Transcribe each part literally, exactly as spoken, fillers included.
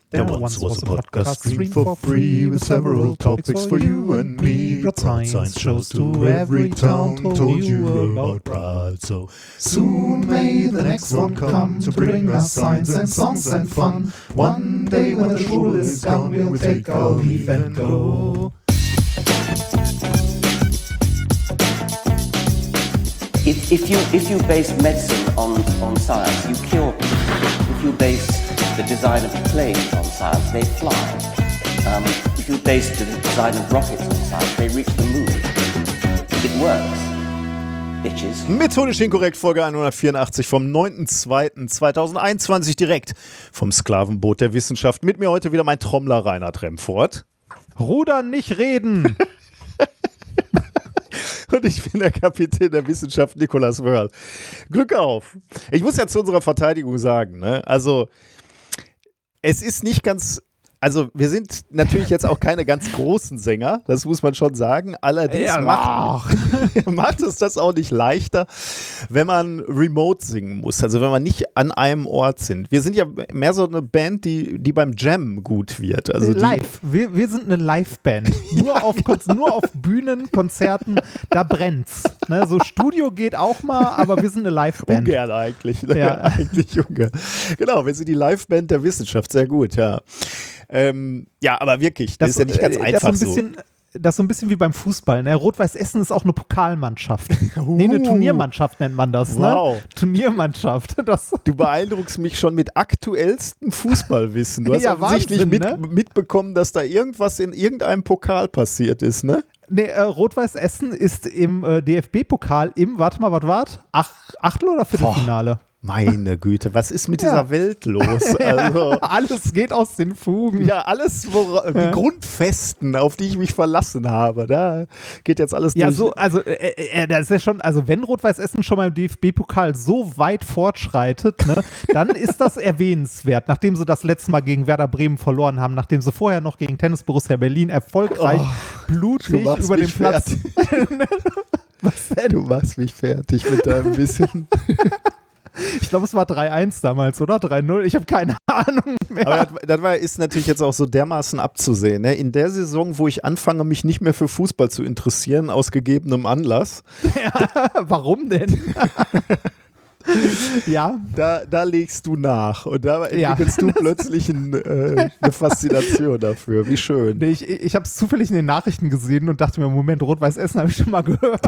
There once was a podcast stream for free with several topics for you and me. Brought science shows to every town, told you about Prague. So soon may the next one come to bring us science and songs and fun. One day when the shul is gone, we'll take our leave and go. If, if you if you base medicine on, on science, you cure people. If you base the design of planes on science, they fly. Um, if you base the design of rockets on science, they reach the moon. It works. Bitches. Methodisch inkorrekt, Folge hundertvierundachtzig vom neunten zweiten zweitausendeinundzwanzig, direkt vom Sklavenboot der Wissenschaft. Mit mir heute wieder mein Trommler Reinhard Remford. Rudern, nicht reden! Und ich bin der Kapitän der Wissenschaft, Nikolaus Wörl. Glück auf. Ich muss ja zu unserer Verteidigung sagen, ne? Also, es ist nicht ganz, also wir sind natürlich jetzt auch keine ganz großen Sänger, das muss man schon sagen. Allerdings ja, macht, macht es das auch nicht leichter, wenn man remote singen muss, also wenn man nicht an einem Ort sind. Wir sind ja mehr so eine Band, die, die beim Jam gut wird. Also live. Wir, wir sind eine Live-Band. Nur, auf, nur auf Bühnen, Konzerten, da brennt's. Ne? So Studio geht auch mal, aber wir sind eine Live-Band. Ungern eigentlich. Ne? Ja. Eigentlich ungern. Genau, wir sind die Live-Band der Wissenschaft. Sehr gut, ja. Ähm, ja, aber wirklich, das, das ist ja nicht ganz das einfach so. Ein bisschen, so. Das ist so ein bisschen wie beim Fußball. Ne? Rot-Weiß Essen ist auch eine Pokalmannschaft. Uh. Nee, eine Turniermannschaft nennt man das. Wow. Ne? Turniermannschaft. Das du beeindruckst mich schon mit aktuellstem Fußballwissen. Du hast ja, offensichtlich Wahnsinn, mit, ne? mitbekommen, dass da irgendwas in irgendeinem Pokal passiert ist, ne? Nee, äh, Rot-Weiß Essen ist im äh, D F B-Pokal im, warte mal, was war's? Ach, Achtel- oder Viertelfinale? Boah. Meine Güte, was ist mit ja. dieser Welt los? Also, alles geht aus den Fugen. Ja, alles, wo, die ja. Grundfesten, auf die ich mich verlassen habe, da geht jetzt alles ja, durch. Ja, so, also, äh, äh, das ist ja schon, also wenn Rot-Weiß Essen schon mal im D F B-Pokal so weit fortschreitet, ne, dann ist das erwähnenswert, nachdem sie das letzte Mal gegen Werder Bremen verloren haben, nachdem sie vorher noch gegen Tennis Borussia Berlin erfolgreich oh, blutig über den Platz. Was denn? Du machst mich fertig mit deinem Wissen. Ich glaube, es war drei eins damals, oder? drei null. Ich habe keine Ahnung mehr. Aber das, das war, ist natürlich jetzt auch so dermaßen abzusehen. Ne? In der Saison, wo ich anfange, mich nicht mehr für Fußball zu interessieren, aus gegebenem Anlass. Ja, warum denn? Ja. Da, da legst du nach und da entwickelst ja. du plötzlich ein, äh, eine Faszination dafür. Wie schön. Nee, ich ich habe es zufällig in den Nachrichten gesehen und dachte mir, Moment, Rot-Weiß Essen habe ich schon mal gehört.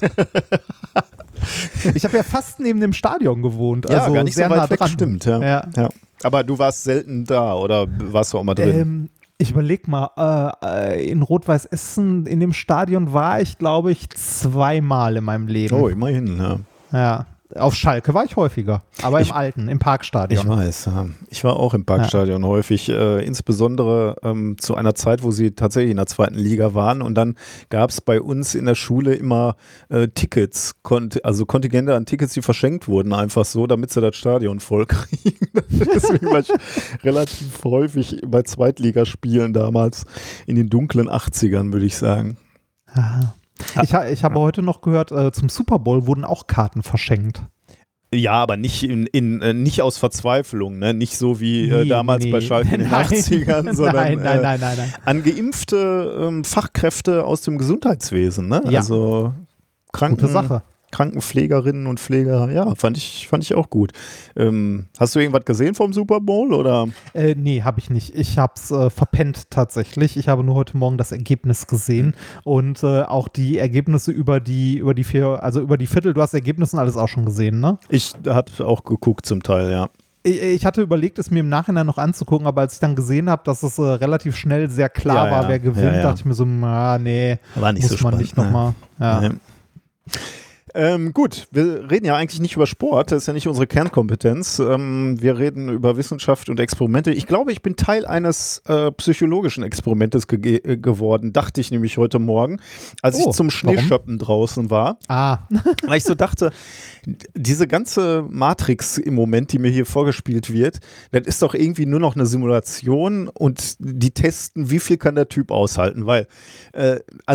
Ich habe ja fast neben dem Stadion gewohnt. Ja, also gar nicht sehr so weit nah weg, dran. stimmt. Ja. Ja. Ja. Aber du warst selten da oder warst du auch mal drin? Ähm, ich überleg mal, äh, in Rot-Weiß Essen, in dem Stadion war ich, glaube ich, zweimal in meinem Leben. Oh, immerhin, ja. Ja. Auf Schalke war ich häufiger, aber ich, im Alten, im Parkstadion. Ich weiß, ja. Ich war auch im Parkstadion ja. häufig, äh, insbesondere ähm, zu einer Zeit, wo sie tatsächlich in der zweiten Liga waren und dann gab es bei uns in der Schule immer äh, Tickets, kont- also Kontingente an Tickets, die verschenkt wurden, einfach so, damit sie das Stadion voll kriegen. Deswegen war ich relativ häufig bei Zweitligaspielen damals in den dunklen achtzigern, würde ich sagen. Aha. Ich, ha, ich habe heute noch gehört, äh, zum Super Bowl wurden auch Karten verschenkt. Ja, aber nicht, in, in, äh, nicht aus Verzweiflung, ne? Nicht so wie äh, nee, damals nee. bei Schalke in den nein. achtzigern, sondern nein, nein, äh, nein, nein, nein. an geimpfte ähm, Fachkräfte aus dem Gesundheitswesen. Ne? Ja. Also Kranken, gute Sache. Krankenpflegerinnen und Pfleger, ja, fand ich, fand ich auch gut. Ähm, hast du irgendwas gesehen vom Super Bowl? Oder? Äh, nee, habe ich nicht. Ich habe es äh, verpennt tatsächlich. Ich habe nur heute Morgen das Ergebnis gesehen und äh, auch die Ergebnisse über die, über die vier, also über die Viertel, du hast Ergebnisse und alles auch schon gesehen, ne? Ich habe auch geguckt zum Teil, ja. Ich, ich hatte überlegt, es mir im Nachhinein noch anzugucken, aber als ich dann gesehen habe, dass es äh, relativ schnell sehr klar ja, war, ja. wer gewinnt, ja, ja. dachte ich mir so, ah, nee, war nicht muss so man spannend, nicht nochmal. Ne? Ja. Nee. Ähm, gut, wir reden ja eigentlich nicht über Sport, das ist ja nicht unsere Kernkompetenz. Ähm, wir reden über Wissenschaft und Experimente. Ich glaube, ich bin Teil eines äh, psychologischen Experimentes ge- äh, geworden, dachte ich nämlich heute Morgen, als oh, ich zum Schneeschöppen draußen war. Ah. Weil ich so dachte, diese ganze Matrix im Moment, die mir hier vorgespielt wird, das ist doch irgendwie nur noch eine Simulation und die testen, wie viel kann der Typ aushalten, weil, äh, also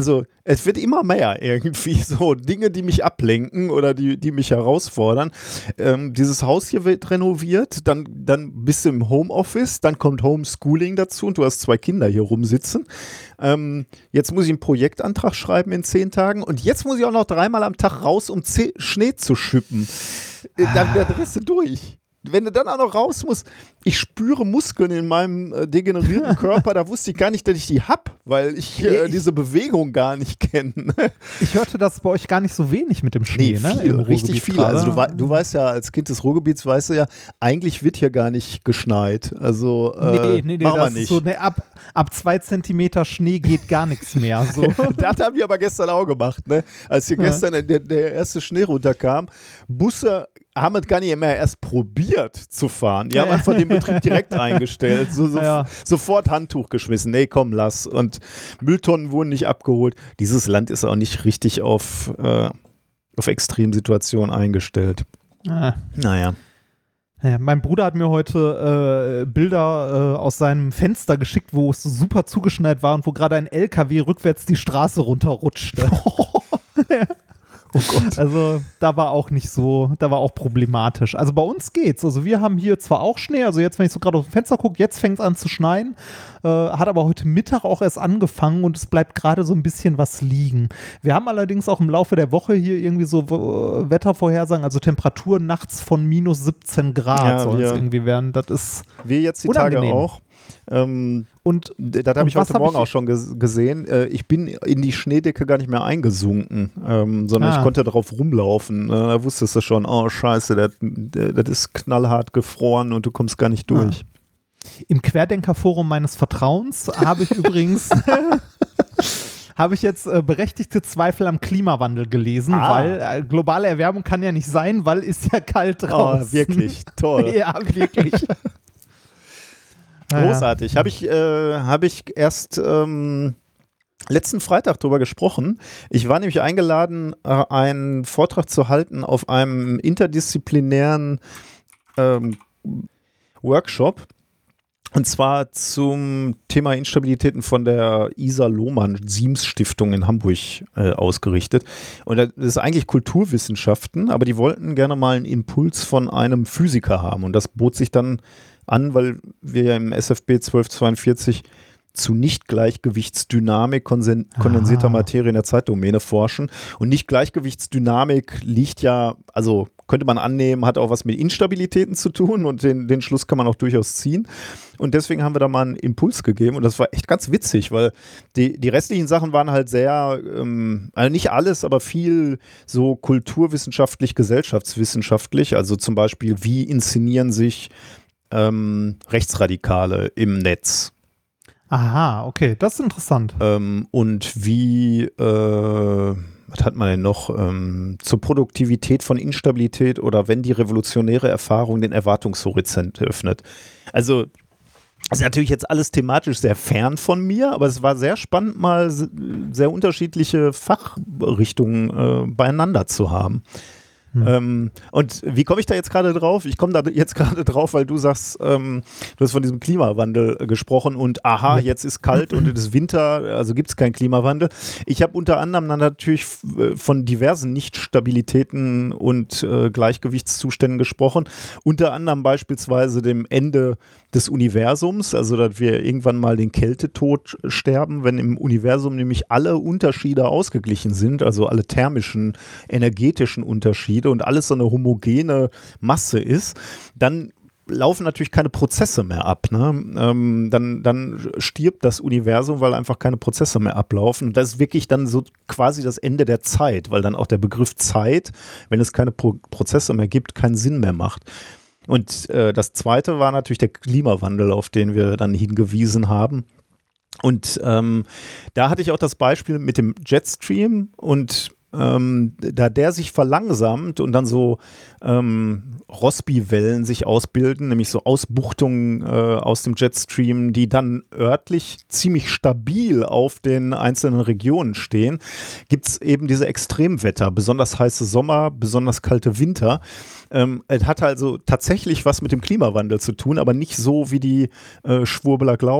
Es wird immer mehr irgendwie so Dinge, die mich ablenken oder die, die mich herausfordern. Ähm, dieses Haus hier wird renoviert, dann, dann bist du im Homeoffice, dann kommt Homeschooling dazu und du hast zwei Kinder hier rumsitzen. Ähm, jetzt muss ich einen Projektantrag schreiben in zehn Tagen und jetzt muss ich auch noch dreimal am Tag raus, um zeh- Schnee zu schippen. Äh, dann, dann drehst du durch. Wenn du dann auch noch raus musst, ich spüre Muskeln in meinem äh, degenerierten Körper, da wusste ich gar nicht, dass ich die hab, weil ich äh, diese Bewegung gar nicht kenne. Ich hörte das bei euch gar nicht so wenig mit dem Schnee, Nee, ne? viel, Im richtig Ruhrgebiet viel. gerade. Also du, wei- du weißt ja, als Kind des Ruhrgebiets weißt du ja, eigentlich wird hier gar nicht geschneit. Also äh, Nee, nee, nee, machen wir das ist nicht. so, ne, ab, ab zwei Zentimeter Schnee geht gar nichts mehr. So. Das haben wir aber gestern auch gemacht, ne? Als hier Ja. gestern der, der erste Schnee runterkam, Busse haben es gar nicht mehr erst probiert zu fahren. Die haben Ja. einfach den Betrieb direkt eingestellt. So, so, Ja. Sofort Handtuch geschmissen. Nee, komm, lass. Und Mülltonnen wurden nicht abgeholt. Dieses Land ist auch nicht richtig auf, äh, auf Extremsituationen eingestellt. Ah. Naja. Ja, mein Bruder hat mir heute äh, Bilder äh, aus seinem Fenster geschickt, wo es so super zugeschneit war und wo gerade ein L K W rückwärts die Straße runterrutschte. Oh Gott. Also da war auch nicht so, da war auch problematisch. Also bei uns geht's. Also wir haben hier zwar auch Schnee, also jetzt, wenn ich so gerade aus dem Fenster gucke, jetzt fängt es an zu schneien, äh, hat aber heute Mittag auch erst angefangen und es bleibt gerade so ein bisschen was liegen. Wir haben allerdings auch im Laufe der Woche hier irgendwie so äh, Wettervorhersagen, also Temperaturen nachts von minus siebzehn Grad Ja, soll es wir- irgendwie werden. Das ist Wir jetzt die Unangenehm. Tage auch. Ähm, und das habe Und ich was heute hab Morgen ich- auch schon ges gesehen. Äh, ich bin in die Schneedecke gar nicht mehr eingesunken, ähm, sondern Ah. ich konnte darauf rumlaufen. Äh, da wusstest du schon, oh scheiße, das, das ist knallhart gefroren und du kommst gar nicht durch. im Querdenkerforum meines Vertrauens habe ich übrigens habe ich jetzt äh, berechtigte Zweifel am Klimawandel gelesen, Ah. weil äh, globale Erwärmung kann ja nicht sein, weil ist ja kalt draußen. Oh, wirklich, toll. Ja, wirklich. Großartig. Habe ich, äh, hab ich erst ähm, letzten Freitag drüber gesprochen. Ich war nämlich eingeladen, äh, einen Vortrag zu halten auf einem interdisziplinären ähm, Workshop. Und zwar zum Thema Instabilitäten von der Isa Lohmann-Siems-Stiftung in Hamburg äh, ausgerichtet. Und das ist eigentlich Kulturwissenschaften, aber die wollten gerne mal einen Impuls von einem Physiker haben. Und das bot sich dann an, weil wir ja im S F B zwölfhundertzweiundvierzig zu Nicht-Gleichgewichtsdynamik konsen- kondensierter Ah. Materie in der Zeitdomäne forschen. Und Nicht-Gleichgewichtsdynamik liegt ja, also könnte man annehmen, hat auch was mit Instabilitäten zu tun und den, den Schluss kann man auch durchaus ziehen. Und deswegen haben wir da mal einen Impuls gegeben und das war echt ganz witzig, weil die, die restlichen Sachen waren halt sehr, ähm, also nicht alles, aber viel so kulturwissenschaftlich, gesellschaftswissenschaftlich. Also zum Beispiel, wie inszenieren sich ähm, Rechtsradikale im Netz? Aha, okay, das ist interessant. Ähm, und wie, äh, was hat man denn noch? Ähm, zur Produktivität von Instabilität oder wenn die revolutionäre Erfahrung den Erwartungshorizont öffnet. Also, das ist natürlich jetzt alles thematisch sehr fern von mir, aber es war sehr spannend, mal s- sehr unterschiedliche Fachrichtungen äh, beieinander zu haben. Hm. Ähm, und wie komme ich da jetzt gerade drauf? Ich komme da jetzt gerade drauf, weil du sagst, ähm, du hast von diesem Klimawandel äh, gesprochen und aha, jetzt ist kalt und es ist Winter, also gibt es keinen Klimawandel. Ich habe unter anderem dann natürlich f- äh, von diversen Nichtstabilitäten und äh, Gleichgewichtszuständen gesprochen. Unter anderem beispielsweise dem Ende des Universums, also dass wir irgendwann mal den Kältetod sterben, wenn im Universum nämlich alle Unterschiede ausgeglichen sind, also alle thermischen, energetischen Unterschiede und alles so eine homogene Masse ist, dann laufen natürlich keine Prozesse mehr ab. Ne? Ähm, dann, dann stirbt das Universum, weil einfach keine Prozesse mehr ablaufen. Und das ist wirklich dann so quasi das Ende der Zeit, weil dann auch der Begriff Zeit, wenn es keine Pro- Prozesse mehr gibt, keinen Sinn mehr macht. Und äh, das zweite war natürlich der Klimawandel, auf den wir dann hingewiesen haben. Und ähm, da hatte ich auch das Beispiel mit dem Jetstream und ähm, da der sich verlangsamt und dann so ähm, Rossby-Wellen sich ausbilden, nämlich so Ausbuchtungen äh, aus dem Jetstream, die dann örtlich ziemlich stabil auf den einzelnen Regionen stehen, gibt es eben diese Extremwetter, besonders heiße Sommer, besonders kalte Winter. Ähm, es hat also tatsächlich was mit dem Klimawandel zu tun, aber nicht so, wie die äh, Schwurbler glauben.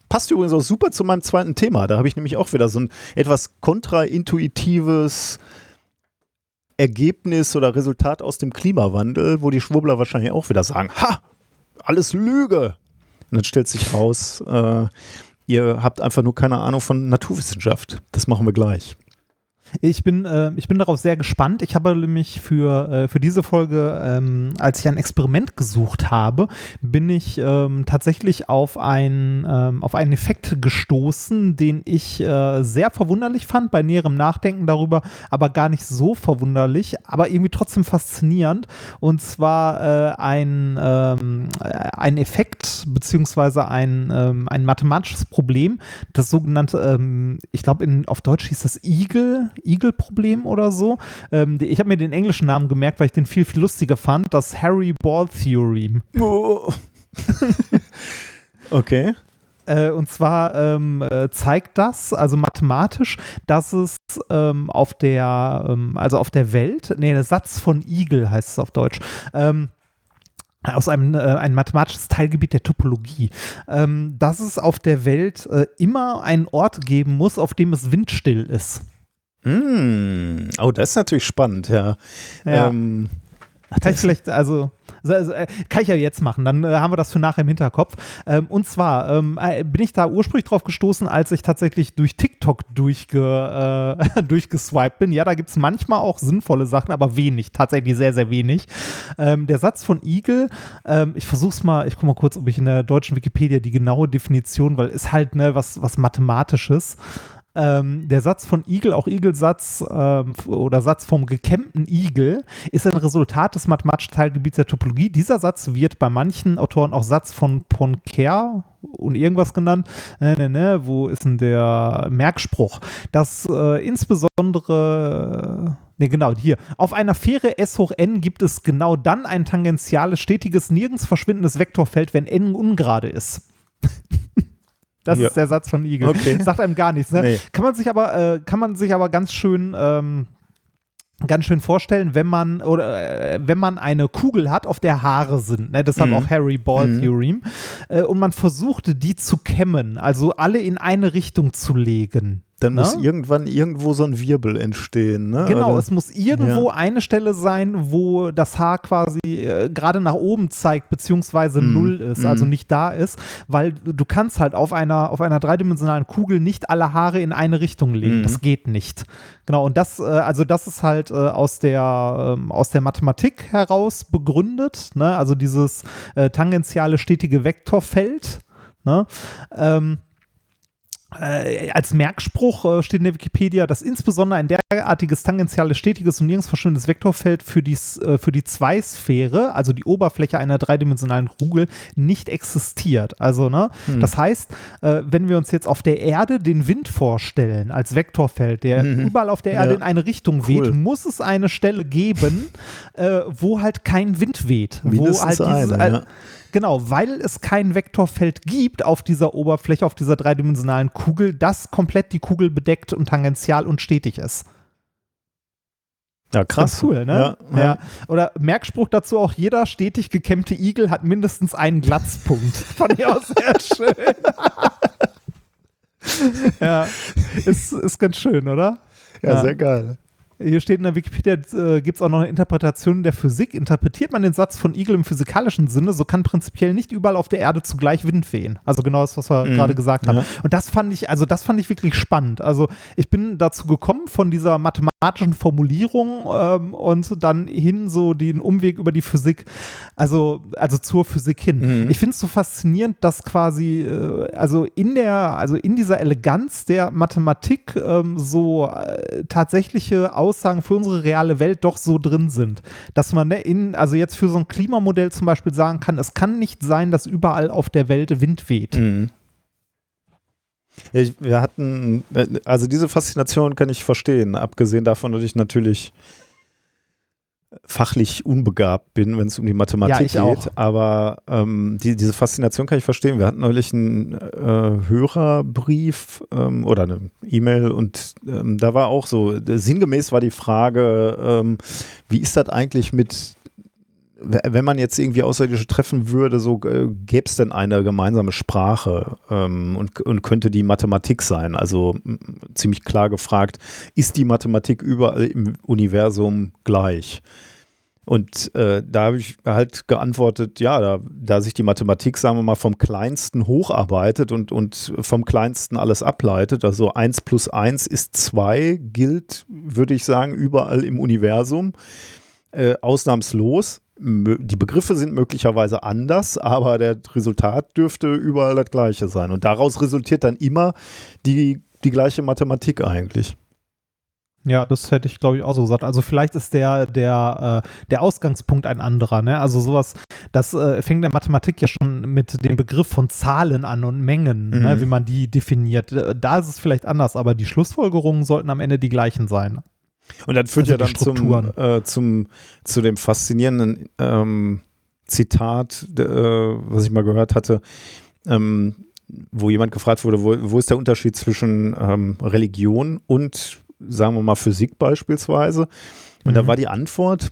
passt übrigens auch super zu meinem zweiten Thema. Da habe ich nämlich auch wieder so ein etwas kontraintuitives Ergebnis oder Resultat aus dem Klimawandel, wo die Schwurbler wahrscheinlich auch wieder sagen, ha, alles Lüge. Und dann stellt sich raus, äh, ihr habt einfach nur keine Ahnung von Naturwissenschaft. Das machen wir gleich. Ich bin, äh, ich bin darauf sehr gespannt. Ich habe nämlich für, äh, für diese Folge, ähm, als ich ein Experiment gesucht habe, bin ich ähm, tatsächlich auf, ein, ähm, auf einen Effekt gestoßen, den ich äh, sehr verwunderlich fand, bei näherem Nachdenken darüber, aber gar nicht so verwunderlich, aber irgendwie trotzdem faszinierend. Und zwar äh, ein, ähm, ein Effekt beziehungsweise ein, ähm, ein mathematisches Problem, das sogenannte, ähm, ich glaube auf Deutsch hieß das Igel, Igel-Problem oder so. Ähm, die, ich habe mir den englischen Namen gemerkt, weil ich den viel, viel lustiger fand. Das Harry-Ball-Theorem. Oh. Okay. Äh, und zwar ähm, äh, zeigt das, also mathematisch, dass es ähm, auf der, ähm, also auf der Welt, nee, der Satz von Igel heißt es auf Deutsch, ähm, aus einem äh, ein mathematisches Teilgebiet der Topologie, ähm, dass es auf der Welt äh, immer einen Ort geben muss, auf dem es windstill ist. Mm. Oh, das ist natürlich spannend, ja. Ja. Ähm, Kann ich vielleicht, also, also äh, kann ich ja jetzt machen, dann äh, haben wir das für nachher im Hinterkopf. Ähm, und zwar ähm, äh, bin ich da ursprünglich drauf gestoßen, als ich tatsächlich durch TikTok durchge, äh, durchgeswiped bin. Ja, da gibt es manchmal auch sinnvolle Sachen, aber wenig, tatsächlich sehr, sehr wenig. Ähm, der Satz von Igel, ähm, ich versuch's mal, ich gucke mal kurz, ob ich in der deutschen Wikipedia die genaue Definition, weil ist halt ne, was, was Mathematisches. Ähm, der Satz von Igel, auch Igelsatz ähm, oder Satz vom gekämmten Igel, ist ein Resultat des mathematischen Teilgebiets der Topologie. Dieser Satz wird bei manchen Autoren auch Satz von Poincare und irgendwas genannt. Ne, ne, ne, wo ist denn der Merkspruch? Dass äh, insbesondere Ne, genau, hier. Auf einer Fähre S hoch n gibt es genau dann ein tangentiales, stetiges, nirgends verschwindendes Vektorfeld, wenn n ungerade ist. Das ja. ist der Satz von Igel. Okay. Sagt einem gar nichts. Ne? Nee. Kann man sich aber, äh, kann man sich aber ganz schön, ähm, ganz schön vorstellen, wenn man oder äh, wenn man eine Kugel hat, auf der Haare sind. Ne? Deshalb Mhm. auch Harry-Ball-Theorem. Mhm. Äh, und man versuchte, die zu kämmen, also alle in eine Richtung zu legen. Dann Ne? muss irgendwann irgendwo so ein Wirbel entstehen. Ne? Genau, Oder? es muss irgendwo Ja. eine Stelle sein, wo das Haar quasi äh, gerade nach oben zeigt, beziehungsweise Mm, null ist, mm. also nicht da ist, weil du kannst halt auf einer, auf einer dreidimensionalen Kugel nicht alle Haare in eine Richtung legen. Mm. Das geht nicht. Genau, und das, äh, also das ist halt äh, aus der, ähm, aus der Mathematik heraus begründet, ne? Also dieses äh, tangentiale stetige Vektorfeld, ne? Ähm, Äh, als Merkspruch äh, steht in der Wikipedia, dass insbesondere ein derartiges tangentiales, stetiges und nirgends verschwindendes Vektorfeld für die, äh, für die Zwei-Sphäre, also die Oberfläche einer dreidimensionalen Kugel, nicht existiert. Also, ne, Hm. das heißt, äh, wenn wir uns jetzt auf der Erde den Wind vorstellen als Vektorfeld, der Mhm. überall auf der Erde Ja. in eine Richtung Cool. weht, muss es eine Stelle geben, äh, wo halt kein Wind weht. Wo Mindestens halt dieses, eine, ja. Genau, weil es kein Vektorfeld gibt auf dieser Oberfläche, auf dieser dreidimensionalen Kugel, das komplett die Kugel bedeckt und tangential und stetig ist. Ja, krass. Ganz cool, ne? Ja, ja. Oder Merkspruch dazu auch, jeder stetig gekämmte Igel hat mindestens einen Glatzpunkt. Fand ich auch sehr schön. Ja, ist, ist ganz schön, oder? Ja, sehr geil. Hier steht in der Wikipedia, äh, gibt es auch noch eine Interpretation der Physik. Interpretiert man den Satz von Igel im physikalischen Sinne, so kann prinzipiell nicht überall auf der Erde zugleich Wind wehen. Also genau das, was wir Mhm. gerade gesagt haben. Ja. Und das fand ich, also das fand ich wirklich spannend. Also ich bin dazu gekommen von dieser mathematischen Formulierung ähm, und dann hin so den Umweg über die Physik, also, also zur Physik hin. Mhm. Ich finde es so faszinierend, dass quasi, äh, also in der, also in dieser Eleganz der Mathematik ähm, so äh, tatsächliche Aussagen für unsere reale Welt doch so drin sind, dass man ne, in, also jetzt für so ein Klimamodell zum Beispiel sagen kann, es kann nicht sein, dass überall auf der Welt Wind weht. Mhm. Ja, ich, wir hatten, also diese Faszination kann ich verstehen, abgesehen davon, dass ich natürlich fachlich unbegabt bin, wenn es um die Mathematik Ja, ich geht. auch. Aber ähm, die, diese Faszination kann ich verstehen. Wir hatten neulich einen äh, Hörerbrief ähm, oder eine E-Mail und ähm, da war auch so, sinngemäß war die Frage, ähm, wie ist das eigentlich mit wenn man jetzt irgendwie Außerirdische treffen würde, so äh, gäbe es denn eine gemeinsame Sprache ähm, und, und könnte die Mathematik sein? Also m, ziemlich klar gefragt, ist die Mathematik überall im Universum gleich? Und äh, da habe ich halt geantwortet, ja, da, da sich die Mathematik, sagen wir mal, vom Kleinsten hocharbeitet und, und vom Kleinsten alles ableitet, also eins plus eins ist zwei, gilt, würde ich sagen, überall im Universum, äh, ausnahmslos. Die Begriffe sind möglicherweise anders, aber das Resultat dürfte überall das gleiche sein. Und daraus resultiert dann immer die, die gleiche Mathematik eigentlich. Ja, das hätte ich, glaube ich, auch so gesagt. Also vielleicht ist der, der, äh, der Ausgangspunkt ein anderer, ne? Also sowas, das äh, fängt in der Mathematik ja schon mit dem Begriff von Zahlen an und Mengen, Mhm. ne? Wie man die definiert. Äh, Da ist es vielleicht anders, aber die Schlussfolgerungen sollten am Ende die gleichen sein. Und dann führt Also ja die dann zum, Strukturen. äh, zum, zu dem faszinierenden ähm, Zitat, äh, was ich mal gehört hatte, ähm, wo jemand gefragt wurde, wo, wo ist der Unterschied zwischen ähm, Religion und, sagen wir mal, Physik beispielsweise? Und da Mhm. war die Antwort,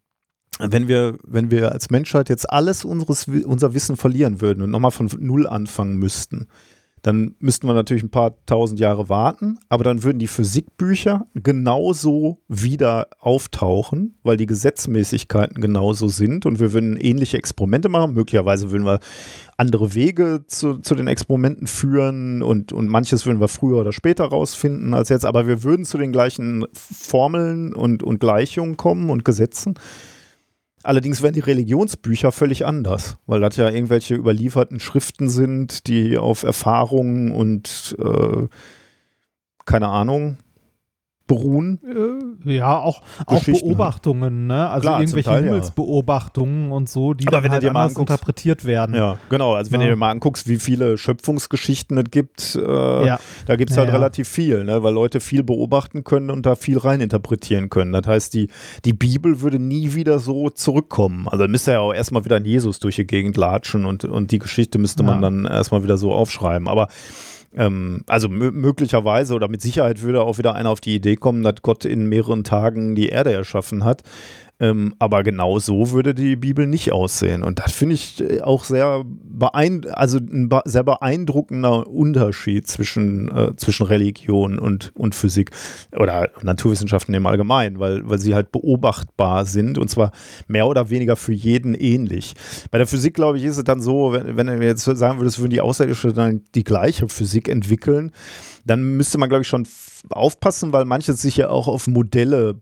wenn wir, wenn wir als Menschheit jetzt alles unseres, unser Wissen verlieren würden und nochmal von Null anfangen müssten, dann müssten wir natürlich ein paar tausend Jahre warten, aber dann würden die Physikbücher genauso wieder auftauchen, weil die Gesetzmäßigkeiten genauso sind und wir würden ähnliche Experimente machen. Möglicherweise würden wir andere Wege zu, zu den Experimenten führen und, und manches würden wir früher oder später rausfinden als jetzt, aber wir würden zu den gleichen Formeln und, und Gleichungen kommen und Gesetzen. Allerdings wären die Religionsbücher völlig anders, weil das ja irgendwelche überlieferten Schriften sind, die auf Erfahrungen und äh, keine Ahnung beruhen. Äh, Ja, auch, auch Geschichten Beobachtungen, ne? Also Klar, zum irgendwelche Teil, ja. Himmelsbeobachtungen und so, die Aber dann wenn du halt dir mal anders anguckst- interpretiert werden. Ja, genau. Also wenn Ja. du dir mal anguckst, wie viele Schöpfungsgeschichten es gibt, äh, Ja. da gibt es Ja, halt ja. relativ viel, ne? Weil Leute viel beobachten können und da viel reininterpretieren können. Das heißt, die, die Bibel würde nie wieder so zurückkommen. Also müsste ja auch erstmal wieder ein Jesus durch die Gegend latschen und, und die Geschichte müsste man Ja. dann erstmal wieder so aufschreiben. Aber ähm, also mö- möglicherweise oder mit Sicherheit würde auch wieder einer auf die Idee kommen, dass Gott in mehreren Tagen die Erde erschaffen hat. Ähm, aber genau so würde die Bibel nicht aussehen. Und das finde ich äh, auch sehr, beein also ein be sehr beeindruckender Unterschied zwischen, äh, zwischen Religion und, und Physik oder Naturwissenschaften im Allgemeinen, weil, weil sie halt beobachtbar sind und zwar mehr oder weniger für jeden ähnlich. Bei der Physik, glaube ich, ist es dann so, wenn, wenn du jetzt sagen würdest, würden die Außerirdischen dann die gleiche Physik entwickeln, dann müsste man, glaube ich, schon f- aufpassen, weil manches sich ja auch auf Modelle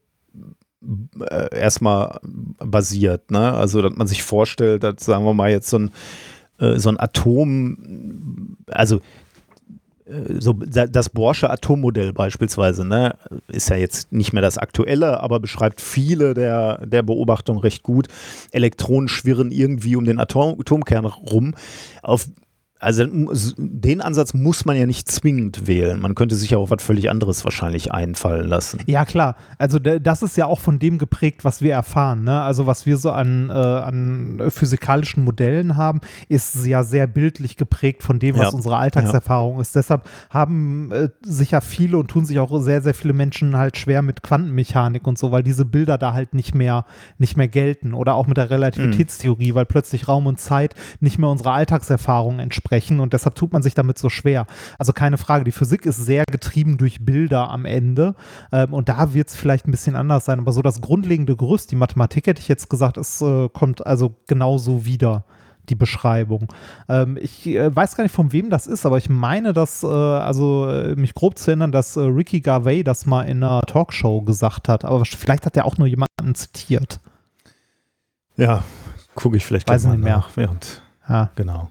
äh, erstmal basiert, ne? Also, dass man sich vorstellt, dass, sagen wir mal, jetzt so ein, äh, so ein Atom, also äh, so da- das Bohrsche Atommodell beispielsweise, ne, ist ja jetzt nicht mehr das aktuelle, aber beschreibt viele der, der Beobachtungen recht gut. Elektronen schwirren irgendwie um den Atom, Atomkern rum. Auf Also den Ansatz muss man ja nicht zwingend wählen. Man könnte sich ja auch was völlig anderes wahrscheinlich einfallen lassen. Ja, klar. Also d- das ist ja auch von dem geprägt, was wir erfahren. Ne? Also was wir so an, äh, an physikalischen Modellen haben, ist ja sehr bildlich geprägt von dem, was Ja. unsere Alltagserfahrung ist. Deshalb haben äh, sich ja viele und tun sich auch sehr, sehr viele Menschen halt schwer mit Quantenmechanik und so, weil diese Bilder da halt nicht mehr, nicht mehr gelten. Oder auch mit der Relativitätstheorie, weil plötzlich Raum und Zeit nicht mehr unserer Alltagserfahrung entsprechen. Und deshalb tut man sich damit so schwer. Also keine Frage, die Physik ist sehr getrieben durch Bilder am Ende. Ähm, und da wird es vielleicht ein bisschen anders sein. Aber so das grundlegende Gerüst, die Mathematik, hätte ich jetzt gesagt, es äh, kommt also genauso wieder, die Beschreibung. Ähm, ich äh, weiß gar nicht, von wem das ist, aber ich meine, dass, äh, also äh, mich grob zu erinnern, dass äh, Ricky Gervais das mal in einer Talkshow gesagt hat. Aber vielleicht hat er auch nur jemanden zitiert. Ja, gucke ich vielleicht Weiß gleich mal nicht mehr. nach. Während, Ja. genau.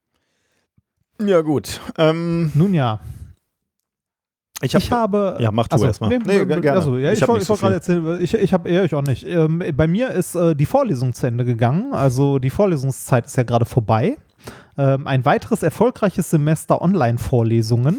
Ja, gut. Ähm, Nun ja. ich, hab, Ich habe. Ja, mach du also, erst mal. Nee, Nee, nee, gerne. Also, ja, Ich ich, hab wollte nicht so wollt gerade erzählen, ich, ich habe eher ich auch nicht. Ähm, bei mir ist äh, die Vorlesung zu Ende gegangen. Also die Vorlesungszeit ist ja gerade vorbei. Ähm, ein weiteres erfolgreiches Semester Online-Vorlesungen.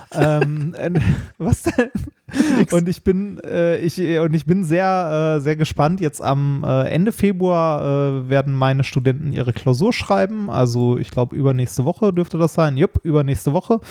ähm, äh, was denn? Und ich bin, äh, ich, und ich bin sehr, äh, sehr gespannt. Jetzt am äh, Ende Februar äh, werden meine Studenten ihre Klausur schreiben. Also ich glaube, übernächste Woche dürfte das sein. Jupp, übernächste Woche.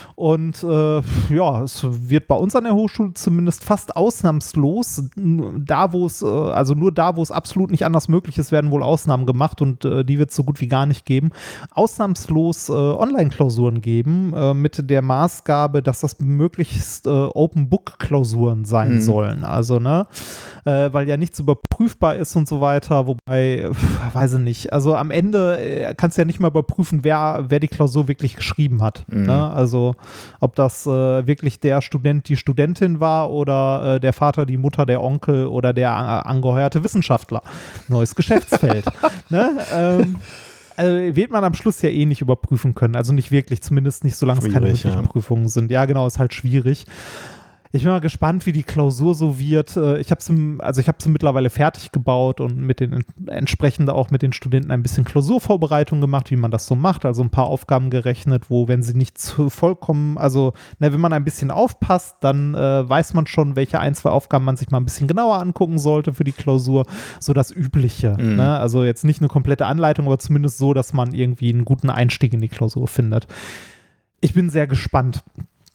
Und äh, ja, es wird bei uns an der Hochschule zumindest fast ausnahmslos, da wo es, äh, also nur da, wo es absolut nicht anders möglich ist, werden wohl Ausnahmen gemacht und äh, die wird es so gut wie gar nicht geben. Ausnahmslos äh, Online-Klausuren geben, äh, mit der Maßgabe, dass das möglichst äh, Open-Book-Klausuren sein Mhm. sollen. Also, ne, äh, weil ja nichts überprüfbar ist und so weiter, wobei, pf, weiß ich nicht, also am Ende äh, kannst du ja nicht mal überprüfen, wer, wer die Klausur wirklich geschrieben hat. Mhm. Ne? Also, ob das äh, wirklich der Student, die Studentin war oder äh, der Vater, die Mutter, der Onkel oder der äh, angeheuerte Wissenschaftler. Neues Geschäftsfeld. ne? ähm, also wird man am Schluss ja eh nicht überprüfen können. Also nicht wirklich, zumindest nicht, solange es keine Schwierig, wirklichen ja. Prüfungen sind. Ja, genau, ist halt schwierig. Ich bin mal gespannt, wie die Klausur so wird. Äh, Ich habe sie, also ich habe sie mittlerweile fertig gebaut und mit den entsprechend auch mit den Studenten ein bisschen Klausurvorbereitung gemacht, wie man das so macht. Also ein paar Aufgaben gerechnet, wo, wenn sie nicht zu vollkommen, also ne, wenn man ein bisschen aufpasst, dann äh, weiß man schon, welche ein, zwei Aufgaben man sich mal ein bisschen genauer angucken sollte für die Klausur. So das Übliche. Mhm. Ne? Also jetzt nicht eine komplette Anleitung, aber zumindest so, dass man irgendwie einen guten Einstieg in die Klausur findet. Ich bin sehr gespannt.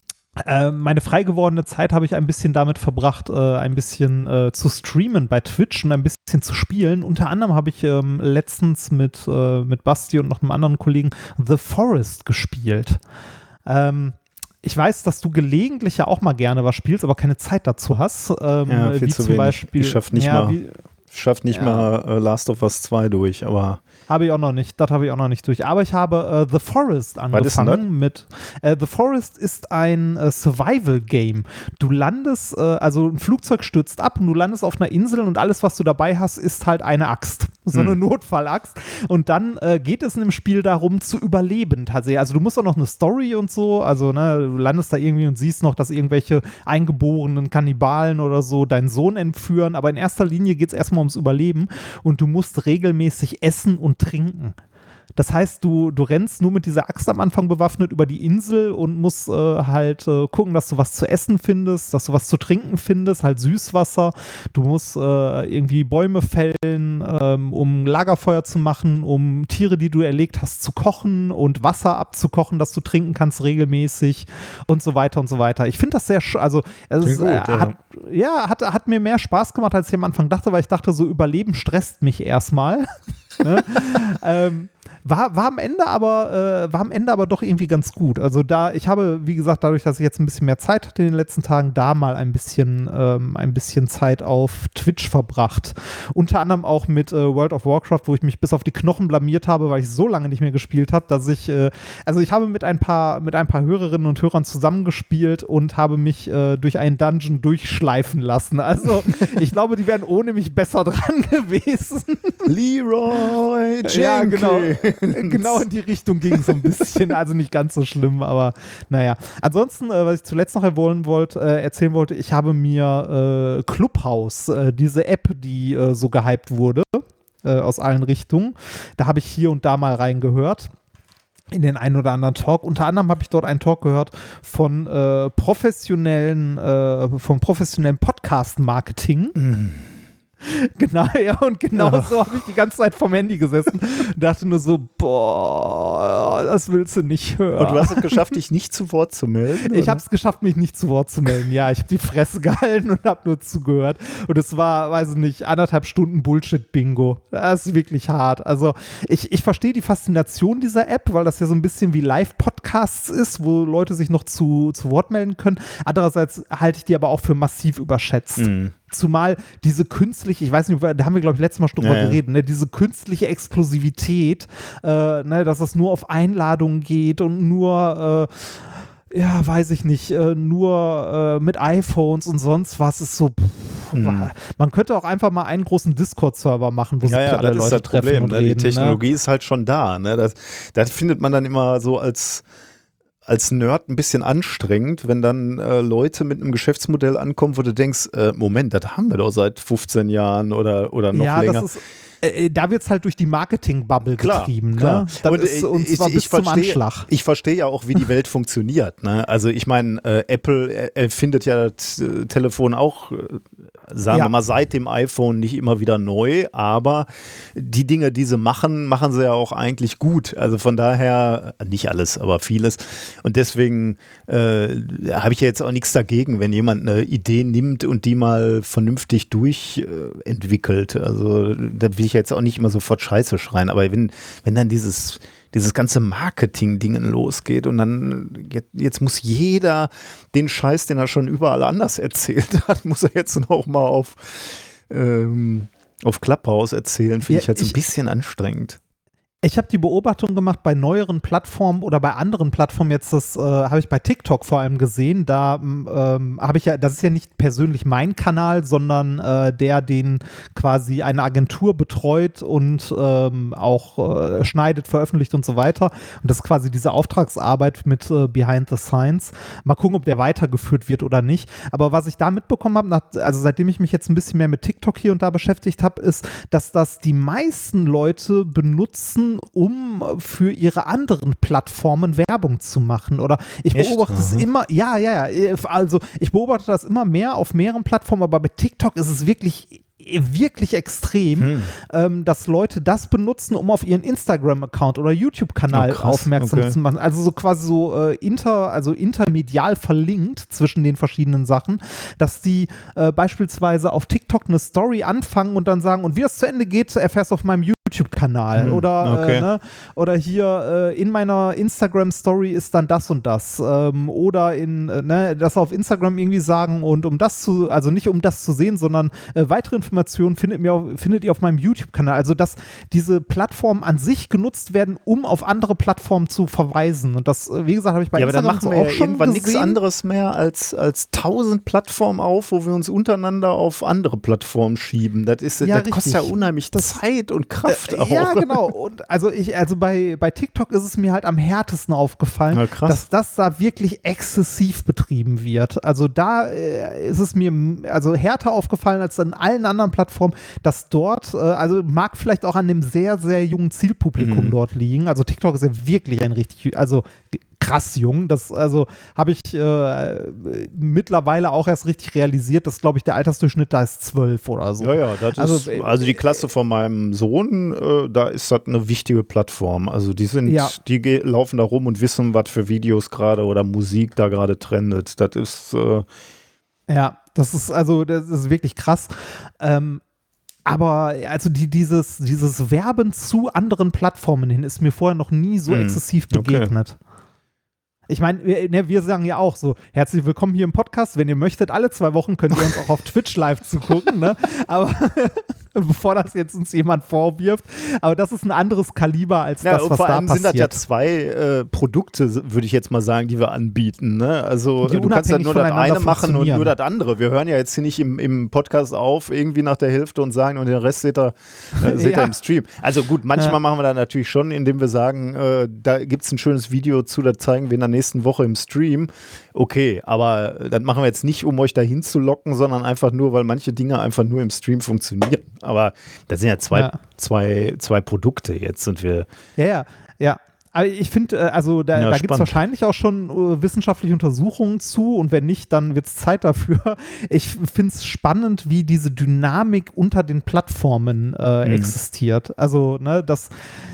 Äh, meine frei gewordene Zeit habe ich ein bisschen damit verbracht, äh, ein bisschen äh, zu streamen bei Twitch und ein bisschen zu spielen. Unter anderem habe ich ähm, letztens mit, äh, mit Basti und noch einem anderen Kollegen The Forest gespielt. Ähm, ich weiß, dass du gelegentlich ja auch mal gerne was spielst, aber keine Zeit dazu hast. Ähm, Ja, viel wie zu zum wenig. Beispiel, Ich schaff nicht ja, mal- wie, Schafft nicht Ja. mal äh, Last of Us zwei durch, aber Habe ich auch noch nicht, das habe ich auch noch nicht durch. Aber ich habe äh, The Forest Was ist denn angefangen mit. Äh, The Forest ist ein äh, Survival-Game. Du landest, äh, also ein Flugzeug stürzt ab und du landest auf einer Insel und alles, was du dabei hast, ist halt eine Axt. So eine Hm. Notfallaxt. Und dann äh, geht es in dem Spiel darum, zu überleben tatsächlich. Also du musst auch noch eine Story und so, also ne, du landest da irgendwie und siehst noch, dass irgendwelche eingeborenen Kannibalen oder so deinen Sohn entführen. Aber in erster Linie geht es erstmal ums Überleben und du musst regelmäßig essen und trinken. Das heißt, du, du rennst nur mit dieser Axt am Anfang bewaffnet über die Insel und musst äh, halt äh, gucken, dass du was zu essen findest, dass du was zu trinken findest, halt Süßwasser. Du musst äh, irgendwie Bäume fällen, ähm, um Lagerfeuer zu machen, um Tiere, die du erlegt hast, zu kochen und Wasser abzukochen, dass du trinken kannst regelmäßig und so weiter und so weiter. Ich finde das sehr, sch- also es ist, Klingt äh, gut, ja. hat, ja, hat, hat mir mehr Spaß gemacht, als ich am Anfang dachte, weil ich dachte, so Überleben stresst mich erstmal. ne? ähm, War, war am Ende aber, äh, war am Ende aber doch irgendwie ganz gut. Also da, ich habe, wie gesagt, dadurch, dass ich jetzt ein bisschen mehr Zeit hatte in den letzten Tagen, da mal ein bisschen, ähm, ein bisschen Zeit auf Twitch verbracht. Unter anderem auch mit äh, World of Warcraft, wo ich mich bis auf die Knochen blamiert habe, weil ich so lange nicht mehr gespielt habe, dass ich, äh, also ich habe mit ein paar, mit ein paar Hörerinnen und Hörern zusammengespielt und habe mich äh, durch einen Dungeon durchschleifen lassen. Also ich glaube, die wären ohne mich besser dran gewesen. Leroy Jenkins. Ja, genau. Genau in die Richtung ging es so ein bisschen, also nicht ganz so schlimm, aber naja. Ansonsten, äh, was ich zuletzt noch erwähnen wollte, äh, erzählen wollte, ich habe mir äh, Clubhouse, äh, diese App, die äh, so gehypt wurde, äh, aus allen Richtungen, da habe ich hier und da mal reingehört. In den einen oder anderen Talk. Unter anderem habe ich dort einen Talk gehört von äh, professionellen, äh, vom professionellen Podcast-Marketing. Mm. Genau, ja, und genau Ja. so habe ich die ganze Zeit vom Handy gesessen und dachte nur so, boah, das willst du nicht hören. Und du hast es geschafft, dich nicht zu Wort zu melden? Ich oder? habe es geschafft, mich nicht zu Wort zu melden. Ja, ich habe die Fresse gehalten und habe nur zugehört. Und es war, weiß ich nicht, anderthalb Stunden Bullshit-Bingo. Das ist wirklich hart. Also ich, ich verstehe die Faszination dieser App, weil das ja so ein bisschen wie Live-Podcasts ist, wo Leute sich noch zu, zu Wort melden können. Andererseits halte ich die aber auch für massiv überschätzt. Mm. Zumal diese künstliche, ich weiß nicht, da haben wir, glaube ich, letztes Mal schon drüber Ja, ja. geredet, ne, diese künstliche Exklusivität, äh, ne, dass es nur auf Einladungen geht und nur, äh, ja, weiß ich nicht, äh, nur äh, mit iPhones und sonst was ist so, pff, Hm. man könnte auch einfach mal einen großen Discord-Server machen, wo Ja, sich ja, alle das ist Leute das treffen Problem. und Ne? reden. Die Technologie ist halt schon da. Ne? Das, das findet man dann immer so als als Nerd ein bisschen anstrengend, wenn dann äh, Leute mit einem Geschäftsmodell ankommen, wo du denkst, äh, Moment, das haben wir doch seit fünfzehn Jahren oder, oder noch ja, länger. das ist, äh, da wird es halt durch die Marketing-Bubble Klar, getrieben. klar. Ne? Das Und ist uns ich, zwar ich, bis ich zum verstehe, Anschlag. Ich verstehe ja auch, wie die Welt funktioniert. Ne? Also ich meine, äh, Apple erfindet ja das äh, Telefon auch, äh, sagen Ja. wir mal, seit dem iPhone nicht immer wieder neu, aber die Dinge, die sie machen, machen sie ja auch eigentlich gut. Also von daher, nicht alles, aber vieles. Und deswegen äh, habe ich ja jetzt auch nichts dagegen, wenn jemand eine Idee nimmt und die mal vernünftig durchentwickelt. Äh, also da will ich jetzt auch nicht immer sofort Scheiße schreien, aber wenn, wenn dann dieses, dieses ganze Marketing-Ding losgeht und dann jetzt, jetzt muss jeder den Scheiß, den er schon überall anders erzählt hat, muss er jetzt noch mal auf, ähm, auf Clubhouse erzählen, finde Ja, ich halt so ein ich- bisschen anstrengend. Ich habe die Beobachtung gemacht bei neueren Plattformen oder bei anderen Plattformen, jetzt das äh, habe ich bei TikTok vor allem gesehen, da ähm, habe ich ja, das ist ja nicht persönlich mein Kanal, sondern äh, der, den quasi eine Agentur betreut und ähm, auch äh, schneidet, veröffentlicht und so weiter. Und das ist quasi diese Auftragsarbeit mit äh, Behind the Scenes. Mal gucken, ob der weitergeführt wird oder nicht. Aber was ich da mitbekommen habe, nach- also seitdem ich mich jetzt ein bisschen mehr mit TikTok hier und da beschäftigt habe, ist, dass das die meisten Leute benutzen, um für ihre anderen Plattformen Werbung zu machen. Oder ich Echt? beobachte es Mhm. immer, ja, ja, ja, also ich beobachte das immer mehr auf mehreren Plattformen, aber bei TikTok ist es wirklich wirklich extrem, Hm. ähm, dass Leute das benutzen, um auf ihren Instagram-Account oder YouTube-Kanal Oh, krass, aufmerksam okay. zu machen. Also so quasi so äh, inter, also intermedial verlinkt zwischen den verschiedenen Sachen, dass die äh, beispielsweise auf TikTok eine Story anfangen und dann sagen, und wie das zu Ende geht, erfährst du auf meinem YouTube-Kanal. Hm, Oder, okay. äh, ne? Oder hier äh, in meiner Instagram-Story ist dann das und das. Ähm, oder in, äh, ne, das auf Instagram irgendwie sagen und um das zu, also nicht um das zu sehen, sondern äh, weitere Informationen findet, mir auf, findet ihr auf meinem YouTube-Kanal. Also, dass diese Plattformen an sich genutzt werden, um auf andere Plattformen zu verweisen. Und das, äh, wie gesagt, habe ich bei Ja, aber dann Instagram machen wir so auch ja schon irgendwann nichts gesehen. anderes mehr als, als tausend Plattformen auf, wo wir uns untereinander auf andere Plattformen schieben. Das ist, Ja, das kostet ja richtig. unheimlich Zeit und Kraft Äh, auch. Ja, genau. Und also ich, also bei, bei TikTok ist es mir halt am härtesten aufgefallen, Na, krass. dass das da wirklich exzessiv betrieben wird. Also da äh, ist es mir m- also härter aufgefallen als an allen anderen Plattformen, dass dort, äh, also mag vielleicht auch an dem sehr, sehr jungen Zielpublikum Mhm. dort liegen. Also TikTok ist ja wirklich ein richtig, also krass jung. Das also habe ich äh, mittlerweile auch erst richtig realisiert, dass, glaube ich, der Altersdurchschnitt da ist zwölf oder so. Ja, ja, das Also, ist, äh, also die Klasse von meinem Sohn, äh, da ist das eine wichtige Plattform. Also die sind, Ja. die ge- laufen da rum und wissen, was für Videos gerade oder Musik da gerade trendet. Das ist, äh, Ja, das ist also, das ist wirklich krass. Ähm, aber also die, dieses, dieses Werben zu anderen Plattformen hin ist mir vorher noch nie so Hm, exzessiv okay. begegnet. Ich meine, wir, ne, wir sagen ja auch so, herzlich willkommen hier im Podcast. Wenn ihr möchtet, alle zwei Wochen könnt ihr uns auch auf Twitch live zugucken, ne? Aber bevor das jetzt uns jemand vorwirft. Aber das ist ein anderes Kaliber als ja, das, und was vor da allem sind das ja passiert. zwei äh, Produkte, würde ich jetzt mal sagen, die wir anbieten. Ne? Also Die du kannst ja unabhängig nur das voneinander eine machen und funktionieren. nur das andere. Wir hören ja jetzt hier nicht im, im Podcast auf, irgendwie nach der Hälfte und sagen, und den Rest seht ihr, äh, seht Ja. ihr im Stream. Also gut, manchmal Ja. machen wir da natürlich schon, indem wir sagen, äh, da gibt es ein schönes Video zu, das zeigen wir in der nächsten Woche im Stream. Okay, aber das machen wir jetzt nicht, um euch dahin zu locken, sondern einfach nur, weil manche Dinge einfach nur im Stream funktionieren. Aber das sind ja zwei, Ja. zwei, zwei Produkte jetzt sind wir. Ja, ja, ja. Aber ich finde, äh, also da, Ja, da gibt es spannend. wahrscheinlich auch schon äh, wissenschaftliche Untersuchungen zu und wenn nicht, dann wird es Zeit dafür. Ich finde es spannend, wie diese Dynamik unter den Plattformen äh, Mhm. existiert. Also, ne, das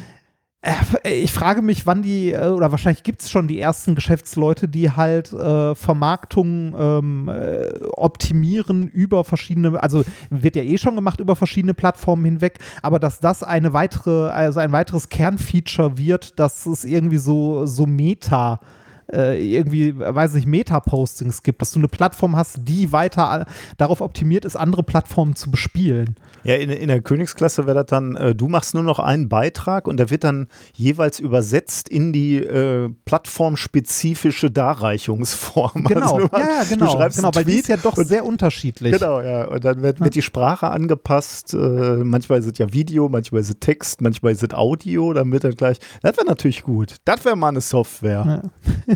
äh, ich frage mich, wann die, äh, oder wahrscheinlich gibt es schon die ersten Geschäftsleute, die halt äh, Vermarktung ähm, äh, optimieren über verschiedene, also wird ja eh schon gemacht über verschiedene Plattformen hinweg, aber dass das eine weitere, also ein weiteres Kernfeature wird, dass es irgendwie so, so Meta äh, irgendwie, weiß nicht, Meta-Postings gibt, dass du eine Plattform hast, die weiter äh, darauf optimiert ist, andere Plattformen zu bespielen. Ja, in, in der Königsklasse wäre das dann, äh, du machst nur noch einen Beitrag und der wird dann jeweils übersetzt in die äh, plattformspezifische Darreichungsform. Genau, Also du, ja, ja, du genau, schreibst genau, einen weil die Tweet ist ja doch und- sehr unterschiedlich. Genau, ja. Und dann wird, wird die Sprache angepasst. Äh, manchmal ist es ja Video, manchmal ist es Text, manchmal ist es Audio. Dann wird dann gleich. Das wäre natürlich gut. Das wäre mal eine Software. Ja.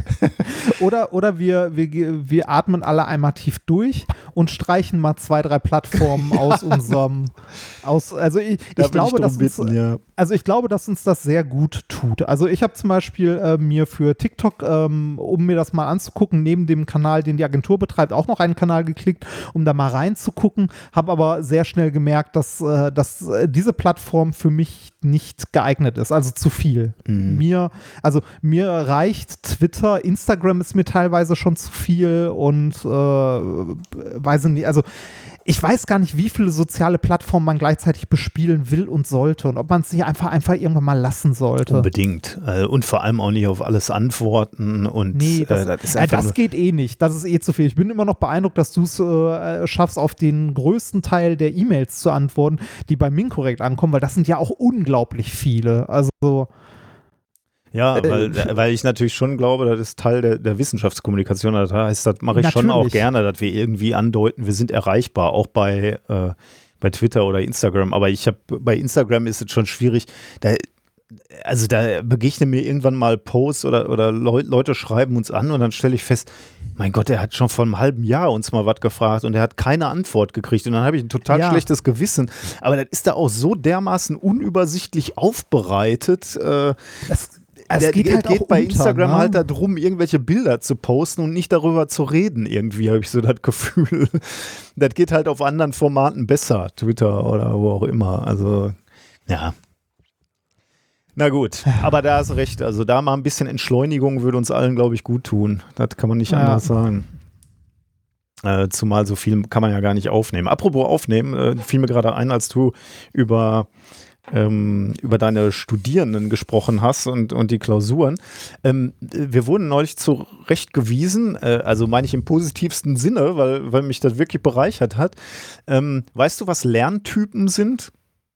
Oder, oder wir, wir, wir atmen alle einmal tief durch und streichen mal zwei, drei Plattformen ja. aus unserem, aus, also ich, da ich glaube, ich dass uns, bitten, ja. also ich glaube, dass uns das sehr gut tut. Also ich habe zum Beispiel äh, mir für TikTok, ähm, um mir das mal anzugucken, neben dem Kanal, den die Agentur betreibt, auch noch einen Kanal geklickt, um da mal reinzugucken, habe aber sehr schnell gemerkt, dass, äh, dass äh, diese Plattform für mich nicht geeignet ist, also zu viel. Mhm. Mir, also mir reicht Twitter, Instagram ist mir teilweise schon zu viel und äh, weiß ich nicht, also ich weiß gar nicht, wie viele soziale Plattformen man gleichzeitig bespielen will und sollte und ob man es nicht einfach, einfach irgendwann mal lassen sollte. Unbedingt. Und vor allem auch nicht auf alles antworten. Und nee, das, äh, das, ist äh, das geht eh nicht. Das ist eh zu viel. Ich bin immer noch beeindruckt, dass du es äh, schaffst, auf den größten Teil der E-Mails zu antworten, die bei Minkorrekt ankommen, weil das sind ja auch unglaublich viele. Also Ja, weil, weil ich natürlich schon glaube, das ist Teil der, der Wissenschaftskommunikation. Das heißt, das mache ich natürlich schon auch gerne, dass wir irgendwie andeuten, wir sind erreichbar, auch bei, äh, bei Twitter oder Instagram. Aber ich habe bei Instagram ist es schon schwierig. Da, also da begegnen mir irgendwann mal Posts oder, oder Leu- Leute schreiben uns an und dann stelle ich fest, mein Gott, der hat schon vor einem halben Jahr uns mal was gefragt und er hat keine Antwort gekriegt und dann habe ich ein total ja. schlechtes Gewissen. Aber das ist da auch so dermaßen unübersichtlich aufbereitet. Äh, das Es der, geht, halt geht auch bei unter, Instagram ne? halt darum, irgendwelche Bilder zu posten und nicht darüber zu reden. Irgendwie habe ich so das Gefühl. Das geht halt auf anderen Formaten besser, Twitter oder wo auch immer. Also, ja. Na gut, aber da hast du recht. Also da mal ein bisschen Entschleunigung würde uns allen, glaube ich, gut tun. Das kann man nicht ja. anders sagen. Äh, zumal so viel kann man ja gar nicht aufnehmen. Apropos aufnehmen, äh, fiel mir gerade ein, als du über Ähm, über deine Studierenden gesprochen hast und, und die Klausuren. Ähm, wir wurden neulich zurechtgewiesen, äh, also meine ich im positivsten Sinne, weil, weil mich das wirklich bereichert hat. Ähm, weißt du, was Lerntypen sind?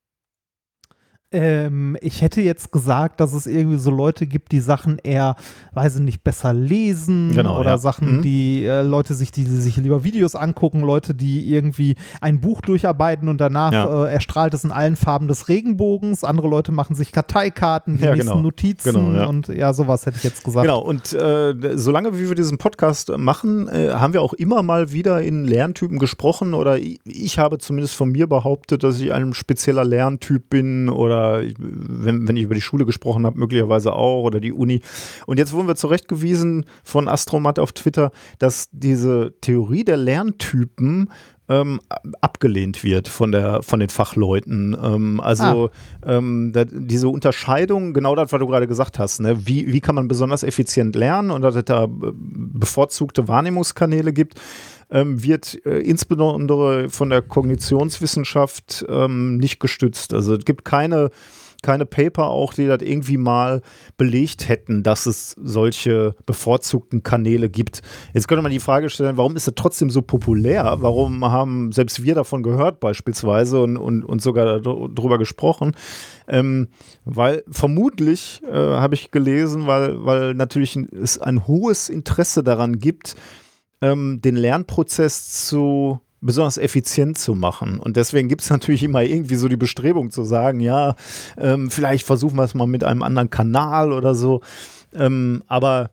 Ähm, ich hätte jetzt gesagt, dass es irgendwie so Leute gibt, die Sachen eher, weiß ich nicht, besser lesen genau, oder ja. Sachen, mhm. die äh, Leute sich, die, die sich lieber Videos angucken, Leute, die irgendwie ein Buch durcharbeiten und danach ja. äh, erstrahlt es in allen Farben des Regenbogens. Andere Leute machen sich Karteikarten, die ja, nächsten genau. Notizen genau, ja. und ja, sowas hätte ich jetzt gesagt. Genau, und äh, solange wie wir diesen Podcast machen, äh, haben wir auch immer mal wieder in Lerntypen gesprochen oder ich, ich habe zumindest von mir behauptet, dass ich ein spezieller Lerntyp bin oder ich, Wenn, wenn ich über die Schule gesprochen habe, möglicherweise auch oder die Uni. Und jetzt wurden wir zurechtgewiesen von Astromat auf Twitter, dass diese Theorie der Lerntypen ähm, abgelehnt wird von, der, von den Fachleuten. Ähm, also ah. ähm, da, diese Unterscheidung, genau das, was du gerade gesagt hast, ne? wie, wie kann man besonders effizient lernen und dass es da bevorzugte Wahrnehmungskanäle gibt, ähm, wird äh, insbesondere von der Kognitionswissenschaft ähm, nicht gestützt. Also es gibt keine keine Paper auch, die das irgendwie mal belegt hätten, dass es solche bevorzugten Kanäle gibt. Jetzt könnte man die Frage stellen, warum ist es trotzdem so populär? Warum haben selbst wir davon gehört beispielsweise und, und, und sogar darüber gesprochen? Ähm, weil vermutlich, äh, habe ich gelesen, weil, weil natürlich es ein hohes Interesse daran gibt, ähm, den Lernprozess zu besonders effizient zu machen. Und deswegen gibt es natürlich immer irgendwie so die Bestrebung zu sagen, ja, ähm, vielleicht versuchen wir es mal mit einem anderen Kanal oder so. Ähm, aber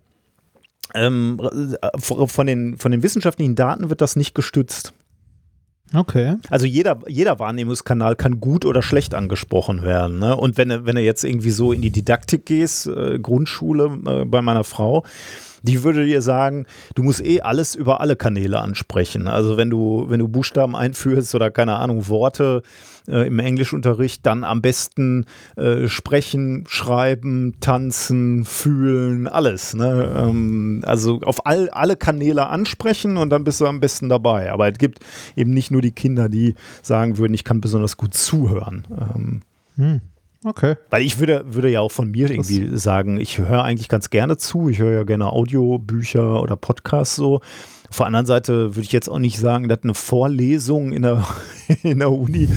ähm, von den, von den wissenschaftlichen Daten wird das nicht gestützt. Okay. Also jeder, jeder Wahrnehmungskanal kann gut oder schlecht angesprochen werden. Ne? Und wenn, wenn du jetzt irgendwie so in die Didaktik gehst, äh, Grundschule äh, bei meiner Frau, die würde dir sagen, du musst eh alles über alle Kanäle ansprechen. Also wenn du, wenn du Buchstaben einführst oder keine Ahnung, Worte äh, im Englischunterricht, dann am besten äh, sprechen, schreiben, tanzen, fühlen, alles. Ne? Ähm, also auf all, alle Kanäle ansprechen und dann bist du am besten dabei. Aber es gibt eben nicht nur die Kinder, die sagen würden, ich kann besonders gut zuhören. Ähm, hm. Okay. Weil ich würde, würde ja auch von mir irgendwie das sagen, ich höre eigentlich ganz gerne zu, ich höre ja gerne Audiobücher oder Podcasts so. Auf der anderen Seite würde ich jetzt auch nicht sagen, dass eine Vorlesung in der, in der Uni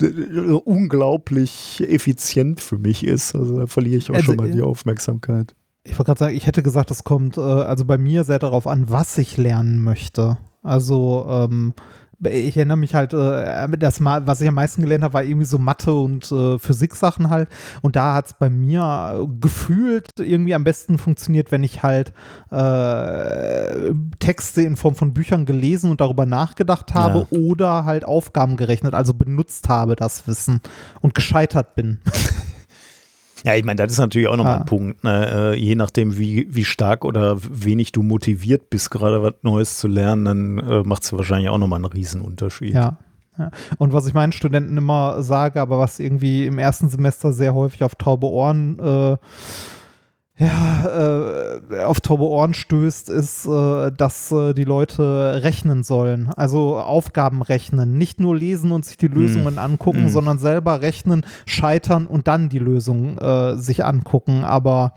unglaublich effizient für mich ist. Also da verliere ich auch also, schon mal die Aufmerksamkeit. Ich wollte gerade sagen, ich hätte gesagt, das kommt äh, also bei mir sehr darauf an, was ich lernen möchte. Also ähm, ich erinnere mich halt, äh, das mal, was ich am meisten gelernt habe, war irgendwie so Mathe und äh, Physik-Sachen halt. Und da hat es bei mir gefühlt irgendwie am besten funktioniert, wenn ich halt äh, Texte in Form von Büchern gelesen und darüber nachgedacht habe Ja. oder halt Aufgaben gerechnet, also benutzt habe das Wissen und gescheitert bin. Ja, ich meine, das ist natürlich auch nochmal Ah. ein Punkt. Ne? Äh, je nachdem, wie, wie stark oder wenig du motiviert bist, gerade was Neues zu lernen, dann äh, macht es wahrscheinlich auch nochmal einen Riesenunterschied. Ja. Ja. Und was ich meinen Studenten immer sage, aber was irgendwie im ersten Semester sehr häufig auf taube Ohren äh, ja, äh, auf taube Ohren stößt, ist, äh, dass äh, die Leute rechnen sollen. Also Aufgaben rechnen. Nicht nur lesen und sich die Lösungen angucken, Hm. sondern selber rechnen, scheitern und dann die Lösung äh, sich angucken. Aber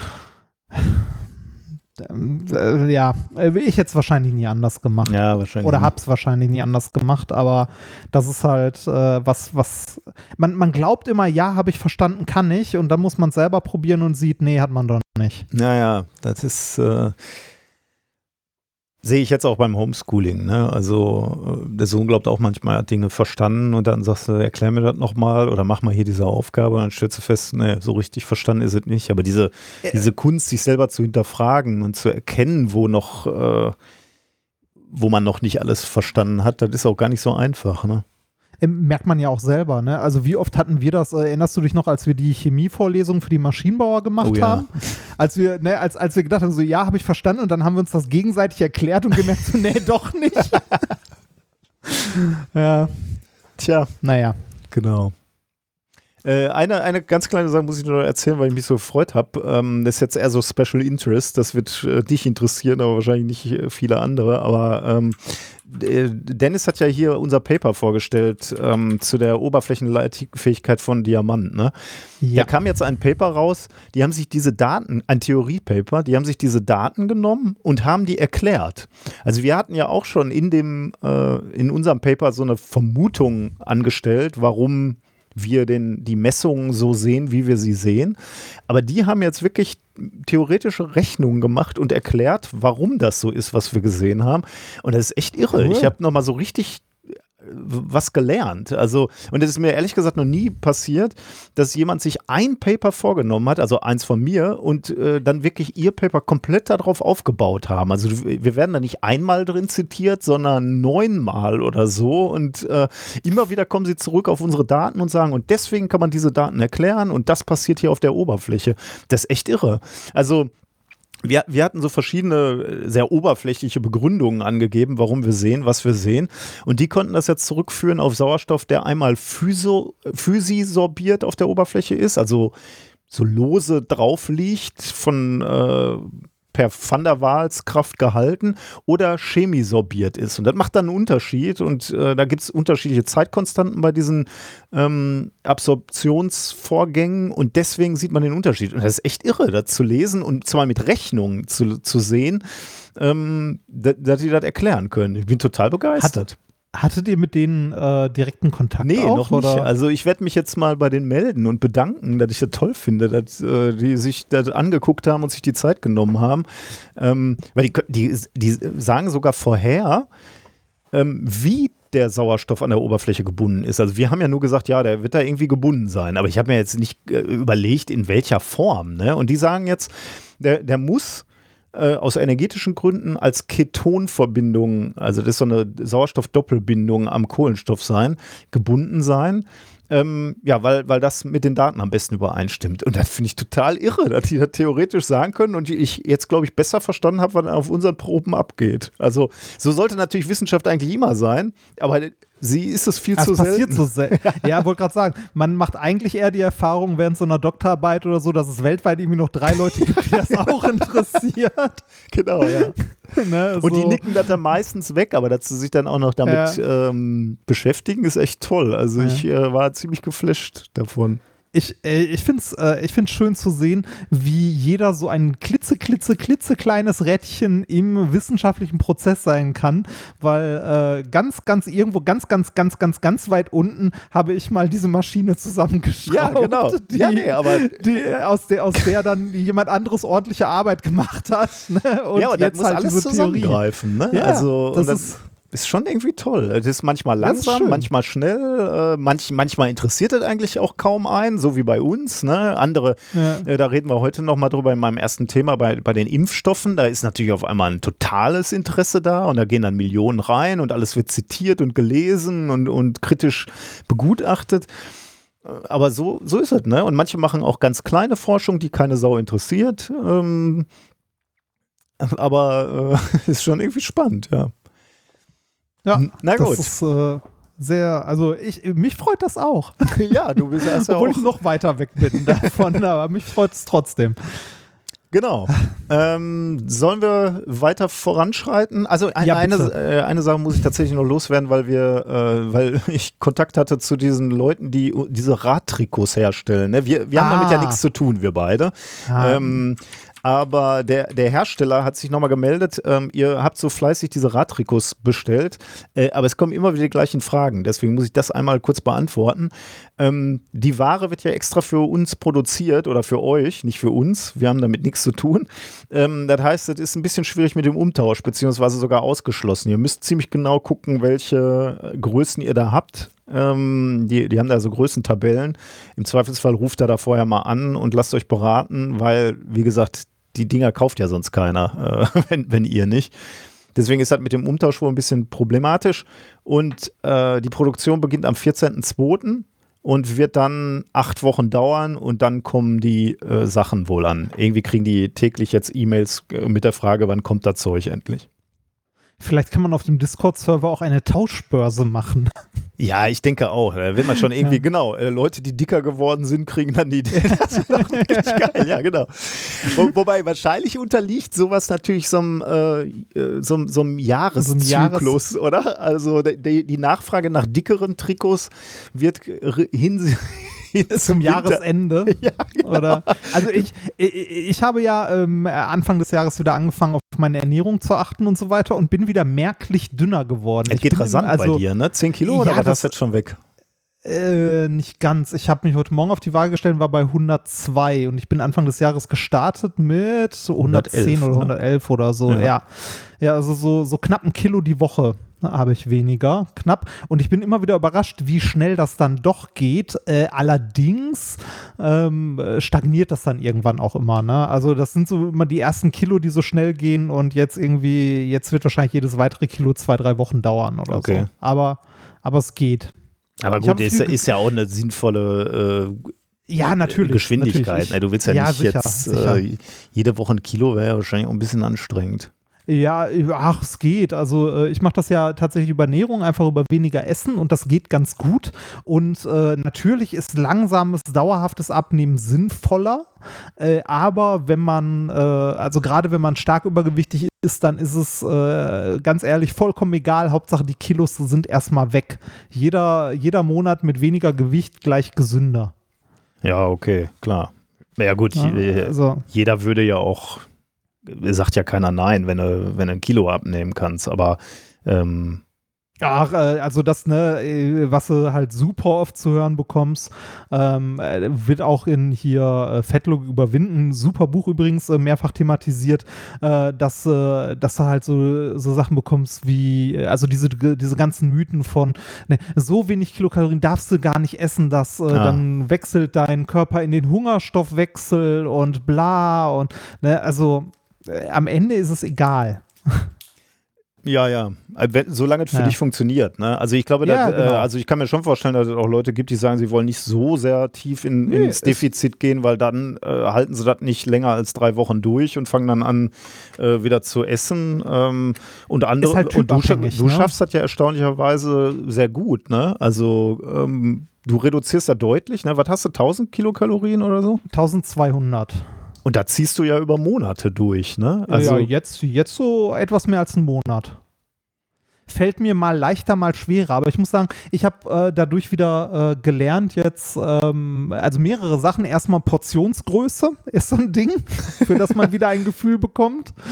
ähm, äh, ja, äh, ich hätte es wahrscheinlich nie anders gemacht. Ja, wahrscheinlich. Oder hab's wahrscheinlich nie anders gemacht, aber das ist halt äh, was, was man, man glaubt immer, ja, habe ich verstanden, kann ich, und dann muss man selber probieren und sieht, nee, hat man doch nicht. Naja, das ist, äh, sehe ich jetzt auch beim Homeschooling. Ne? Also äh, der Sohn glaubt auch manchmal, er hat Dinge verstanden und dann sagst du, erklär mir das nochmal oder mach mal hier diese Aufgabe und dann stellst du fest, nee, so richtig verstanden ist es nicht. Aber diese, diese Kunst, sich selber zu hinterfragen und zu erkennen, wo noch, äh, wo man noch nicht alles verstanden hat, das ist auch gar nicht so einfach. Ne? Ähm, merkt man ja auch selber, ne? Also wie oft hatten wir das, äh, erinnerst du dich noch, als wir die Chemievorlesung für die Maschinenbauer gemacht Oh ja. haben? Als wir, ne, als, als wir gedacht haben, so, ja, habe ich verstanden, und dann haben wir uns das gegenseitig erklärt und gemerkt, so, nee, doch nicht. Ja, Tja, naja. genau. Äh, eine, eine ganz kleine Sache muss ich nur erzählen, weil ich mich so gefreut habe. Ähm, das ist jetzt eher so Special Interest. Das wird äh, dich interessieren, aber wahrscheinlich nicht äh, viele andere. Aber ähm, äh, Dennis hat ja hier unser Paper vorgestellt ähm, zu der Oberflächenleitfähigkeit von Diamant. Ne? Ja. Da kam jetzt ein Paper raus, die haben sich diese Daten, ein Theoriepaper, die haben sich diese Daten genommen und haben die erklärt. Also wir hatten ja auch schon in dem, äh, in unserem Paper so eine Vermutung angestellt, warum wir den, die Messungen so sehen, wie wir sie sehen. Aber die haben jetzt wirklich theoretische Rechnungen gemacht und erklärt, warum das so ist, was wir gesehen haben. Und das ist echt irre. Cool. Ich habe nochmal so richtig was gelernt. Also, und es ist mir ehrlich gesagt noch nie passiert, dass jemand sich ein Paper vorgenommen hat, also eins von mir, und äh, dann wirklich ihr Paper komplett darauf aufgebaut haben. Also wir werden da nicht einmal drin zitiert, sondern neunmal oder so. Und äh, immer wieder kommen sie zurück auf unsere Daten und sagen, und deswegen kann man diese Daten erklären und das passiert hier auf der Oberfläche. Das ist echt irre. Also Wir, wir hatten so verschiedene sehr oberflächliche Begründungen angegeben, warum wir sehen, was wir sehen. Und die konnten das jetzt zurückführen auf Sauerstoff, der einmal physo, physisorbiert auf der Oberfläche ist, also so lose drauf liegt, von äh, per Van der Waals Kraft gehalten, oder chemisorbiert ist. Und das macht dann einen Unterschied. Und äh, da gibt es unterschiedliche Zeitkonstanten bei diesen ähm, Absorptionsvorgängen. Und deswegen sieht man den Unterschied. Und das ist echt irre, das zu lesen und zwar mit Rechnungen zu, zu sehen, ähm, dass, dass die das erklären können. Ich bin total begeistert. Hattet ihr mit denen äh, direkten Kontakt Nee, auch, noch nicht. oder? Also ich werde mich jetzt mal bei denen melden und bedanken, dass ich das toll finde, dass äh, die sich das angeguckt haben und sich die Zeit genommen haben. Ähm, weil die, die, die sagen sogar vorher, ähm, wie der Sauerstoff an der Oberfläche gebunden ist. Also wir haben ja nur gesagt, ja, der wird da irgendwie gebunden sein. Aber ich habe mir jetzt nicht äh, überlegt, in welcher Form. Ne? Und die sagen jetzt, der, der muss aus energetischen Gründen als Ketonverbindung, also das ist so eine Sauerstoffdoppelbindung am Kohlenstoff sein, gebunden sein. Ähm, ja, weil, weil das mit den Daten am besten übereinstimmt. Und das finde ich total irre, dass die das theoretisch sagen können und ich jetzt, glaube ich, besser verstanden habe, was auf unseren Proben abgeht. Also so sollte natürlich Wissenschaft eigentlich immer sein, aber sie ist es viel Das zu passiert selten. so selten. Ja, wollte gerade sagen, man macht eigentlich eher die Erfahrung während so einer Doktorarbeit oder so, dass es weltweit irgendwie noch drei Leute gibt, die das auch interessiert. Genau, ja. Ne, Und die so. nicken das dann meistens weg, aber dass sie sich dann auch noch damit ähm, beschäftigen, ist echt toll. Also Ja. ich äh, war ziemlich geflasht davon. Ich, äh, ich finde es äh, ich find's schön zu sehen, wie jeder so ein klitze, klitze, klitze kleines Rädchen im wissenschaftlichen Prozess sein kann, weil äh, ganz, ganz irgendwo, ganz, ganz, ganz, ganz, ganz weit unten habe ich mal diese Maschine zusammengeschraubt. Ja, genau. Die, Ja, nee, aber- die, aus, der, aus der dann jemand anderes ordentliche Arbeit gemacht hat. Ne? Und ja, und das jetzt muss halt alles diese Theorie. zusammengreifen. Ne? Ja, also, das und dann ist- ist schon irgendwie toll. Es ist manchmal Das ist langsam, schön. manchmal schnell, äh, manch, manchmal interessiert es eigentlich auch kaum einen, so wie bei uns. Ne? Andere, Ja. äh, da reden wir heute nochmal drüber in meinem ersten Thema, bei, bei den Impfstoffen, da ist natürlich auf einmal ein totales Interesse da und da gehen dann Millionen rein und alles wird zitiert und gelesen und, und kritisch begutachtet. Aber so, so ist es, ne? Und manche machen auch ganz kleine Forschung, die keine Sau interessiert. Ähm, aber äh, ist schon irgendwie spannend, ja. Ja, Na gut. das ist äh, sehr, also ich, mich freut das auch. Ja, du bist erst ja Obwohl auch. ich noch weiter weg bin davon, aber mich freut es trotzdem. Genau. Ähm, sollen wir weiter voranschreiten? Also ein, Ja, eine, bitte. äh, eine Sache muss ich tatsächlich noch loswerden, weil wir, äh, weil ich Kontakt hatte zu diesen Leuten, die uh, diese Radtrikots herstellen. Ne? Wir, wir haben Ah. damit ja nichts zu tun, wir beide. Ah. Ähm, aber der, der Hersteller hat sich nochmal gemeldet, ähm, ihr habt so fleißig diese Radtrikots bestellt, äh, aber es kommen immer wieder die gleichen Fragen, deswegen muss ich das einmal kurz beantworten. Ähm, die Ware wird ja extra für uns produziert oder für euch, nicht für uns, wir haben damit nichts zu tun. Ähm, das heißt, es ist ein bisschen schwierig mit dem Umtausch, beziehungsweise sogar ausgeschlossen. Ihr müsst ziemlich genau gucken, welche Größen ihr da habt. Ähm, die, die haben da so Größentabellen. Im Zweifelsfall ruft er da vorher mal an und lasst euch beraten, weil, wie gesagt, die Dinger kauft ja sonst keiner, äh, wenn, wenn ihr nicht. Deswegen ist das mit dem Umtausch wohl ein bisschen problematisch. Und äh, die Produktion beginnt am vierzehnten zweiten und wird dann acht Wochen dauern und dann kommen die äh, Sachen wohl an. Irgendwie kriegen die täglich jetzt E-Mails äh, mit der Frage, wann kommt das Zeug endlich? Vielleicht kann man auf dem Discord-Server auch eine Tauschbörse machen. Ja, ich denke auch. Da wird man schon irgendwie, Ja. genau, äh, Leute, die dicker geworden sind, kriegen dann die Idee. Das ist doch richtig geil, ja, genau. Wo, wobei, wahrscheinlich unterliegt sowas natürlich so einem, äh, äh, so, so einem Jahreszyklus, oder? Also die, die Nachfrage nach dickeren Trikots wird r- hin, hin Zum Winter- Jahresende. Ja, genau. Oder? Also ich, ich, ich habe ja ähm, Anfang des Jahres wieder angefangen, auf meine Ernährung zu achten und so weiter und bin wieder merklich dünner geworden. Es Ich geht bin rasant also, bei dir, ne? Zehn Kilo oder Ja, war das das- jetzt schon weg? Äh, nicht ganz. Ich habe mich heute Morgen auf die Waage gestellt und war bei hundertzwei und ich bin Anfang des Jahres gestartet mit so hundertzehn oder ne? hundertelf oder so. Ja. Ja, ja, also so, so knapp ein Kilo die Woche habe ich weniger, knapp. Und ich bin immer wieder überrascht, wie schnell das dann doch geht. Äh, allerdings ähm, stagniert das dann irgendwann auch immer. Ne? Also das sind so immer die ersten Kilo, die so schnell gehen und jetzt irgendwie, jetzt wird wahrscheinlich jedes weitere Kilo zwei, drei Wochen dauern oder Okay. so. Aber, aber es geht. Aber Ich gut, hab ist, viel- ist ja auch eine sinnvolle äh, Ja, natürlich. Geschwindigkeit. natürlich. Ne? Du willst ja, Ja, nicht sicher, jetzt sicher. äh, jede Woche ein Kilo, wäre ja wahrscheinlich auch ein bisschen anstrengend. Ja, ach, es geht. Also äh, ich mache das ja tatsächlich über Ernährung, einfach über weniger Essen und das geht ganz gut. Und äh, natürlich ist langsames, dauerhaftes Abnehmen sinnvoller. Äh, aber wenn man, äh, also gerade wenn man stark übergewichtig ist, dann ist es äh, ganz ehrlich vollkommen egal. Hauptsache die Kilos sind erstmal weg. Jeder, jeder Monat mit weniger Gewicht gleich gesünder. Ja, okay, klar. Ja gut, Ja, äh, also. jeder würde ja auch, sagt ja keiner nein, wenn du, wenn du ein Kilo abnehmen kannst, aber ähm, Ach, äh, also das, ne, äh, was du halt super oft zu hören bekommst, ähm, äh, wird auch in hier äh, Fettlog überwinden, super Buch übrigens, äh, mehrfach thematisiert, äh, dass, äh, dass du halt so, so Sachen bekommst wie, äh, also diese, diese ganzen Mythen von, ne, so wenig Kilokalorien darfst du gar nicht essen, dass äh, Ah. dann wechselt dein Körper in den Hungerstoffwechsel und bla und, ne, also äh, am Ende ist es egal. ja, ja, Äh, wenn, solange es für Ja. dich funktioniert. Ne? Also ich glaube, Ja, dass, genau. äh, also ich kann mir schon vorstellen, dass es auch Leute gibt, die sagen, sie wollen nicht so sehr tief in, Nee, ins es- Defizit gehen, weil dann äh, halten sie das nicht länger als drei Wochen durch und fangen dann an, äh, wieder zu essen. Ähm, und andere, Ist halt und du, scha- typabhängig, du ne? schaffst das ja erstaunlicherweise sehr gut. Ne? Also ähm, du reduzierst da deutlich. Ne? Was hast du, tausend Kilokalorien oder so? eintausendzweihundert. Und da ziehst du ja über Monate durch. Ne? Also, ja, jetzt, jetzt so etwas mehr als einen Monat. Fällt mir mal leichter, mal schwerer. Aber ich muss sagen, ich habe äh, dadurch wieder äh, gelernt jetzt, ähm, also mehrere Sachen. Erstmal Portionsgröße ist so ein Ding, für das man wieder ein Gefühl bekommt.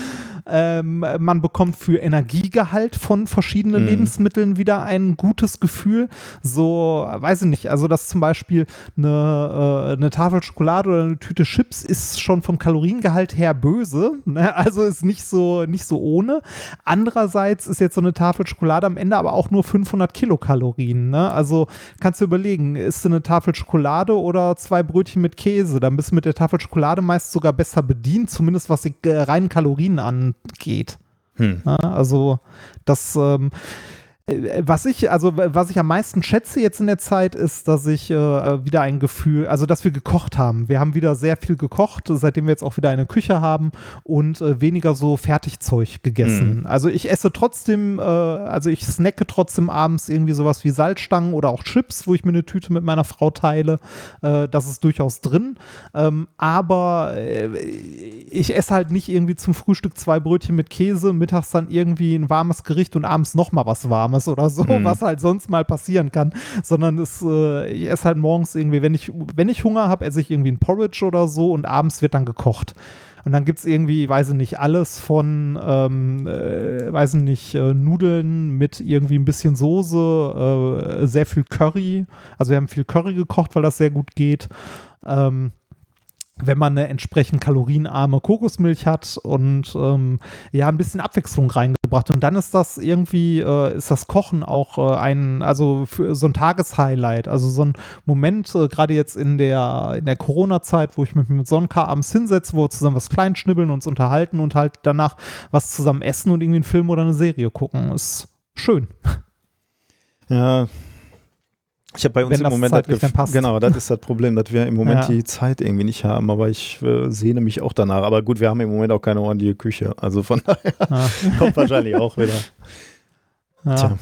Ähm, man bekommt für Energiegehalt von verschiedenen Mhm. Lebensmitteln wieder ein gutes Gefühl. So, weiß ich nicht, also dass zum Beispiel eine, äh, eine Tafel Schokolade oder eine Tüte Chips ist schon vom Kaloriengehalt her böse, ne? Also ist nicht so, nicht so ohne. Andererseits ist jetzt so eine Tafel Schokolade am Ende aber auch nur fünfhundert Kilokalorien, ne? Also kannst du überlegen, isst du eine Tafel Schokolade oder zwei Brötchen mit Käse? Dann bist du mit der Tafel Schokolade meist sogar besser bedient, zumindest was die äh, reinen Kalorien angeht. Hm. Ja, also das, ähm, äh, was ich, also was ich am meisten schätze jetzt in der Zeit, ist, dass ich äh, wieder ein Gefühl, also dass wir gekocht haben. Wir haben wieder sehr viel gekocht, seitdem wir jetzt auch wieder eine Küche haben und äh, weniger so Fertigzeug gegessen. Mhm. Also ich esse trotzdem, äh, also ich snacke trotzdem abends irgendwie sowas wie Salzstangen oder auch Chips, wo ich mir eine Tüte mit meiner Frau teile. Äh, das ist durchaus drin. Ähm, aber äh, ich esse halt nicht irgendwie zum Frühstück zwei Brötchen mit Käse, mittags dann irgendwie ein warmes Gericht und abends nochmal was Warmes oder so, Mhm. was halt sonst mal passieren kann, sondern es, äh, ich esse halt morgens irgendwie, wenn ich, wenn ich Hunger habe, esse ich irgendwie ein Porridge oder so und abends wird dann gekocht. Und dann gibt es irgendwie, weiß ich nicht, alles von, ähm, äh, weiß ich nicht, äh, Nudeln mit irgendwie ein bisschen Soße, äh, sehr viel Curry. Also wir haben viel Curry gekocht, weil das sehr gut geht. Ähm, wenn man eine entsprechend kalorienarme Kokosmilch hat und ähm, ja, ein bisschen Abwechslung reingebracht. Und dann ist das irgendwie, äh, ist das Kochen auch äh, ein, also für so ein Tageshighlight, also so ein Moment, äh, gerade jetzt in der, in der Corona-Zeit, wo ich mich mit Sonka abends hinsetze, wo wir zusammen was klein schnibbeln, uns unterhalten und halt danach was zusammen essen und irgendwie einen Film oder eine Serie gucken. Ist schön. Ja. Ich habe bei uns Wenn im das Moment zeitlich das dann passt. genau, das ist das Problem, dass wir im Moment Ja. die Zeit irgendwie nicht haben, aber ich äh, sehne mich auch danach. Aber gut, wir haben im Moment auch keine ordentliche Küche, also von daher Ja. kommt wahrscheinlich auch wieder. Ja. Tja.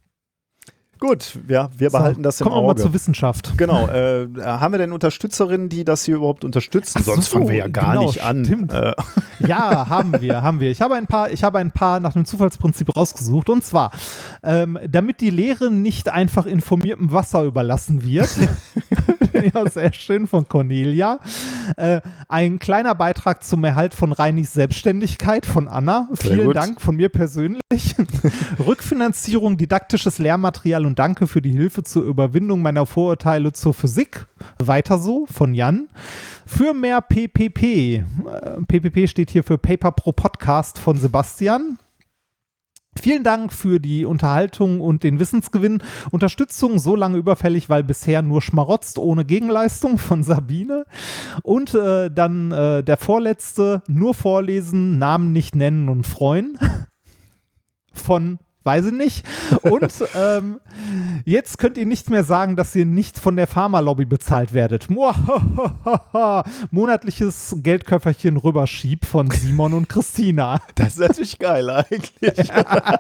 Gut, ja, wir behalten So, das im kommen wir mal Auge. zur Wissenschaft. Genau, äh, haben wir denn Unterstützerinnen, die das hier überhaupt unterstützen? Ach so, Sonst fangen wir ja gar genau, nicht an. stimmt. Äh, Ja, haben wir, haben wir. Ich habe ein paar, ich habe ein paar nach dem Zufallsprinzip rausgesucht. Und zwar, ähm, damit die Lehre nicht einfach informiertem Wasser überlassen wird. Ja, sehr schön von Cornelia. Äh, ein kleiner Beitrag zum Erhalt von Reinis Selbstständigkeit von Anna. Sehr Vielen gut. Dank von mir persönlich. Rückfinanzierung didaktisches Lehrmaterial und danke für die Hilfe zur Überwindung meiner Vorurteile zur Physik. Weiter so von Jan. Für mehr P P P. Äh, P P P steht hier für Paper Pro Podcast von Sebastian. Vielen Dank für die Unterhaltung und den Wissensgewinn. Unterstützung so lange überfällig, weil bisher nur schmarotzt ohne Gegenleistung von Sabine. Und äh, dann äh, der vorletzte, nur vorlesen, Namen nicht nennen und freuen. Von weiß ich nicht. Und ähm, jetzt könnt ihr nicht mehr sagen, dass ihr nicht von der Pharmalobby bezahlt werdet. Muahahaha. Monatliches Geldköfferchen rüberschieb von Simon und Christina. das ist natürlich geil eigentlich.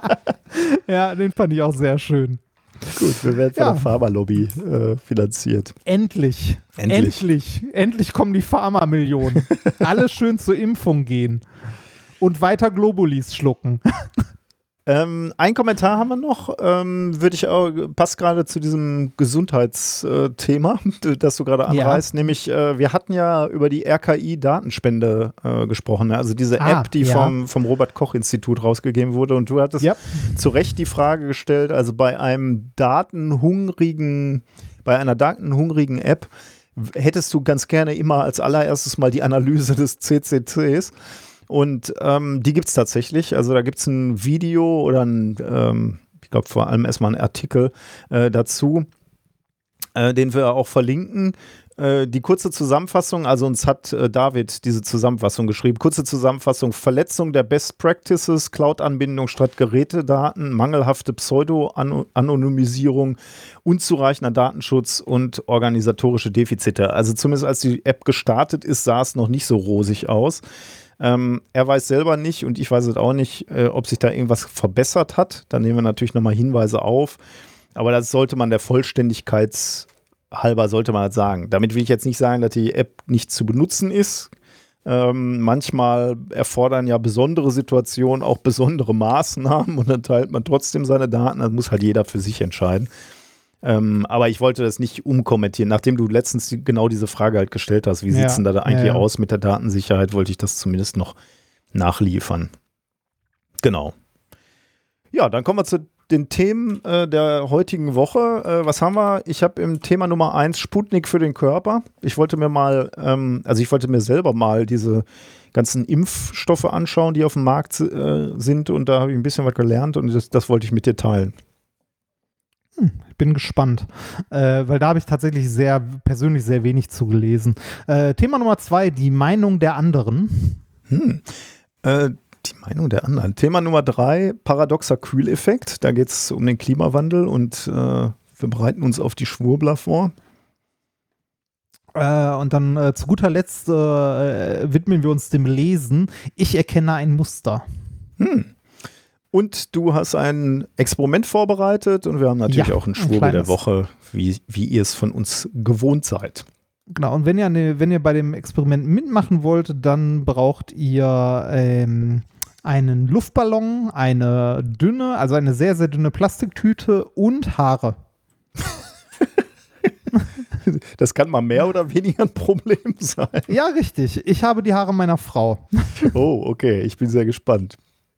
Ja, den fand ich auch sehr schön. Gut, wir werden von Ja. der Pharmalobby äh, finanziert. Endlich. Endlich. Endlich. Endlich kommen die Pharma-Millionen. Alle schön zur Impfung gehen. Und weiter Globulis schlucken. Ähm, ein Kommentar haben wir noch, ähm, würde ich auch, passt gerade zu diesem Gesundheitsthema, das du gerade anreißt, nämlich äh, wir hatten ja über die R K I-Datenspende äh, gesprochen, ne? Also diese Ah, App, die ja. vom, vom Robert-Koch-Institut rausgegeben wurde und du hattest Ja. zu Recht die Frage gestellt, also bei einem datenhungrigen, bei einer datenhungrigen App hättest du ganz gerne immer als allererstes mal die Analyse des C C Cs. Und ähm, die gibt es tatsächlich. Also da gibt es ein Video oder ein, ähm, ich glaube vor allem erstmal einen Artikel äh, dazu, äh, den wir auch verlinken. Äh, die kurze Zusammenfassung, also uns hat äh, David diese Zusammenfassung geschrieben. Kurze Zusammenfassung: Verletzung der Best Practices, Cloud-Anbindung statt Gerätedaten, mangelhafte Pseudo-Anonymisierung, unzureichender Datenschutz und organisatorische Defizite. Also zumindest als die App gestartet ist, sah es noch nicht so rosig aus. Ähm, er weiß selber nicht und ich weiß es auch nicht, äh, ob sich da irgendwas verbessert hat. Da nehmen wir natürlich nochmal Hinweise auf. Aber das sollte man der Vollständigkeit halber, sollte man halt sagen. Damit will ich jetzt nicht sagen, dass die App nicht zu benutzen ist. Ähm, manchmal erfordern ja besondere Situationen auch besondere Maßnahmen und dann teilt man trotzdem seine Daten. Das muss halt jeder für sich entscheiden. Ähm, aber ich wollte das nicht umkommentieren. Nachdem du letztens die, genau diese Frage halt gestellt hast, wie sieht es Ja, denn da eigentlich ja, ja. aus mit der Datensicherheit, wollte ich das zumindest noch nachliefern. Genau. Ja, dann kommen wir zu den Themen äh, der heutigen Woche. Äh, was haben wir? Ich habe im Thema Nummer eins Sputnik für den Körper. Ich wollte mir mal, ähm, also ich wollte mir selber mal diese ganzen Impfstoffe anschauen, die auf dem Markt äh, sind, und da habe ich ein bisschen was gelernt, und das, das wollte ich mit dir teilen. Hm, ich bin gespannt, äh, weil da habe ich tatsächlich sehr persönlich sehr wenig zugelesen. Äh, Thema Nummer zwei, die Meinung der anderen. Hm. Äh, Die Meinung der anderen. Thema Nummer drei, paradoxer Kühleffekt. Da geht es um den Klimawandel, und äh, wir bereiten uns auf die Schwurbler vor. Äh, und dann äh, zu guter Letzt äh, widmen wir uns dem Lesen. Ich erkenne ein Muster. Hm. Und du hast ein Experiment vorbereitet, und wir haben natürlich Ja, auch einen ein Schwurbel der kleines. Woche, wie, wie ihr es von uns gewohnt seid. Genau, und wenn ihr, eine, wenn ihr bei dem Experiment mitmachen wollt, dann braucht ihr ähm, einen Luftballon, eine dünne, also eine sehr, sehr dünne Plastiktüte und Haare. Das kann mal mehr oder weniger ein Problem sein. Ja, richtig. Ich habe die Haare meiner Frau. Oh, okay, ich bin sehr gespannt.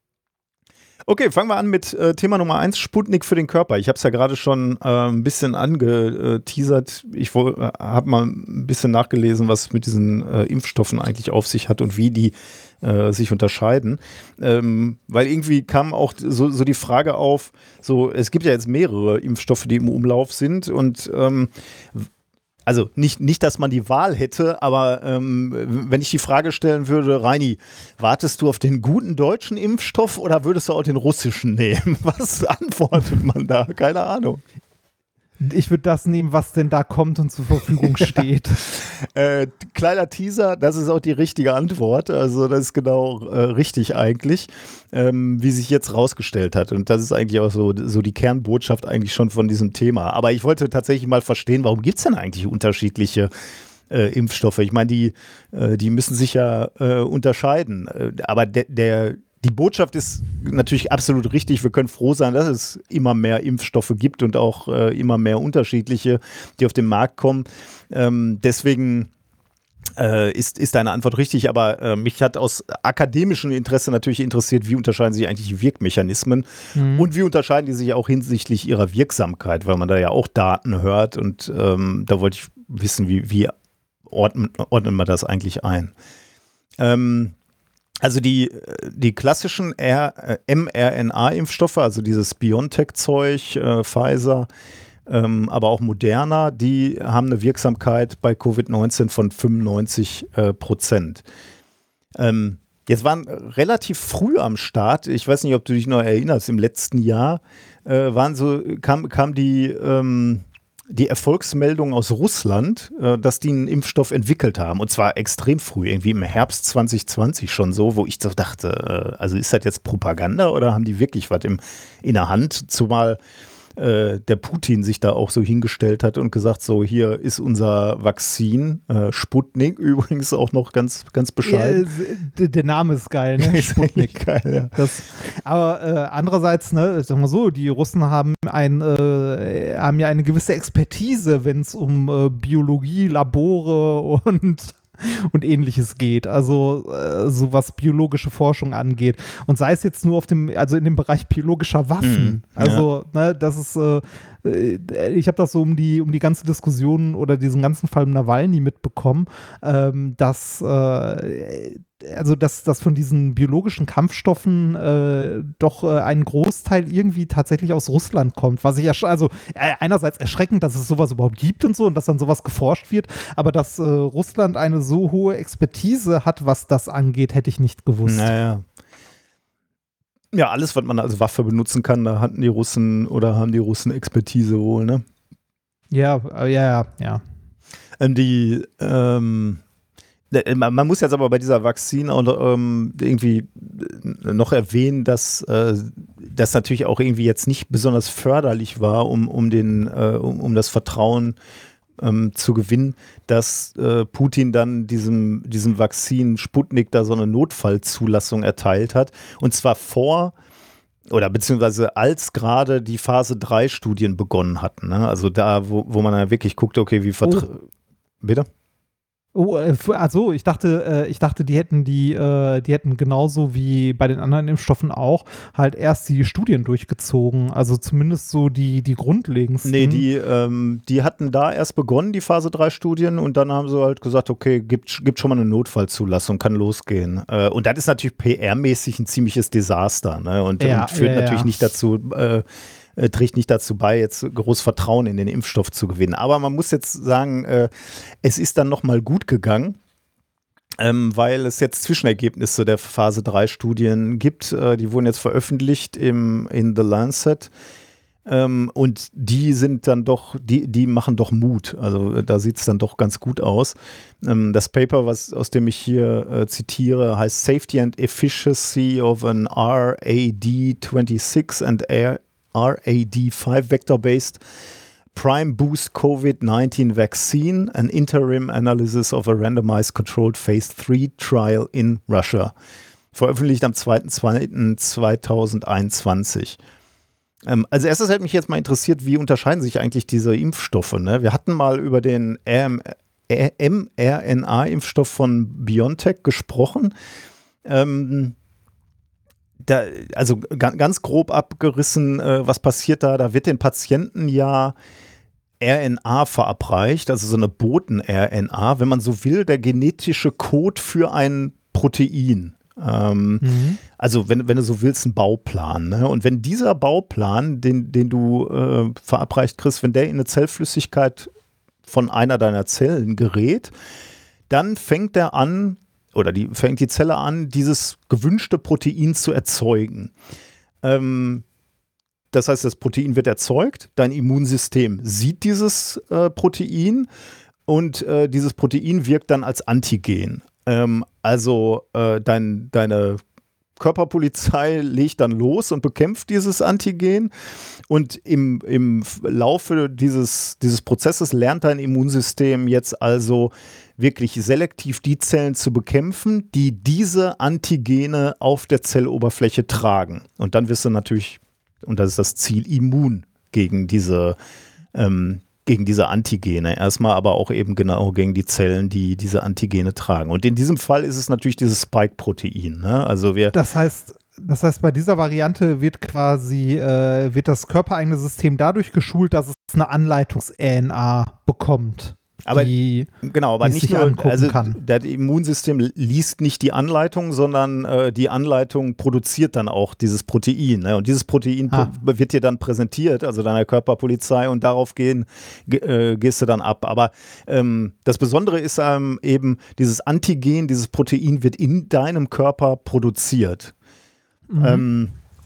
Okay, fangen wir an mit äh, Thema Nummer eins, Sputnik für den Körper. Ich habe es ja gerade schon äh, ein bisschen angeteasert. Ich äh, habe mal ein bisschen nachgelesen, was es mit diesen äh, Impfstoffen eigentlich auf sich hat und wie die äh, sich unterscheiden. Ähm, weil irgendwie kam auch so, so die Frage auf, so, es gibt ja jetzt mehrere Impfstoffe, die im Umlauf sind, und ähm, also nicht, nicht, dass man die Wahl hätte, aber ähm, wenn ich die Frage stellen würde, Reini, wartest du auf den guten deutschen Impfstoff oder würdest du auch den russischen nehmen? Was antwortet man da? Keine Ahnung. Ich würde das nehmen, was denn da kommt und zur Verfügung steht. Äh, kleiner Teaser, das ist auch die richtige Antwort. Also das ist genau äh, richtig eigentlich, ähm, wie sich jetzt rausgestellt hat. Und das ist eigentlich auch so, so die Kernbotschaft eigentlich schon von diesem Thema. Aber ich wollte tatsächlich mal verstehen, warum gibt es denn eigentlich unterschiedliche äh, Impfstoffe? Ich meine, die, äh, die müssen sich ja äh, unterscheiden. Äh, aber de der Die Botschaft ist natürlich absolut richtig. Wir können froh sein, dass es immer mehr Impfstoffe gibt und auch äh, immer mehr unterschiedliche, die auf den Markt kommen. Ähm, deswegen äh, ist, ist deine Antwort richtig. Aber äh, mich hat aus akademischem Interesse natürlich interessiert, wie unterscheiden sich eigentlich die Wirkmechanismen Mhm. und wie unterscheiden die sich auch hinsichtlich ihrer Wirksamkeit, weil man da ja auch Daten hört. Und ähm, da wollte ich wissen, wie, wie ordnen, ordnen wir das eigentlich ein? Ähm, Also die, die klassischen mRNA-Impfstoffe, also dieses BioNTech-Zeug, äh, Pfizer, ähm, aber auch Moderna, die haben eine Wirksamkeit bei Covid neunzehn von fünfundneunzig äh, Prozent. Ähm, jetzt waren relativ früh am Start, ich weiß nicht, ob du dich noch erinnerst, im letzten Jahr äh, waren so, kam, kam die ähm, die Erfolgsmeldung aus Russland, äh, dass die einen Impfstoff entwickelt haben. Und zwar extrem früh, irgendwie im Herbst zwanzig zwanzig schon so, wo ich so dachte, äh, also ist das jetzt Propaganda oder haben die wirklich was im, in der Hand? Zumal äh, der Putin sich da auch so hingestellt hat und gesagt, so hier ist unser Vakzin, äh, Sputnik übrigens auch noch ganz, ganz bescheiden. Ja, der Name ist geil, ne? Sputnik. Geil, ja. Das, aber äh, andererseits, ne, sagen wir so, die Russen haben, ein, äh, haben ja eine gewisse Expertise, wenn es um äh, Biologie, Labore und, und ähnliches geht. Also äh, so was biologische Forschung angeht. Und sei es jetzt nur auf dem, also in dem Bereich biologischer Waffen. Mhm, Also, ne, das ist äh, ich habe das so um die, um die ganze Diskussion oder diesen ganzen Fall Nawalny mitbekommen, ähm, dass, äh, also dass, dass von diesen biologischen Kampfstoffen äh, doch äh, ein Großteil irgendwie tatsächlich aus Russland kommt. Was ich ja schon, also äh, einerseits erschreckend, dass es sowas überhaupt gibt und so und dass dann sowas geforscht wird, aber dass äh, Russland eine so hohe Expertise hat, was das angeht, hätte ich nicht gewusst. Naja. Ja, alles, was man als Waffe benutzen kann, da hatten die Russen oder haben die Russen Expertise wohl, ne? Ja, äh, ja, ja, ja. Ähm, die, ähm, man, man muss jetzt aber bei dieser Vakzin auch ähm, irgendwie noch erwähnen, dass äh, das natürlich auch irgendwie jetzt nicht besonders förderlich war, um, um, den, äh, um, um das Vertrauen ähm, zu gewinnen, dass äh, Putin dann diesem, diesem Vakzin Sputnik da so eine Notfallzulassung erteilt hat. Und zwar vor oder beziehungsweise als gerade die Phase drei Studien begonnen hatten. Ne? Also da, wo, wo man dann wirklich guckt, okay, wie vertra- Oh. Bitte? Oh, äh, f- also ich dachte, äh, ich dachte, die hätten die, äh, die hätten genauso wie bei den anderen Impfstoffen auch halt erst die Studien durchgezogen. Also zumindest so die, die grundlegendsten. Nee, die, ähm, die hatten da erst begonnen, die Phase drei Studien, und dann haben sie halt gesagt, okay, gibt, gibt schon mal eine Notfallzulassung, kann losgehen. Äh, und das ist natürlich P R-mäßig ein ziemliches Desaster, ne? Und, Ja, und führt ja, natürlich ja. nicht dazu, äh, äh, trägt nicht dazu bei, jetzt groß Vertrauen in den Impfstoff zu gewinnen. Aber man muss jetzt sagen, äh, es ist dann nochmal gut gegangen. Ähm, weil es jetzt Zwischenergebnisse der Phase drei Studien gibt. Äh, die wurden jetzt veröffentlicht im, in The Lancet. Ähm, und die sind dann doch, die, die machen doch Mut. Also äh, da sieht es dann doch ganz gut aus. Ähm, das Paper, was, aus dem ich hier äh, zitiere, heißt Safety and Efficacy of an R A D twenty-six and R A D five Vector-Based Prime Boost COVID nineteen Vaccine, an interim analysis of a randomized controlled phase three trial in Russia. Veröffentlicht am zweiter zweiter zweitausendeinundzwanzig. Ähm, als erstes hätte mich jetzt mal interessiert, wie unterscheiden sich eigentlich diese Impfstoffe? Ne? Wir hatten mal über den mRNA-Impfstoff von BioNTech gesprochen. Ähm, da, also ga, ganz grob abgerissen, äh, was passiert da? Da wird den Patienten ja R N A verabreicht, also so eine Boten-R N A, wenn man so will, der genetische Code für ein Protein. Ähm, Mhm. Also wenn, wenn du so willst, ein Bauplan. Ne? Und wenn dieser Bauplan, den, den du äh, verabreicht kriegst, wenn der in eine Zellflüssigkeit von einer deiner Zellen gerät, dann fängt der an, oder die, fängt die Zelle an, dieses gewünschte Protein zu erzeugen. Ähm, das heißt, das Protein wird erzeugt, dein Immunsystem sieht dieses äh, Protein und äh, dieses Protein wirkt dann als Antigen. Ähm, also äh, dein, deine Körperpolizei legt dann los und bekämpft dieses Antigen, und im, im Laufe dieses, dieses Prozesses lernt dein Immunsystem jetzt also wirklich selektiv die Zellen zu bekämpfen, die diese Antigene auf der Zelloberfläche tragen. Und dann wirst du natürlich, und das ist das Ziel, immun gegen diese ähm, gegen diese Antigene. Erstmal aber auch eben genau gegen die Zellen, die diese Antigene tragen. Und in diesem Fall ist es natürlich dieses Spike-Protein. Ne? Also wir Das heißt, das heißt, bei dieser Variante wird quasi, äh, wird das körpereigene System dadurch geschult, dass es eine Anleitungs-R N A bekommt. Aber die, genau, aber die es nicht sich nur, angucken also kann. das Immunsystem liest nicht die Anleitung, sondern äh, die Anleitung produziert dann auch dieses Protein. Ne? Und dieses Protein Ah. pro- wird dir dann präsentiert, also deiner Körperpolizei, und darauf gehen, ge, äh, gehst du dann ab. Aber ähm, das Besondere ist ähm, eben, dieses Antigen, dieses Protein wird in deinem Körper produziert. Mhm. Ähm,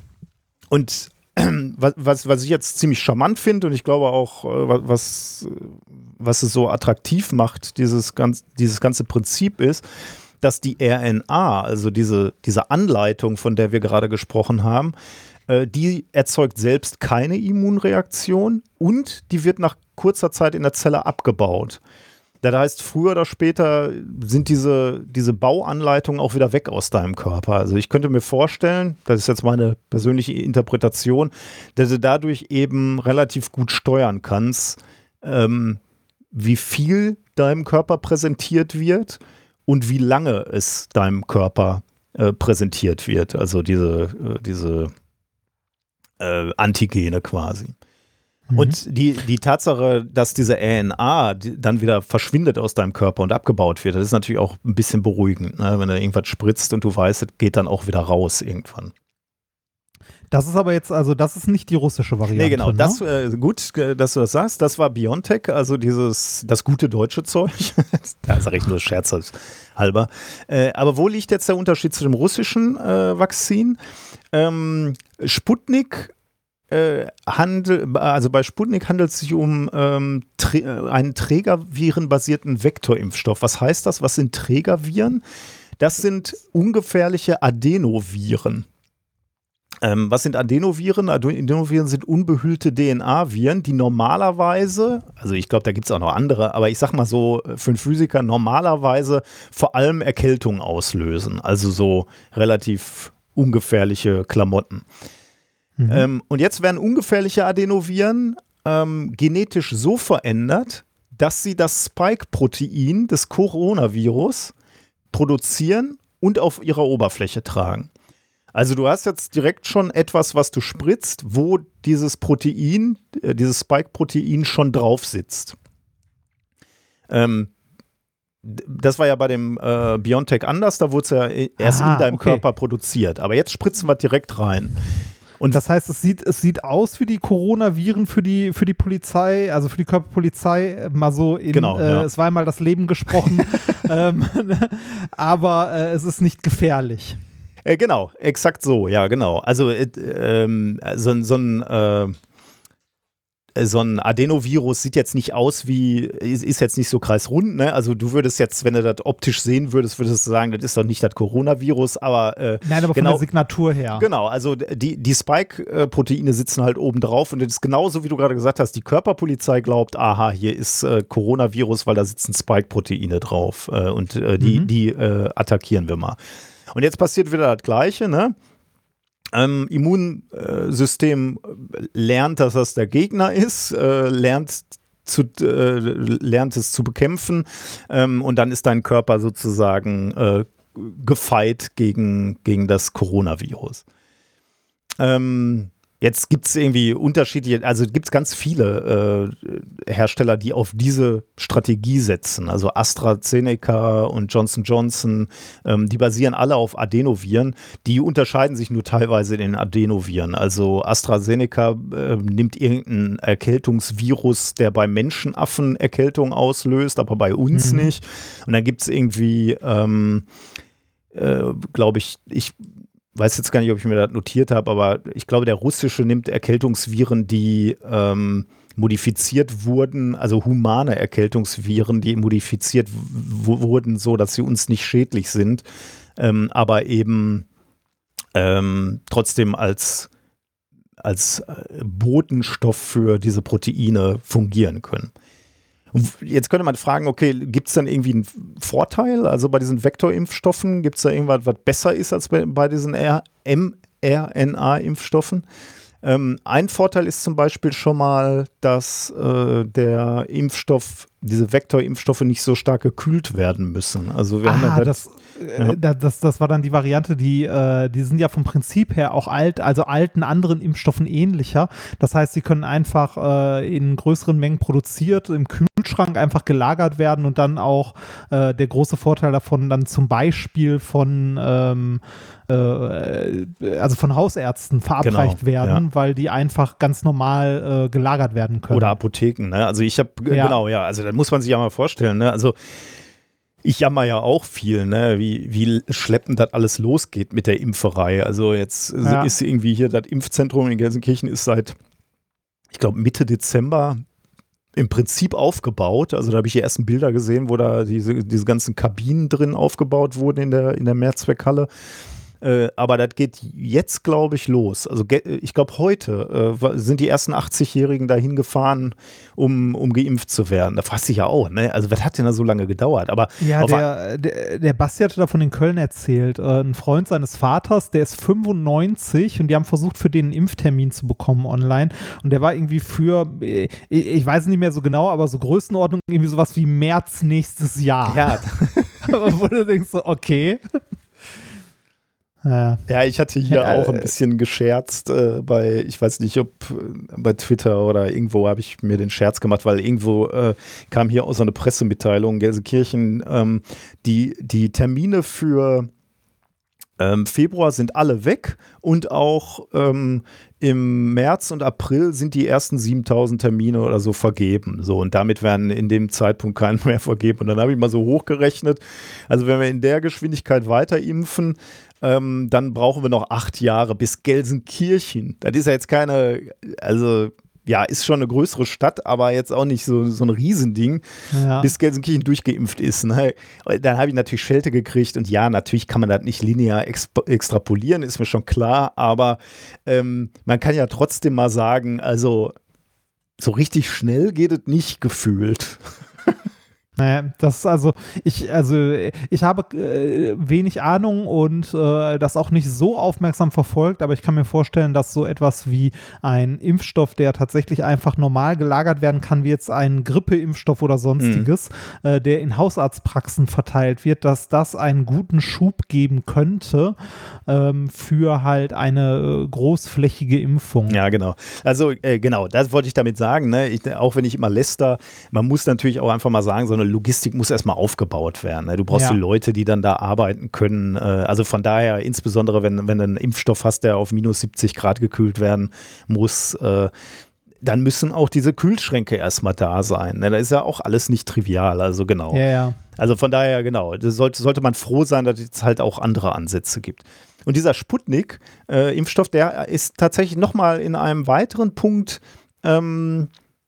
und was, was, was ich jetzt ziemlich charmant finde, und ich glaube auch, äh, was, was es so attraktiv macht, dieses, ganz, dieses ganze Prinzip ist, dass die R N A, also diese, diese Anleitung, von der wir gerade gesprochen haben, äh, die erzeugt selbst keine Immunreaktion, und die wird nach kurzer Zeit in der Zelle abgebaut. Das heißt, früher oder später sind diese, diese Bauanleitungen auch wieder weg aus deinem Körper. Also ich könnte mir vorstellen, das ist jetzt meine persönliche Interpretation, dass du dadurch eben relativ gut steuern kannst, ähm, wie viel deinem Körper präsentiert wird und wie lange es deinem Körper äh, präsentiert wird. Also diese, äh, diese äh, Antigene quasi. Mhm. Und die, die Tatsache, dass diese R N A die dann wieder verschwindet aus deinem Körper und abgebaut wird, das ist natürlich auch ein bisschen beruhigend, ne? Wenn du irgendwas spritzt und du weißt, es geht dann auch wieder raus irgendwann. Das ist aber jetzt, also das ist nicht die russische Variante. Nee, genau, ne? das, äh, gut, äh, dass du das sagst, das war BioNTech, also dieses, das gute deutsche Zeug. Da sage ich nur scherzhalber. Äh, aber wo liegt jetzt der Unterschied zu dem russischen äh, Vakzin? Ähm, Sputnik Äh, handel, also bei Sputnik handelt es sich um ähm, trä- einen trägervirenbasierten Vektorimpfstoff. Was heißt das? Was sind Trägerviren? Das sind ungefährliche Adenoviren. Ähm, was sind Adenoviren? Adenoviren sind unbehüllte D N A-Viren, die normalerweise, also ich glaube, da gibt es auch noch andere, aber ich sag mal so, für einen Physiker normalerweise vor allem Erkältungen auslösen. Also so relativ ungefährliche Klamotten. Mhm. Ähm, und jetzt werden ungefährliche Adenoviren ähm, genetisch so verändert, dass sie das Spike-Protein des Coronavirus produzieren und auf ihrer Oberfläche tragen. Also du hast jetzt direkt schon etwas, was du spritzt, wo dieses Protein, äh, dieses Spike-Protein schon drauf sitzt. Ähm, das war ja bei dem äh, BioNTech anders, da wurde es ja erst Aha, in deinem okay. Körper produziert. Aber jetzt spritzen wir direkt rein. Und das heißt, es sieht, es sieht aus wie die Coronaviren für die, für die Polizei, also für die Körperpolizei, mal so in, Genau, äh, ja. es war einmal das Leben gesprochen, ähm, aber äh, es ist nicht gefährlich. Äh, genau, exakt so, ja, genau. Also äh, ähm, so, so ein äh, so ein Adenovirus sieht jetzt nicht aus wie, ist, ist jetzt nicht so kreisrund, ne? Also du würdest jetzt, wenn du das optisch sehen würdest, würdest du sagen, das ist doch nicht das Coronavirus, aber äh, Nein, aber genau, von der Signatur her. Genau, also die, die Spike-Proteine sitzen halt oben drauf und das ist genauso, wie du gerade gesagt hast, die Körperpolizei glaubt, aha, hier ist äh, Coronavirus, weil da sitzen Spike-Proteine drauf äh, und äh, die, Mhm. die äh, attackieren wir mal. Und jetzt passiert wieder das Gleiche, ne? Ähm, Immunsystem lernt, dass das der Gegner ist, äh, lernt, zu, äh, lernt es zu bekämpfen ähm, und dann ist dein Körper sozusagen äh, gefeit gegen, gegen das Coronavirus. Ähm, jetzt gibt es irgendwie unterschiedliche, also gibt es ganz viele äh, Hersteller, die auf diese Strategie setzen. Also AstraZeneca und Johnson Johnson, ähm, die basieren alle auf Adenoviren. Die unterscheiden sich nur teilweise in den Adenoviren. Also AstraZeneca äh, nimmt irgendeinen Erkältungsvirus, der bei Menschenaffen Erkältung auslöst, aber bei uns Mhm. nicht. Und dann gibt es irgendwie, ähm, äh, glaube ich, ich weiß jetzt gar nicht, ob ich mir das notiert habe, aber ich glaube, der russische nimmt Erkältungsviren, die ähm, modifiziert wurden, also humane Erkältungsviren, die modifiziert w- wurden, so dass sie uns nicht schädlich sind, ähm, aber eben ähm, trotzdem als, als äh, Botenstoff für diese Proteine fungieren können. Und jetzt könnte man fragen, okay, gibt es dann irgendwie einen Vorteil? Also bei diesen Vektorimpfstoffen, gibt es da irgendwas, was besser ist als bei, bei diesen mRNA-Impfstoffen? Ähm, ein Vorteil ist zum Beispiel schon mal, dass äh, der Impfstoff, diese Vektorimpfstoffe nicht so stark gekühlt werden müssen. Also wir haben Ah, halt, das, äh, da- das, das war dann die Variante, die, äh, die sind ja vom Prinzip her auch alt, also alten anderen Impfstoffen ähnlicher. Das heißt, sie können einfach äh, in größeren Mengen produziert, im Kühlschrank einfach gelagert werden und dann auch äh, der große Vorteil davon dann zum Beispiel von ähm, äh, also von Hausärzten verabreicht Genau, werden, weil die einfach ganz normal äh, gelagert werden können. oder Apotheken, ne? Also ich habe, Ja. genau, ja, also da muss man sich ja mal vorstellen, ne? Also ich jammer ja auch viel, ne, wie, wie schleppend das alles losgeht mit der Impferei. Also jetzt Ja. ist irgendwie hier das Impfzentrum in Gelsenkirchen ist seit, ich glaube, Mitte Dezember im Prinzip aufgebaut. Also da habe ich die ersten Bilder gesehen, wo da diese, diese ganzen Kabinen drin aufgebaut wurden in der, in der Mehrzweckhalle. Äh, aber das geht jetzt, glaube ich, los. Also ge- ich glaube, heute äh, wa- sind die ersten achtzigjährigen dahin gefahren, um, um geimpft zu werden. Da fragst du dich ja auch, ne? Also was hat denn da so lange gedauert? Aber Ja, auf der, der, der Basti hatte davon in Köln erzählt. Äh, ein Freund seines Vaters, der ist fünfundneunzig und die haben versucht, für den einen Impftermin zu bekommen online. Und der war irgendwie für, äh, ich, ich weiß nicht mehr so genau, aber so Größenordnung irgendwie sowas wie März nächstes Jahr. ja, Wo du denkst so, okay. Ja. ja, ich hatte hier Ja, auch ein äh, bisschen gescherzt äh, bei, ich weiß nicht, ob äh, bei Twitter oder irgendwo habe ich mir den Scherz gemacht, weil irgendwo äh, kam hier auch so eine Pressemitteilung, Gelsenkirchen, ähm, die, die Termine für ähm, Februar sind alle weg und auch ähm, im März und April sind die ersten siebentausend Termine oder so vergeben. So, und damit werden in dem Zeitpunkt keine mehr vergeben. Und dann habe ich mal so hochgerechnet, also wenn wir in der Geschwindigkeit weiter impfen, ähm, dann brauchen wir noch acht Jahre bis Gelsenkirchen. Das ist ja jetzt keine, also ja, ist schon eine größere Stadt, aber jetzt auch nicht so, so ein Riesending, Ja. bis Gelsenkirchen durchgeimpft ist. Ne? Dann habe ich natürlich Schelte gekriegt und ja, natürlich kann man das nicht linear exp- extrapolieren, ist mir schon klar, aber ähm, man kann ja trotzdem mal sagen, also so richtig schnell geht es nicht gefühlt. Naja, das ist also, ich, also ich habe äh, wenig Ahnung und äh, das auch nicht so aufmerksam verfolgt, aber ich kann mir vorstellen, dass so etwas wie ein Impfstoff, der tatsächlich einfach normal gelagert werden kann, wie jetzt ein Grippeimpfstoff oder sonstiges, mhm. äh, der in Hausarztpraxen verteilt wird, dass das einen guten Schub geben könnte ähm, für halt eine äh, großflächige Impfung. Ja, genau. Also äh, genau, das wollte ich damit sagen, ne? Ich, auch wenn ich immer läster, man muss natürlich auch einfach mal sagen, so eine Logistik muss erstmal aufgebaut werden. Ne? Du brauchst ja. die Leute, die dann da arbeiten können. Äh, also von daher, insbesondere wenn, wenn du einen Impfstoff hast, der auf minus siebzig Grad gekühlt werden muss, äh, dann müssen auch diese Kühlschränke erstmal da sein. Ne? Da ist ja auch alles nicht trivial, also genau. Ja, ja. Also von daher, genau, das sollte, sollte man froh sein, dass es halt auch andere Ansätze gibt. Und dieser Sputnik-Impfstoff, äh, der ist tatsächlich nochmal in einem weiteren Punkt ähm,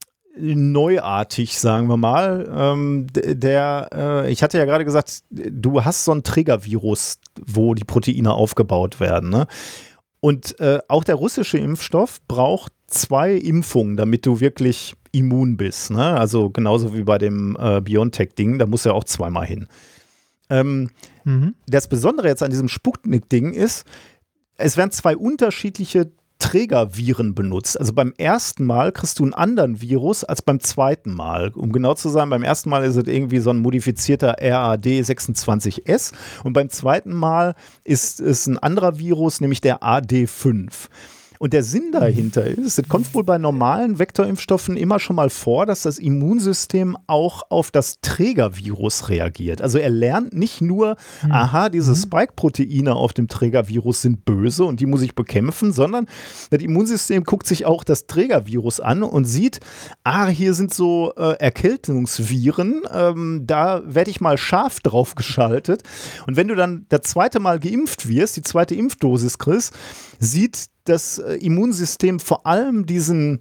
neuartig, sagen wir mal. Ähm, der, äh, ich hatte ja gerade gesagt, du hast so ein Trägervirus, wo die Proteine aufgebaut werden. Ne? Und äh, auch der russische Impfstoff braucht zwei Impfungen, damit du wirklich immun bist. Ne? Also genauso wie bei dem äh, BioNTech-Ding, da muss ja auch zweimal hin. Ähm, mhm. Das Besondere jetzt an diesem Sputnik-Ding ist, es werden zwei unterschiedliche Trägerviren benutzt. Also beim ersten Mal kriegst du einen anderen Virus als beim zweiten Mal. Um genau zu sein, beim ersten Mal ist es irgendwie so ein modifizierter R A D sechsundzwanzig S und beim zweiten Mal ist es ein anderer Virus, nämlich der A D fünf. Und der Sinn dahinter ist, es kommt wohl bei normalen Vektorimpfstoffen immer schon mal vor, dass das Immunsystem auch auf das Trägervirus reagiert. Also er lernt nicht nur, mhm. aha, diese Spike-Proteine auf dem Trägervirus sind böse und die muss ich bekämpfen, sondern das Immunsystem guckt sich auch das Trägervirus an und sieht, ah, hier sind so äh, Erkältungsviren, ähm, da werde ich mal scharf drauf geschaltet. Und wenn du dann das zweite Mal geimpft wirst, die zweite Impfdosis kriegst, sieht das äh, Immunsystem vor allem diesen,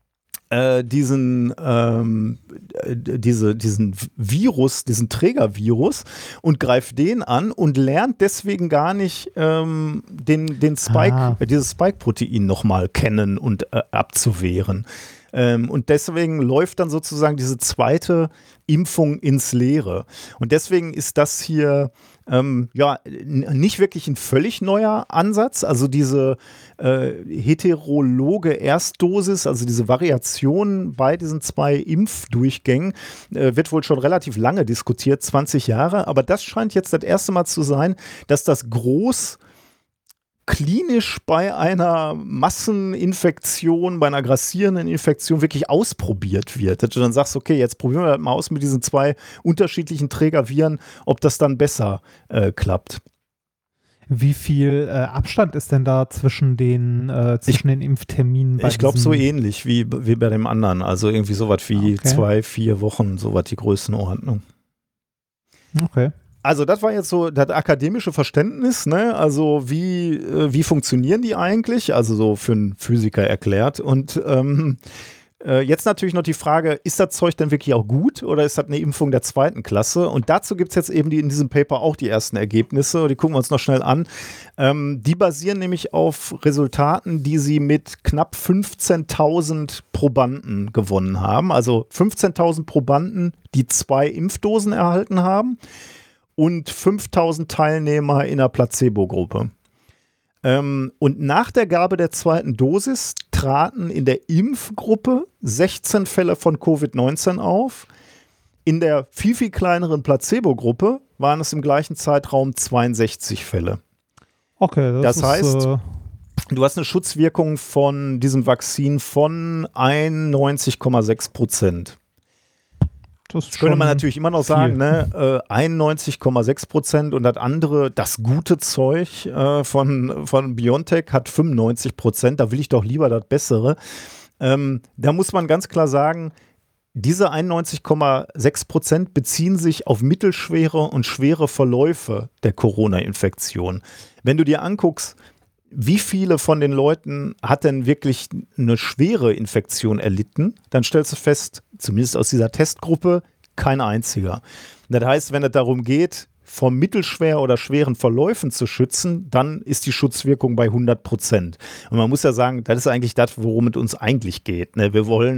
äh, diesen, ähm, äh, diese, diesen Virus, diesen Trägervirus und greift den an und lernt deswegen gar nicht ähm, den, den Spike, ah. äh, dieses Spike-Protein nochmal kennen und äh, abzuwehren. Ähm, und deswegen läuft dann sozusagen diese zweite Impfung ins Leere. Und deswegen ist das hier ähm, ja n- nicht wirklich ein völlig neuer Ansatz. Also diese äh, heterologe Erstdosis, also diese Variation bei diesen zwei Impfdurchgängen, äh, wird wohl schon relativ lange diskutiert, zwanzig Jahre. Aber das scheint jetzt das erste Mal zu sein, dass das groß klinisch bei einer Masseninfektion, bei einer grassierenden Infektion wirklich ausprobiert wird. Dass du dann sagst, okay, jetzt probieren wir das mal aus mit diesen zwei unterschiedlichen Trägerviren, ob das dann besser äh, klappt. Wie viel äh, Abstand ist denn da zwischen den, äh, zwischen ich, den Impfterminen? Bei ich glaube so ähnlich wie, wie bei dem anderen. Also irgendwie sowas wie okay. zwei, vier Wochen, sowas die Größenordnung. Okay. Also das war jetzt so das akademische Verständnis, ne? Also wie, äh, wie funktionieren die eigentlich? Also so für einen Physiker erklärt. Und ähm, äh, jetzt natürlich noch die Frage, ist das Zeug denn wirklich auch gut oder ist das eine Impfung der zweiten Klasse? Und dazu gibt es jetzt eben die, in diesem Paper auch die ersten Ergebnisse. Die gucken wir uns noch schnell an. Ähm, die basieren nämlich auf Resultaten, die sie mit knapp fünfzehntausend Probanden gewonnen haben. Also fünfzehntausend Probanden, die zwei Impfdosen erhalten haben. Und fünftausend Teilnehmer in einer Placebo-Gruppe. Ähm, und nach der Gabe der zweiten Dosis traten in der Impfgruppe sechzehn Fälle von Covid neunzehn auf. In der viel, viel kleineren Placebo-Gruppe waren es im gleichen Zeitraum zweiundsechzig Fälle. Okay, das, das heißt, ist, äh du hast eine Schutzwirkung von diesem Vakzin von einundneunzig Komma sechs Prozent. Das, das könnte man natürlich immer noch sagen, ne? äh, einundneunzig Komma sechs Prozent und das andere, das gute Zeug äh, von, von BioNTech hat fünfundneunzig Prozent, da will ich doch lieber das Bessere. Ähm, da muss man ganz klar sagen, diese einundneunzig Komma sechs Prozent beziehen sich auf mittelschwere und schwere Verläufe der Corona-Infektion. Wenn du dir anguckst, wie viele von den Leuten hat denn wirklich eine schwere Infektion erlitten, dann stellst du fest, zumindest aus dieser Testgruppe, kein einziger. Das heißt, wenn es darum geht, vor mittelschwer oder schweren Verläufen zu schützen, dann ist die Schutzwirkung bei hundert Prozent. Und man muss ja sagen, das ist eigentlich das, worum es uns eigentlich geht. Ne? Wir wollen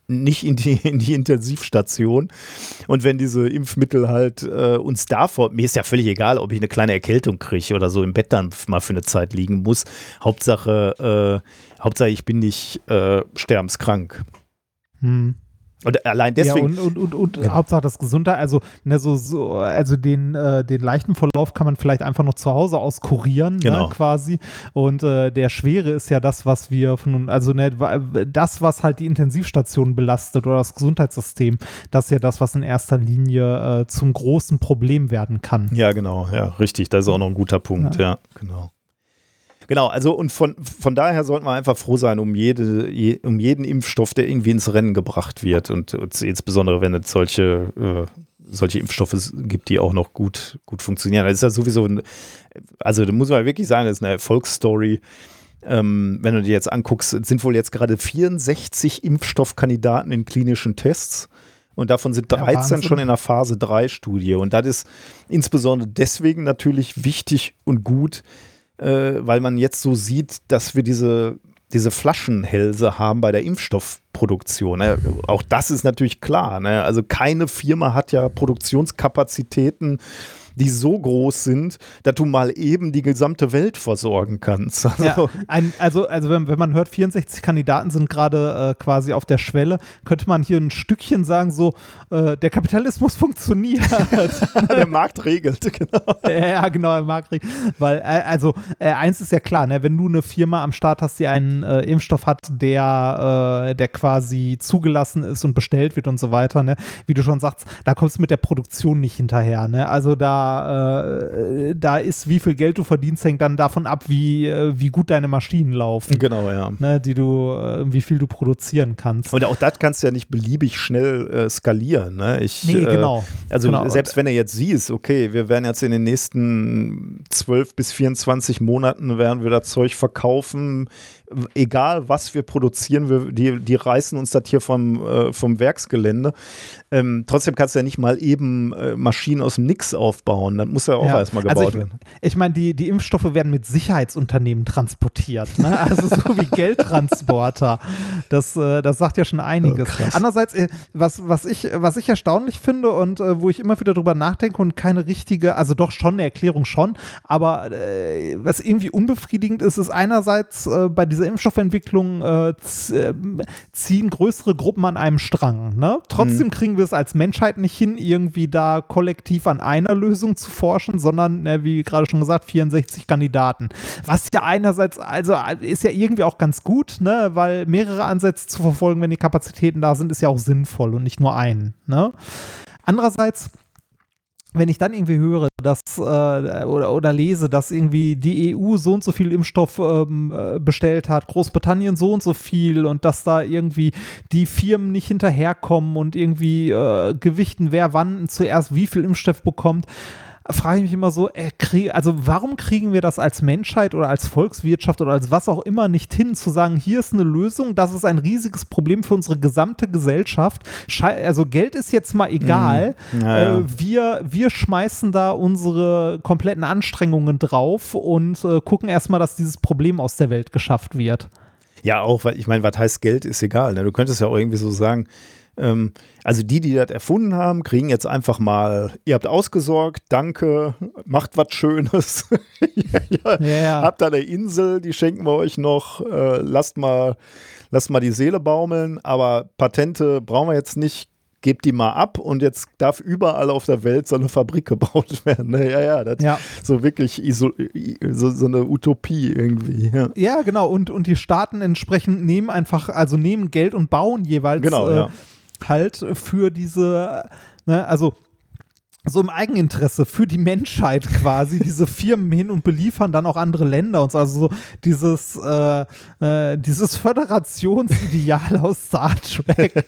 nicht in die, in die Intensivstation. Und wenn diese Impfmittel halt äh, uns davor, mir ist ja völlig egal, ob ich eine kleine Erkältung kriege oder so im Bett dann mal für eine Zeit liegen muss. Hauptsache, äh, Hauptsache ich bin nicht äh, sterbenskrank. Hm. Und allein deswegen. Ja, und, und, und, und Hauptsache das Gesundheit, also, ne, so, so, also den, äh, den leichten Verlauf kann man vielleicht einfach noch zu Hause aus kurieren, genau. ne, quasi. Und äh, der schwere ist ja das, was wir von, also ne, das, was halt die Intensivstationen belastet oder das Gesundheitssystem, das ist ja das, was in erster Linie äh, zum großen Problem werden kann. Ja, genau, ja, richtig. Das ist auch noch ein guter Punkt, ja, ja genau. Genau, also und von, von daher sollten wir einfach froh sein um, jede, je, um jeden Impfstoff, der irgendwie ins Rennen gebracht wird und, und insbesondere, wenn es solche, äh, solche Impfstoffe gibt, die auch noch gut, gut funktionieren. Das ist ja sowieso, ein, also da muss man wirklich sagen, das ist eine Erfolgsstory. Ähm, wenn du dir jetzt anguckst, es sind wohl jetzt gerade vierundsechzig Impfstoffkandidaten in klinischen Tests. Und davon sind dreizehn ja, schon in der Phase drei Studie. Und das ist insbesondere deswegen natürlich wichtig und gut, Äh, weil man jetzt so sieht, dass wir diese, diese Flaschenhälse haben bei der Impfstoffproduktion. Ne? Auch das ist natürlich klar. Ne? Also keine Firma hat ja Produktionskapazitäten, die so groß sind, dass du mal eben die gesamte Welt versorgen kannst. Also, ja, ein, also, also wenn, wenn man hört, vierundsechzig Kandidaten sind gerade äh, quasi auf der Schwelle, könnte man hier ein Stückchen sagen, so, äh, der Kapitalismus funktioniert. Der Markt regelt, genau. Ja, genau, der Markt regelt. Weil, äh, also, äh, eins ist ja klar, ne, wenn du eine Firma am Start hast, die einen äh, Impfstoff hat, der, äh, der quasi zugelassen ist und bestellt wird und so weiter, ne, wie du schon sagst, da kommst du mit der Produktion nicht hinterher, ne, also da Äh, da ist, wie viel Geld du verdienst, hängt dann davon ab, wie, äh, wie gut deine Maschinen laufen. Genau, ja. Ne, die du, äh, wie viel du produzieren kannst. Und auch das kannst du ja nicht beliebig schnell äh, skalieren. Ne? Ich, nee, genau. Äh, also genau. selbst wenn du jetzt siehst, okay, wir werden jetzt in den nächsten zwölf bis vierundzwanzig Monaten werden wir das Zeug verkaufen, egal was wir produzieren, wir, die, die reißen uns das hier vom, äh, vom Werksgelände. Ähm, trotzdem kannst du ja nicht mal eben äh, Maschinen aus dem Nix aufbauen. Das muss ja auch ja. erstmal gebaut also ich, werden. Ich meine, die, die Impfstoffe werden mit Sicherheitsunternehmen transportiert. Ne? Also so wie Geldtransporter. Das, äh, das sagt ja schon einiges. Oh, Andererseits, äh, was, was, ich, was ich erstaunlich finde und äh, wo ich immer wieder drüber nachdenke und keine richtige, also doch schon eine Erklärung schon, aber äh, was irgendwie unbefriedigend ist, ist einerseits äh, bei dieser Impfstoffentwicklung äh, ziehen größere Gruppen an einem Strang. Ne? Trotzdem mhm. kriegen wir es als Menschheit nicht hin, irgendwie da kollektiv an einer Lösung zu forschen, sondern, ne, wie gerade schon gesagt, vierundsechzig Kandidaten. Was ja einerseits, also ist ja irgendwie auch ganz gut, ne? Weil mehrere Ansätze zu verfolgen, wenn die Kapazitäten da sind, ist ja auch sinnvoll und nicht nur einen. Ne? Andererseits, wenn ich dann irgendwie höre, dass äh, oder, oder lese, dass irgendwie die E U so und so viel Impfstoff ähm, bestellt hat, Großbritannien so und so viel und dass da irgendwie die Firmen nicht hinterherkommen und irgendwie äh, gewichten, wer wann zuerst wie viel Impfstoff bekommt, frage ich mich immer so, äh, krieg, also warum kriegen wir das als Menschheit oder als Volkswirtschaft oder als was auch immer nicht hin, zu sagen, hier ist eine Lösung, das ist ein riesiges Problem für unsere gesamte Gesellschaft. Schei- also Geld ist jetzt mal egal. Mm, ja, ja. Äh, wir, wir schmeißen da unsere kompletten Anstrengungen drauf und äh, gucken erstmal, dass dieses Problem aus der Welt geschafft wird. Ja, auch, weil ich meine, was heißt Geld, ist egal. Ne? Du könntest ja auch irgendwie so sagen, ähm, also die, die das erfunden haben, kriegen jetzt einfach mal, ihr habt ausgesorgt, danke, macht was Schönes. ja, ja. Ja. Habt da eine Insel, die schenken wir euch noch, äh, lasst mal, lasst mal die Seele baumeln, aber Patente brauchen wir jetzt nicht, gebt die mal ab und jetzt darf überall auf der Welt so eine Fabrik gebaut werden. Ne? Ja, ja, das ja. ist so wirklich iso, so, so eine Utopie irgendwie. Ja, ja genau. Und, und die Staaten entsprechend nehmen einfach, also nehmen Geld und bauen jeweils genau, äh, ja. halt für diese, ne, also so im Eigeninteresse für die Menschheit quasi diese Firmen hin und beliefern dann auch andere Länder und so. Also so dieses, äh, äh, dieses Föderationsideal aus Star Trek.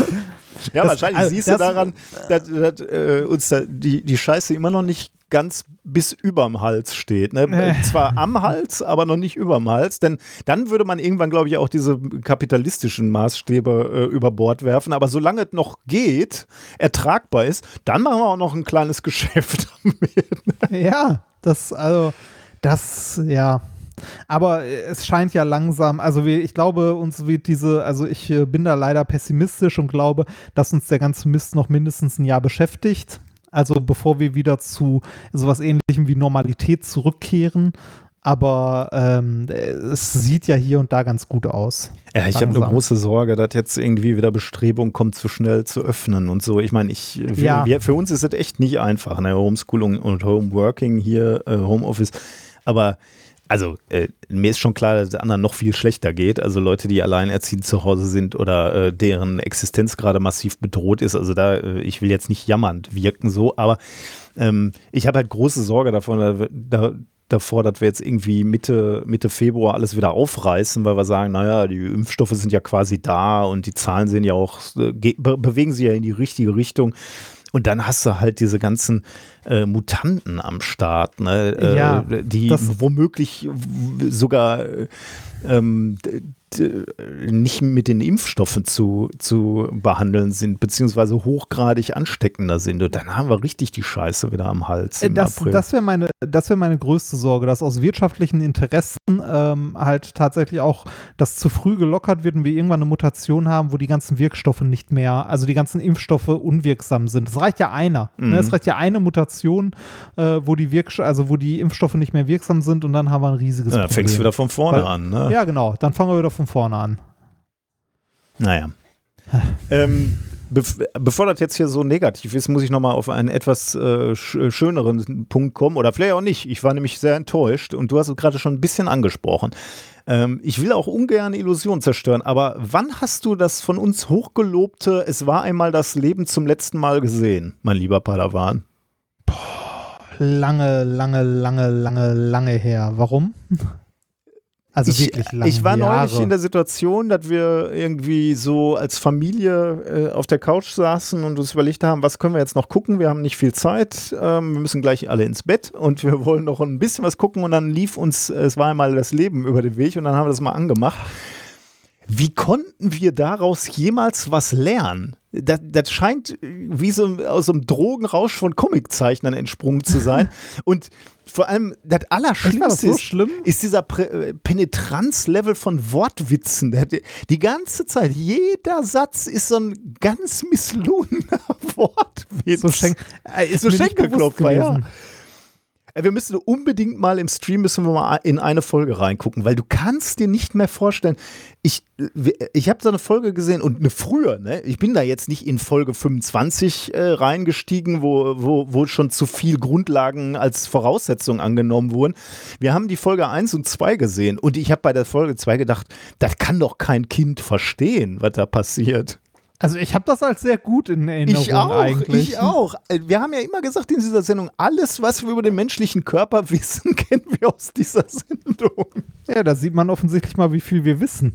Ja, das, wahrscheinlich also, siehst du daran, dass, dass äh, uns da die, die Scheiße immer noch nicht ganz bis überm Hals steht. Ne? Äh. Zwar am Hals, aber noch nicht überm Hals, denn dann würde man irgendwann, glaube ich, auch diese kapitalistischen Maßstäbe äh, über Bord werfen. Aber solange es noch geht, ertragbar ist, dann machen wir auch noch ein kleines Geschäft damit. Ja, das, also, das, ja. Aber äh, es scheint ja langsam, also wir, ich glaube, uns wird diese, also ich äh, bin da leider pessimistisch und glaube, dass uns der ganze Mist noch mindestens ein Jahr beschäftigt. Also bevor wir wieder zu sowas Ähnlichem wie Normalität zurückkehren. Aber ähm, es sieht ja hier und da ganz gut aus. Ja, ich habe eine Langsam. große Sorge, dass jetzt irgendwie wieder Bestrebung kommt, zu schnell zu öffnen und so. Ich meine, ich, wir, Ja. wir, für uns ist es echt nicht einfach, ne? Homeschooling und Homeworking hier, äh, Homeoffice. Aber also äh, mir ist schon klar, dass es anderen noch viel schlechter geht. Also Leute, die alleinerziehend zu Hause sind oder äh, deren Existenz gerade massiv bedroht ist. Also da, äh, ich will jetzt nicht jammernd wirken so, aber ähm, ich habe halt große Sorge davon, da, da davor, dass wir jetzt irgendwie Mitte, Mitte Februar alles wieder aufreißen, weil wir sagen, naja, die Impfstoffe sind ja quasi da und die Zahlen sehen ja auch, äh, ge- be bewegen sich ja in die richtige Richtung. Und dann hast du halt diese ganzen äh, Mutanten am Start, ne, äh, Ja, die das- womöglich w- sogar äh, ähm, d- d- nicht mit den Impfstoffen zu, zu behandeln sind, beziehungsweise hochgradig ansteckender sind. Und dann haben wir richtig die Scheiße wieder am Hals im Das, April. das wäre meine, das wäre meine größte Sorge, dass aus wirtschaftlichen Interessen ähm, halt tatsächlich auch das zu früh gelockert wird und wir irgendwann eine Mutation haben, wo die ganzen Wirkstoffe nicht mehr, also die ganzen Impfstoffe unwirksam sind. Es reicht ja einer. Mhm. Ne? Es reicht ja eine Mutation, äh, wo die Wirkst also wo die Impfstoffe nicht mehr wirksam sind und dann haben wir ein riesiges Ja, dann Problem. fängst du wieder von vorne Weil- an. Ne? Ja, genau. Dann fangen wir wieder von vorne an. Naja. ähm, bev bevor das jetzt hier so negativ ist, muss ich nochmal auf einen etwas äh, sch schöneren Punkt kommen. Oder vielleicht auch nicht. Ich war nämlich sehr enttäuscht und du hast es gerade schon ein bisschen angesprochen. Ähm, ich will auch ungern Illusionen zerstören, aber wann hast du das von uns hochgelobte "Es war einmal das Leben" zum letzten Mal gesehen, mein lieber Padawan? Lange, lange, lange, lange, lange her. Warum? Also ich, wirklich lange ich war neulich Jahre. in der Situation, dass wir irgendwie so als Familie äh, auf der Couch saßen und uns überlegt haben, was können wir jetzt noch gucken? Wir haben nicht viel Zeit, ähm, wir müssen gleich alle ins Bett und wir wollen noch ein bisschen was gucken und dann lief uns, äh, es war einmal das Leben über den Weg und dann haben wir das mal angemacht. Wie konnten wir daraus jemals was lernen? Das, das scheint wie so aus so einem Drogenrausch von Comiczeichnern entsprungen zu sein. Und vor allem das Echt, war das Allerschlimmste so ist, schlimm? ist dieser Prä äh, Penetranzlevel von Wortwitzen. Der, die, die ganze Zeit, jeder Satz ist so ein ganz misslungener Wortwitz. So, Schenk äh, ist So mir nicht bewusst Schenkelklopfer, ja. gewesen. Wir müssen unbedingt mal im Stream müssen wir mal in eine Folge reingucken, weil du kannst dir nicht mehr vorstellen, ich, ich habe so eine Folge gesehen und eine früher, ne? Ich bin da jetzt nicht in Folge fünfundzwanzig äh, reingestiegen, wo, wo, wo schon zu viel Grundlagen als Voraussetzung angenommen wurden. Wir haben die Folge eins und zwei gesehen und ich habe bei der Folge zwei gedacht, das kann doch kein Kind verstehen, was da passiert. Also ich habe das als sehr gut in Erinnerung Ich auch, eigentlich. ich auch. Wir haben ja immer gesagt in dieser Sendung, alles, was wir über den menschlichen Körper wissen, kennen wir aus dieser Sendung. Ja, da sieht man offensichtlich mal, wie viel wir wissen.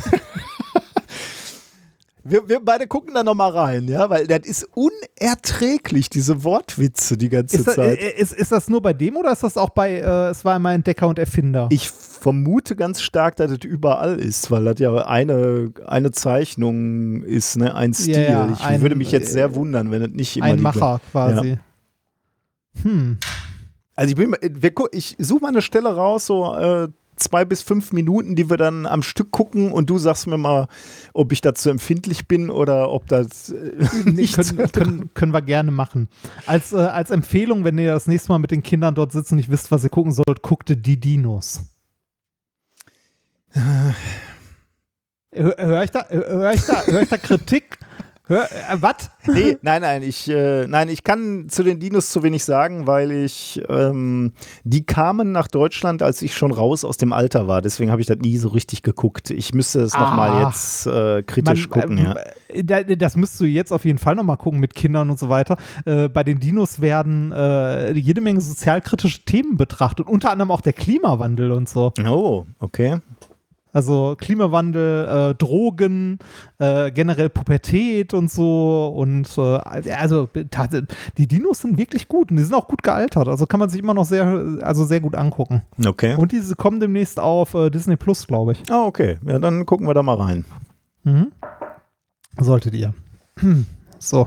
Wir, wir beide gucken da nochmal rein, ja, weil das ist unerträglich, diese Wortwitze die ganze Ist das, Zeit. äh, ist, ist das nur bei dem oder ist das auch bei äh, Es war einmal Entdecker und Erfinder? Ich vermute ganz stark, dass das überall ist, weil das ja eine, eine Zeichnung ist, ne, ein Stil. Ja, ja, ich ein, würde mich jetzt sehr äh, wundern, wenn das nicht immer Ein die- Macher quasi. Hm. Also ich, bin, wir, gu- ich suche mal eine Stelle raus, so äh, zwei bis fünf Minuten, die wir dann am Stück gucken und du sagst mir mal, ob ich dazu empfindlich bin oder ob das äh, Nee, nicht können, können, können wir gerne machen. Als, äh, als Empfehlung, wenn ihr das nächste Mal mit den Kindern dort sitzt und nicht wisst, was ihr gucken sollt, guckt die Dinos. Hör, hör ich da, hör ich da, hör ich da Kritik? Hör, äh, was? Nee, nein, nein, ich, äh, nein, ich kann zu den Dinos zu wenig sagen, weil ich, ähm, die kamen nach Deutschland, als ich schon raus aus dem Alter war. Deswegen habe ich das nie so richtig geguckt. Ich müsste es Ah. nochmal jetzt äh, kritisch Man, gucken, ähm, ja. äh, da- Das müsst du jetzt auf jeden Fall nochmal gucken mit Kindern und so weiter. Äh, bei den Dinos werden äh, jede Menge sozialkritische Themen betrachtet, unter anderem auch der Klimawandel und so. Oh, okay. Also Klimawandel, äh, Drogen, äh, generell Pubertät und so und äh, also tat- die Dinos sind wirklich gut und die sind auch gut gealtert. Also kann man sich immer noch sehr, also sehr gut angucken. Okay. Und diese kommen demnächst auf äh, Disney Plus, glaube ich. Ah, okay. Ja, dann gucken wir da mal rein. Mhm. Solltet ihr. So.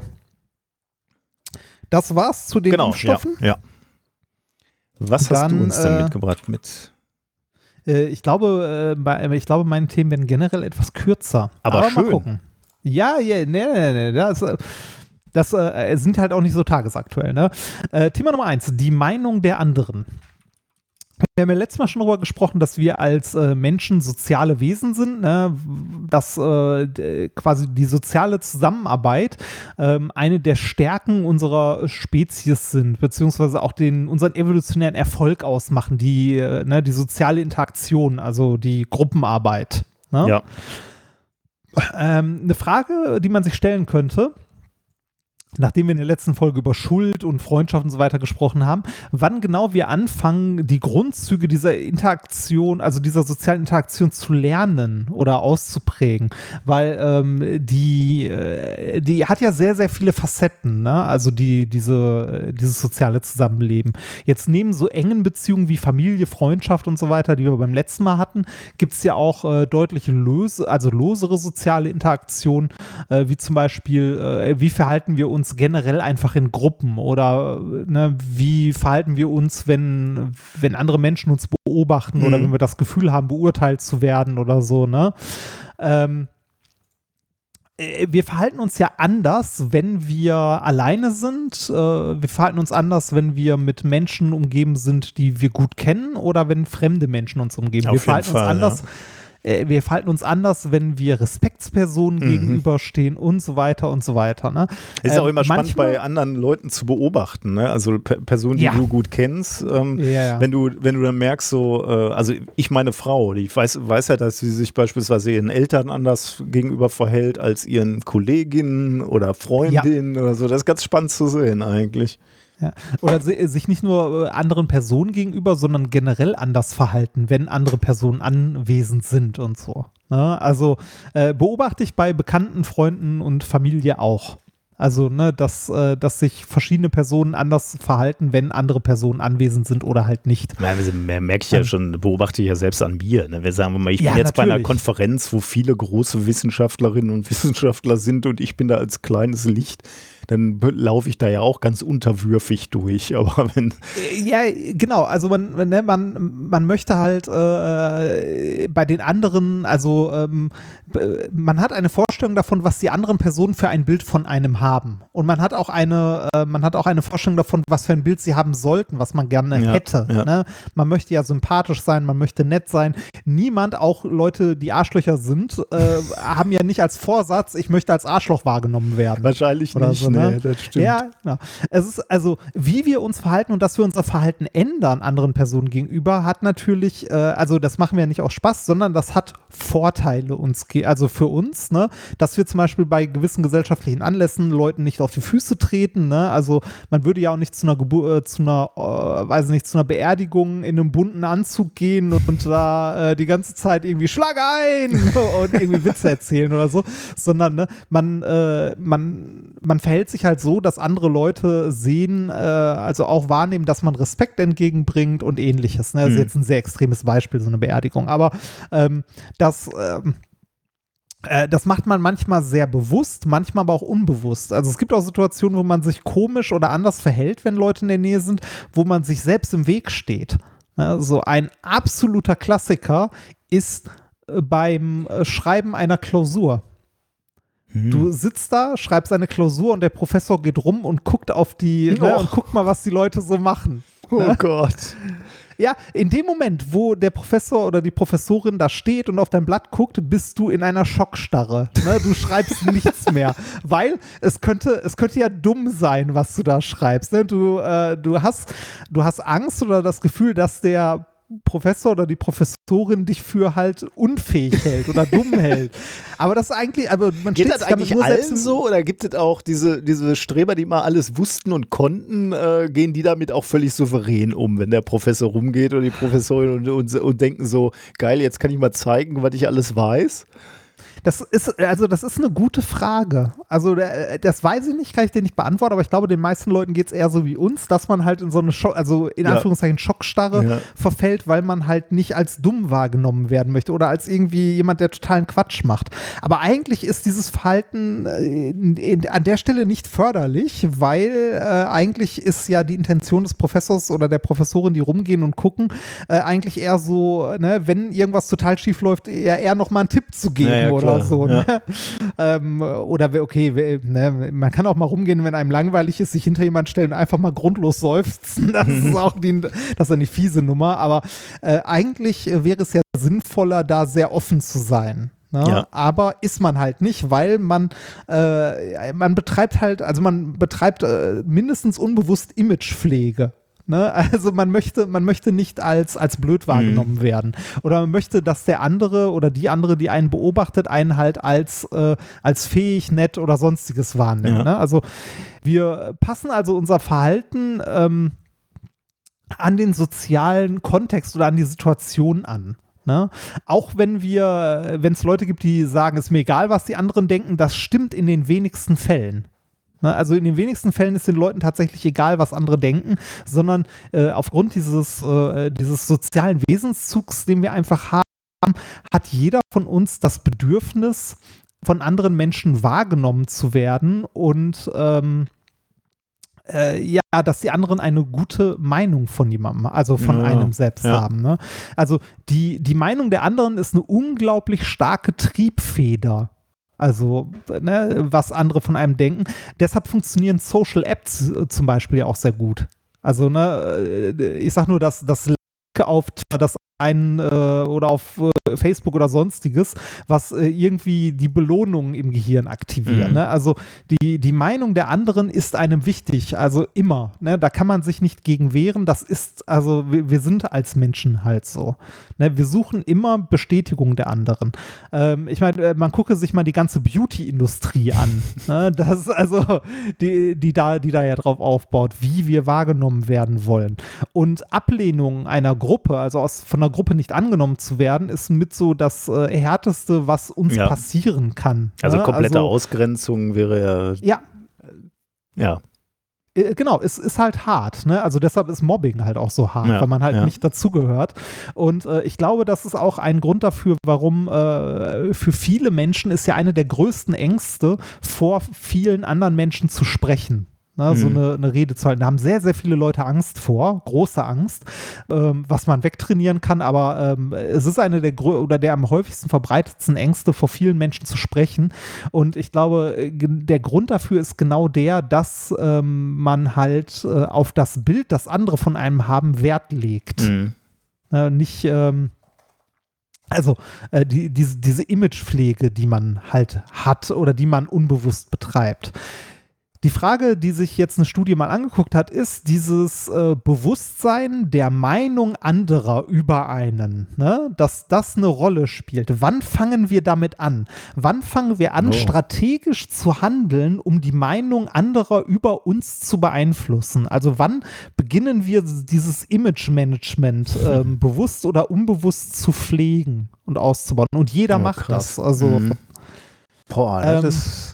Das war's zu den Genau, ja, Impfstoffen. ja. Was hast Dann, du uns denn äh, mitgebracht mit? Äh, ich glaube, äh, bei, ich glaube, meine Themen werden generell etwas kürzer. Aber mal schön. gucken. Ja, ja, nee, nee, nee, das, äh, das äh, sind halt auch nicht so tagesaktuell. Ne? Äh, Thema Nummer eins, die Meinung der anderen. Wir haben ja letztes Mal schon darüber gesprochen, dass wir als äh, Menschen soziale Wesen sind, ne? Dass äh, d- quasi die soziale Zusammenarbeit ähm, eine der Stärken unserer Spezies sind, beziehungsweise auch den, unseren evolutionären Erfolg ausmachen, die, äh, ne, die soziale Interaktion, also die Gruppenarbeit. Ne? Ja. Ähm, eine Frage, die man sich stellen könnte, nachdem wir in der letzten Folge über Schuld und Freundschaft und so weiter gesprochen haben, wann genau wir anfangen, die Grundzüge dieser Interaktion, also dieser sozialen Interaktion zu lernen oder auszuprägen. Weil ähm, die, äh, die hat ja sehr, sehr viele Facetten, ne? Also die, diese, dieses soziale Zusammenleben. Jetzt neben so engen Beziehungen wie Familie, Freundschaft und so weiter, die wir beim letzten Mal hatten, gibt es ja auch äh, deutliche löse, also losere soziale Interaktionen, äh, wie zum Beispiel, äh, wie verhalten wir uns generell einfach in Gruppen oder ne, wie verhalten wir uns, wenn, wenn andere Menschen uns beobachten Mhm. oder wenn wir das Gefühl haben, beurteilt zu werden oder so, ne? Ähm, äh, wir verhalten uns ja anders, wenn wir alleine sind. Äh, wir verhalten uns anders, wenn wir mit Menschen umgeben sind, die wir gut kennen oder wenn fremde Menschen uns umgeben. Auf wir jeden verhalten Fall, uns anders. ja. äh, Wir verhalten uns anders, wenn wir Respektspersonen Mhm. gegenüberstehen und so weiter und so weiter. Ne? Ist auch Ähm, immer spannend manchmal- bei anderen Leuten zu beobachten, ne? Also Pe Personen, die Ja. du gut kennst. Ähm, Ja, ja. Wenn du, wenn du dann merkst, so, äh, also ich meine Frau, die weiß, weiß ja, dass sie sich beispielsweise ihren Eltern anders gegenüber verhält als ihren Kolleginnen oder Freundinnen oder so. Das ist ganz spannend zu sehen eigentlich. Ja. Oder si- sich nicht nur äh, anderen Personen gegenüber, sondern generell anders verhalten, wenn andere Personen anwesend sind und so. Ne? Also äh, beobachte ich bei bekannten Freunden und Familie auch. Also, ne, dass, äh, dass sich verschiedene Personen anders verhalten, wenn andere Personen anwesend sind oder halt nicht. Ja, also mer- merke ich ja schon, beobachte ich ja selbst an mir. Ne? Wir sagen mal, ich bin Ja, jetzt bei einer natürlich. Konferenz, wo viele große Wissenschaftlerinnen und Wissenschaftler sind und ich bin da als kleines Licht. Dann be- laufe ich da ja auch ganz unterwürfig durch. Aber wenn, Äh, Ja, genau. Also man, ne, man, man möchte halt äh, bei den anderen, also ähm, b- man hat eine Vorstellung davon, was die anderen Personen für ein Bild von einem haben. Und man hat auch eine, äh, man hat auch eine Vorstellung davon, was für ein Bild sie haben sollten, was man gerne Ja, hätte. ja. Ne? Man möchte ja sympathisch sein, man möchte nett sein. Niemand, auch Leute, die Arschlöcher sind, äh, haben ja nicht als Vorsatz, ich möchte als Arschloch wahrgenommen werden. wahrscheinlich Oder nicht, so, ne? nee, das stimmt. Ja, ja. Es ist also, wie wir uns verhalten und dass wir unser Verhalten ändern anderen Personen gegenüber, hat natürlich, äh, also das machen wir ja nicht aus Spaß, sondern das hat Vorteile uns, ge- also für uns, ne, dass wir zum Beispiel bei gewissen gesellschaftlichen Anlässen Leuten nicht auf die Füße treten, ne, also man würde ja auch nicht zu einer Geburt, äh, zu einer, äh, weiß nicht, zu einer Beerdigung in einem bunten Anzug gehen und, und da äh, die ganze Zeit irgendwie Schlag ein und irgendwie Witze erzählen oder so, sondern ne, man, äh, man, man verhält sich halt so, dass andere Leute sehen, äh, also auch wahrnehmen, dass man Respekt entgegenbringt und ähnliches. Ne? Das ist Mhm. jetzt ein sehr extremes Beispiel, so eine Beerdigung. Aber ähm, das, ähm, äh, das macht man manchmal sehr bewusst, manchmal aber auch unbewusst. Also es gibt auch Situationen, wo man sich komisch oder anders verhält, wenn Leute in der Nähe sind, wo man sich selbst im Weg steht. Ne? So ein absoluter Klassiker ist äh, beim äh, Schreiben einer Klausur. Du sitzt da, schreibst eine Klausur und der Professor geht rum und guckt auf die, ne, Oh. und guckt mal, was die Leute so machen. Oh Gott. Ja, in dem Moment, wo der Professor oder die Professorin da steht und auf dein Blatt guckt, bist du in einer Schockstarre. Ne? Du schreibst nichts mehr, weil es könnte, es könnte ja dumm sein, was du da schreibst. Ne? Du, äh, du hast, du hast Angst oder das Gefühl, dass der Professor oder die Professorin dich für halt unfähig hält oder dumm hält. Aber das ist eigentlich, aber man Geht steht das sich damit eigentlich nur allen selbst im- so oder gibt es auch diese, diese Streber, die mal alles wussten und konnten, äh, gehen die damit auch völlig souverän um, wenn der Professor rumgeht oder die Professorin und, und, und denken so, geil, jetzt kann ich mal zeigen, was ich alles weiß? Das ist, also das ist eine gute Frage. Also äh, das weiß ich nicht, kann ich dir nicht beantworten, aber ich glaube, den meisten Leuten geht es eher so wie uns, dass man halt in so eine Schock, also in Ja. Anführungszeichen Schockstarre Ja. verfällt, weil man halt nicht als dumm wahrgenommen werden möchte oder als irgendwie jemand, der totalen Quatsch macht. Aber eigentlich ist dieses Verhalten äh, in, in, an der Stelle nicht förderlich, weil äh, eigentlich ist ja die Intention des Professors oder der Professorin, die rumgehen und gucken, äh, eigentlich eher so, ne, wenn irgendwas total schief läuft, eher, eher nochmal einen Tipp zu geben Ja, ja, oder klar. so. Ja. Ne? ähm, oder we- okay, we- ne, man kann auch mal rumgehen, wenn einem langweilig ist, sich hinter jemand stellen und einfach mal grundlos seufzen. Das ist auch die, das ist eine fiese Nummer, aber äh, eigentlich äh, wäre es ja sinnvoller, da sehr offen zu sein. Ne? Ja. Aber ist man halt nicht, weil man, äh, man betreibt halt, also man betreibt äh, mindestens unbewusst Imagepflege. Ne? Also man möchte, man möchte nicht als, als blöd wahrgenommen werden. Oder man möchte, dass der andere oder die andere, die einen beobachtet, einen halt als, äh, als fähig, nett oder sonstiges wahrnimmt. Ja. Ne? Also wir passen also unser Verhalten ähm, an den sozialen Kontext oder an die Situation an. Ne? Auch wenn wir, wenn es Leute gibt, die sagen, ist mir egal, was die anderen denken, das stimmt in den wenigsten Fällen. Ne? Also in den wenigsten Fällen ist den Leuten tatsächlich egal, was andere denken, sondern äh, aufgrund dieses, äh, dieses sozialen Wesenszugs, den wir einfach haben, hat jeder von uns das Bedürfnis, von anderen Menschen wahrgenommen zu werden und ähm, Äh, ja, dass die anderen eine gute Meinung von jemandem, also von Ja, einem selbst ja. haben. Ne? Also die, die Meinung der anderen ist eine unglaublich starke Triebfeder. Also, ne, was andere von einem denken. Deshalb funktionieren Social Apps äh, zum Beispiel ja auch sehr gut. Also, ne, äh, ich sag nur, dass das Like auf das einen äh, oder auf äh, Facebook oder sonstiges, was äh, irgendwie die Belohnung im Gehirn aktiviert. Mhm. Ne? Also die, die Meinung der anderen ist einem wichtig, also immer. Ne? Da kann man sich nicht gegen wehren. Das ist, also wir, wir sind als Menschen halt so. Ne? Wir suchen immer Bestätigung der anderen. Ähm, ich meine, äh, man gucke sich mal die ganze Beauty-Industrie an. Ne? Das ist also, die, die, da, die da ja drauf aufbaut, wie wir wahrgenommen werden wollen. Und Ablehnung einer Gruppe, also aus, von einer Gruppe nicht angenommen zu werden, ist mit so das äh, Härteste, was uns Ja. passieren kann. Also ne? komplette also, Ausgrenzung wäre Ja, ja. äh, genau, es ist halt hart. Ne? Also deshalb ist Mobbing halt auch so hart, Ja, weil man halt ja. nicht dazugehört. Und äh, ich glaube, das ist auch ein Grund dafür, warum äh, für viele Menschen ist ja eine der größten Ängste, vor vielen anderen Menschen zu sprechen. Ne, so Mhm. eine, eine Rede zu halten. Da haben sehr, sehr viele Leute Angst vor, große Angst, ähm, was man wegtrainieren kann, aber ähm, es ist eine der grö- oder der am häufigsten verbreitetsten Ängste, vor vielen Menschen zu sprechen. Und ich glaube, äh, ge- der Grund dafür ist genau der, dass ähm, man halt äh, auf das Bild, das andere von einem haben, Wert legt. Mhm. Äh, nicht, ähm, also äh, die, diese, diese Imagepflege, die man halt hat oder die man unbewusst betreibt. Die Frage, die sich jetzt eine Studie mal angeguckt hat, ist dieses äh, Bewusstsein der Meinung anderer über einen, ne? Dass das eine Rolle spielt. Wann fangen wir damit an? Wann fangen wir an, Oh. strategisch zu handeln, um die Meinung anderer über uns zu beeinflussen? Also wann beginnen wir dieses Image-Management ähm, bewusst oder unbewusst zu pflegen und auszubauen? Und jeder Oh, macht krass. das. Also Mhm. Boah, das Ähm, ist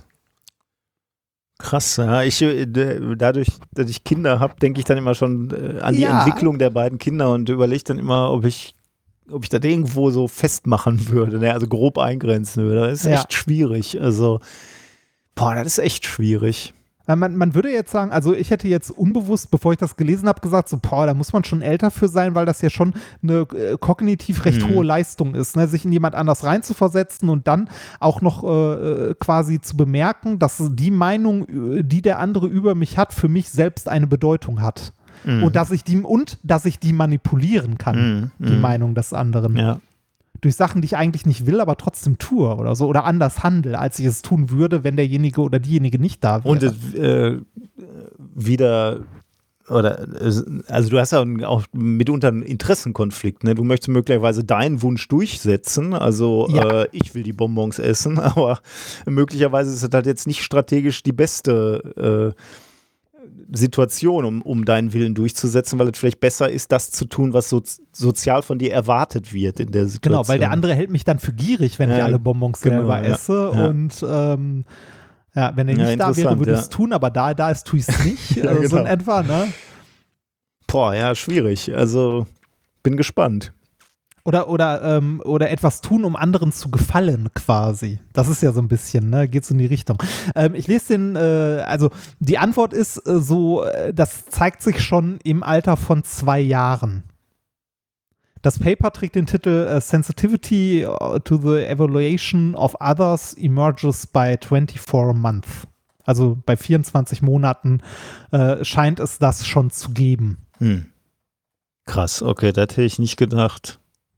krass. Ja. Ich, äh, d- dadurch, dass ich Kinder habe, denke ich dann immer schon äh, an die Ja. Entwicklung der beiden Kinder und überlege dann immer, ob ich, ob ich das irgendwo so festmachen würde, ne? Also grob eingrenzen würde. Das ist Ja. echt schwierig. Also, boah, das ist echt schwierig. Äh, Man, man würde jetzt sagen, also ich hätte jetzt unbewusst, bevor ich das gelesen habe, gesagt, so, boah, da muss man schon älter für sein, weil das ja schon eine äh, kognitiv recht Mhm. hohe Leistung ist, ne? Sich in jemand anders reinzuversetzen und dann auch noch äh, äh, quasi zu bemerken, dass die Meinung, äh, die der andere über mich hat, für mich selbst eine Bedeutung hat. Mhm. Und dass ich die und dass ich die manipulieren kann, Mhm. die Mhm. Meinung des anderen. Ja. Durch Sachen, die ich eigentlich nicht will, aber trotzdem tue oder so. Oder anders handle, als ich es tun würde, wenn derjenige oder diejenige nicht da wäre. Und es, äh, wieder, oder, äh, also du hast ja auch mitunter einen Interessenkonflikt, ne? Du möchtest möglicherweise deinen Wunsch durchsetzen, also Ja. äh, ich will die Bonbons essen, aber möglicherweise ist es halt jetzt nicht strategisch die beste, äh, Situation, um, um deinen Willen durchzusetzen, weil es vielleicht besser ist, das zu tun, was so, sozial von dir erwartet wird in der Situation. Genau, weil der andere hält mich dann für gierig, wenn Ja, ich alle Bonbons genau, selber ja. esse Ja. und ähm, ja, wenn er Ja, nicht da wäre, würde ich es interessant, tun, aber da er da ist, tue ich es nicht. Ja, also So in genau. etwa, ne? Boah, ja, schwierig. Also bin gespannt. Oder, oder, ähm, oder etwas tun, um anderen zu gefallen, quasi. Das ist ja so ein bisschen, ne? Geht so in die Richtung. Ähm, ich lese den, äh, also die Antwort ist äh, so, äh, das zeigt sich schon im Alter von zwei Jahren. Das Paper trägt den Titel äh, Sensitivity to the Evaluation of Others emerges by twenty-four month. Also bei vierundzwanzig Monaten äh, scheint es das schon zu geben. Hm. Krass, okay, das hätte ich nicht gedacht.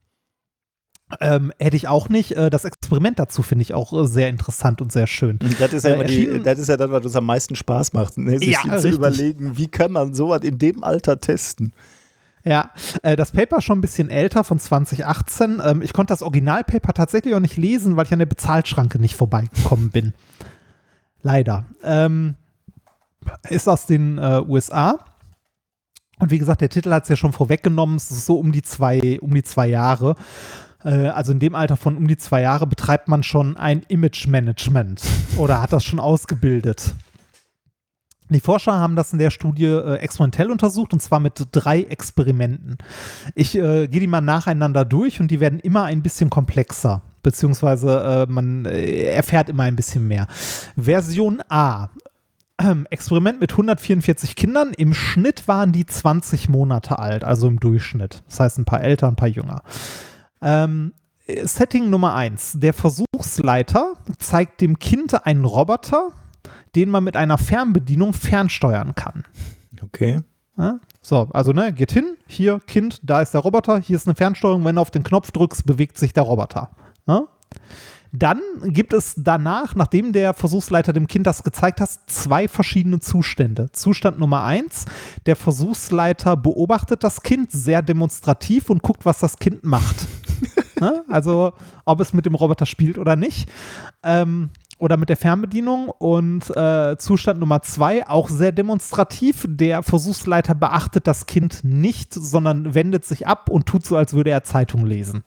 Ähm, hätte ich auch nicht. Äh, das Experiment dazu finde ich auch äh, sehr interessant und sehr schön. Das ist ja, Äh, immer die, erschienen- das, ist ja das, was uns am meisten Spaß macht, ne? Sich Ja, zu richtig. überlegen, wie kann man sowas in dem Alter testen. Ja, äh, das Paper ist schon ein bisschen älter, von zwanzig achtzehn. Ähm, ich konnte das Originalpaper tatsächlich auch nicht lesen, weil ich an der Bezahlschranke nicht vorbeigekommen bin. Leider. Ähm, ist aus den äh, U S A. Und wie gesagt, der Titel hat es ja schon vorweggenommen. Es ist so um die zwei, um die zwei Jahre. Äh, also in dem Alter von um die zwei Jahre betreibt man schon ein Image-Management oder hat das schon ausgebildet. Die Forscher haben das in der Studie äh, experimentell untersucht, und zwar mit drei Experimenten. Ich äh, gehe die mal nacheinander durch und die werden immer ein bisschen komplexer, beziehungsweise äh, man äh, erfährt immer ein bisschen mehr. Version A. Ähm, Experiment mit hundertvierundvierzig Kindern. Im Schnitt waren die zwanzig Monate alt, also im Durchschnitt. Das heißt, ein paar älter, ein paar jünger. Ähm, Setting Nummer eins. Der Versuchsleiter zeigt dem Kind einen Roboter, den man mit einer Fernbedienung fernsteuern kann. Okay. Ja? So, also ne, geht hin, hier Kind, da ist der Roboter, hier ist eine Fernsteuerung, wenn du auf den Knopf drückst, bewegt sich der Roboter. Ja? Dann gibt es danach, nachdem der Versuchsleiter dem Kind das gezeigt hat, zwei verschiedene Zustände. Zustand Nummer eins, der Versuchsleiter beobachtet das Kind sehr demonstrativ und guckt, was das Kind macht. Ja? Also, ob es mit dem Roboter spielt oder nicht. Ähm, oder mit der Fernbedienung. Und äh, Zustand Nummer zwei, auch sehr demonstrativ. Der Versuchsleiter beachtet das Kind nicht, sondern wendet sich ab und tut so, als würde er Zeitung lesen.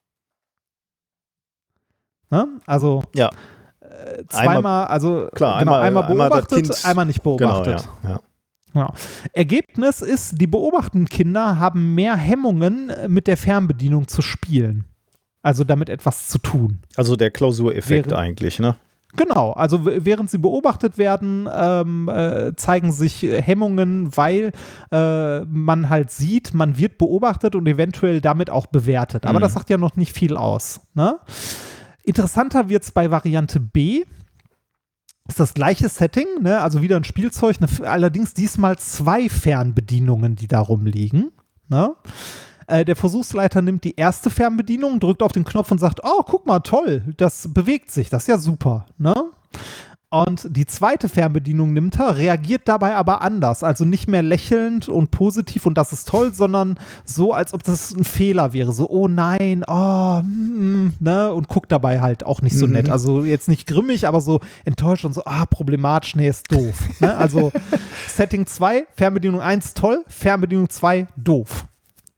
Ne? Also Ja. äh, zweimal, Einmal- also klar, genau, einmal- einmal einmal das beobachtet, Kind- einmal nicht beobachtet. Genau, ja. ja. Ja. Ergebnis ist, die beobachtenden Kinder haben mehr Hemmungen, mit der Fernbedienung zu spielen. Also damit etwas zu tun. Also der Klausureffekt Wäre- eigentlich, ne? Genau, also w- während sie beobachtet werden, ähm, äh, zeigen sich äh, Hemmungen, weil äh, man halt sieht, man wird beobachtet und eventuell damit auch bewertet. Aber Mhm. das sagt ja noch nicht viel aus. Ne? Interessanter wird es bei Variante B. Ist das gleiche Setting, ne? Also wieder ein Spielzeug, ne? Allerdings diesmal zwei Fernbedienungen, die da rumliegen. Ne? Äh, der Versuchsleiter nimmt die erste Fernbedienung, drückt auf den Knopf und sagt, oh, guck mal, toll, das bewegt sich, das ist ja super. Ne? Und die zweite Fernbedienung nimmt er, reagiert dabei aber anders. Also nicht mehr lächelnd und positiv und das ist toll, sondern so, als ob das ein Fehler wäre. So, oh nein, oh, mm, ne? Und guckt dabei halt auch nicht so Mhm. nett. Also jetzt nicht grimmig, aber so enttäuscht und so, ah, problematisch, nee, ist doof. Ne? Also Setting zwei, Fernbedienung eins, toll, Fernbedienung zwei, doof.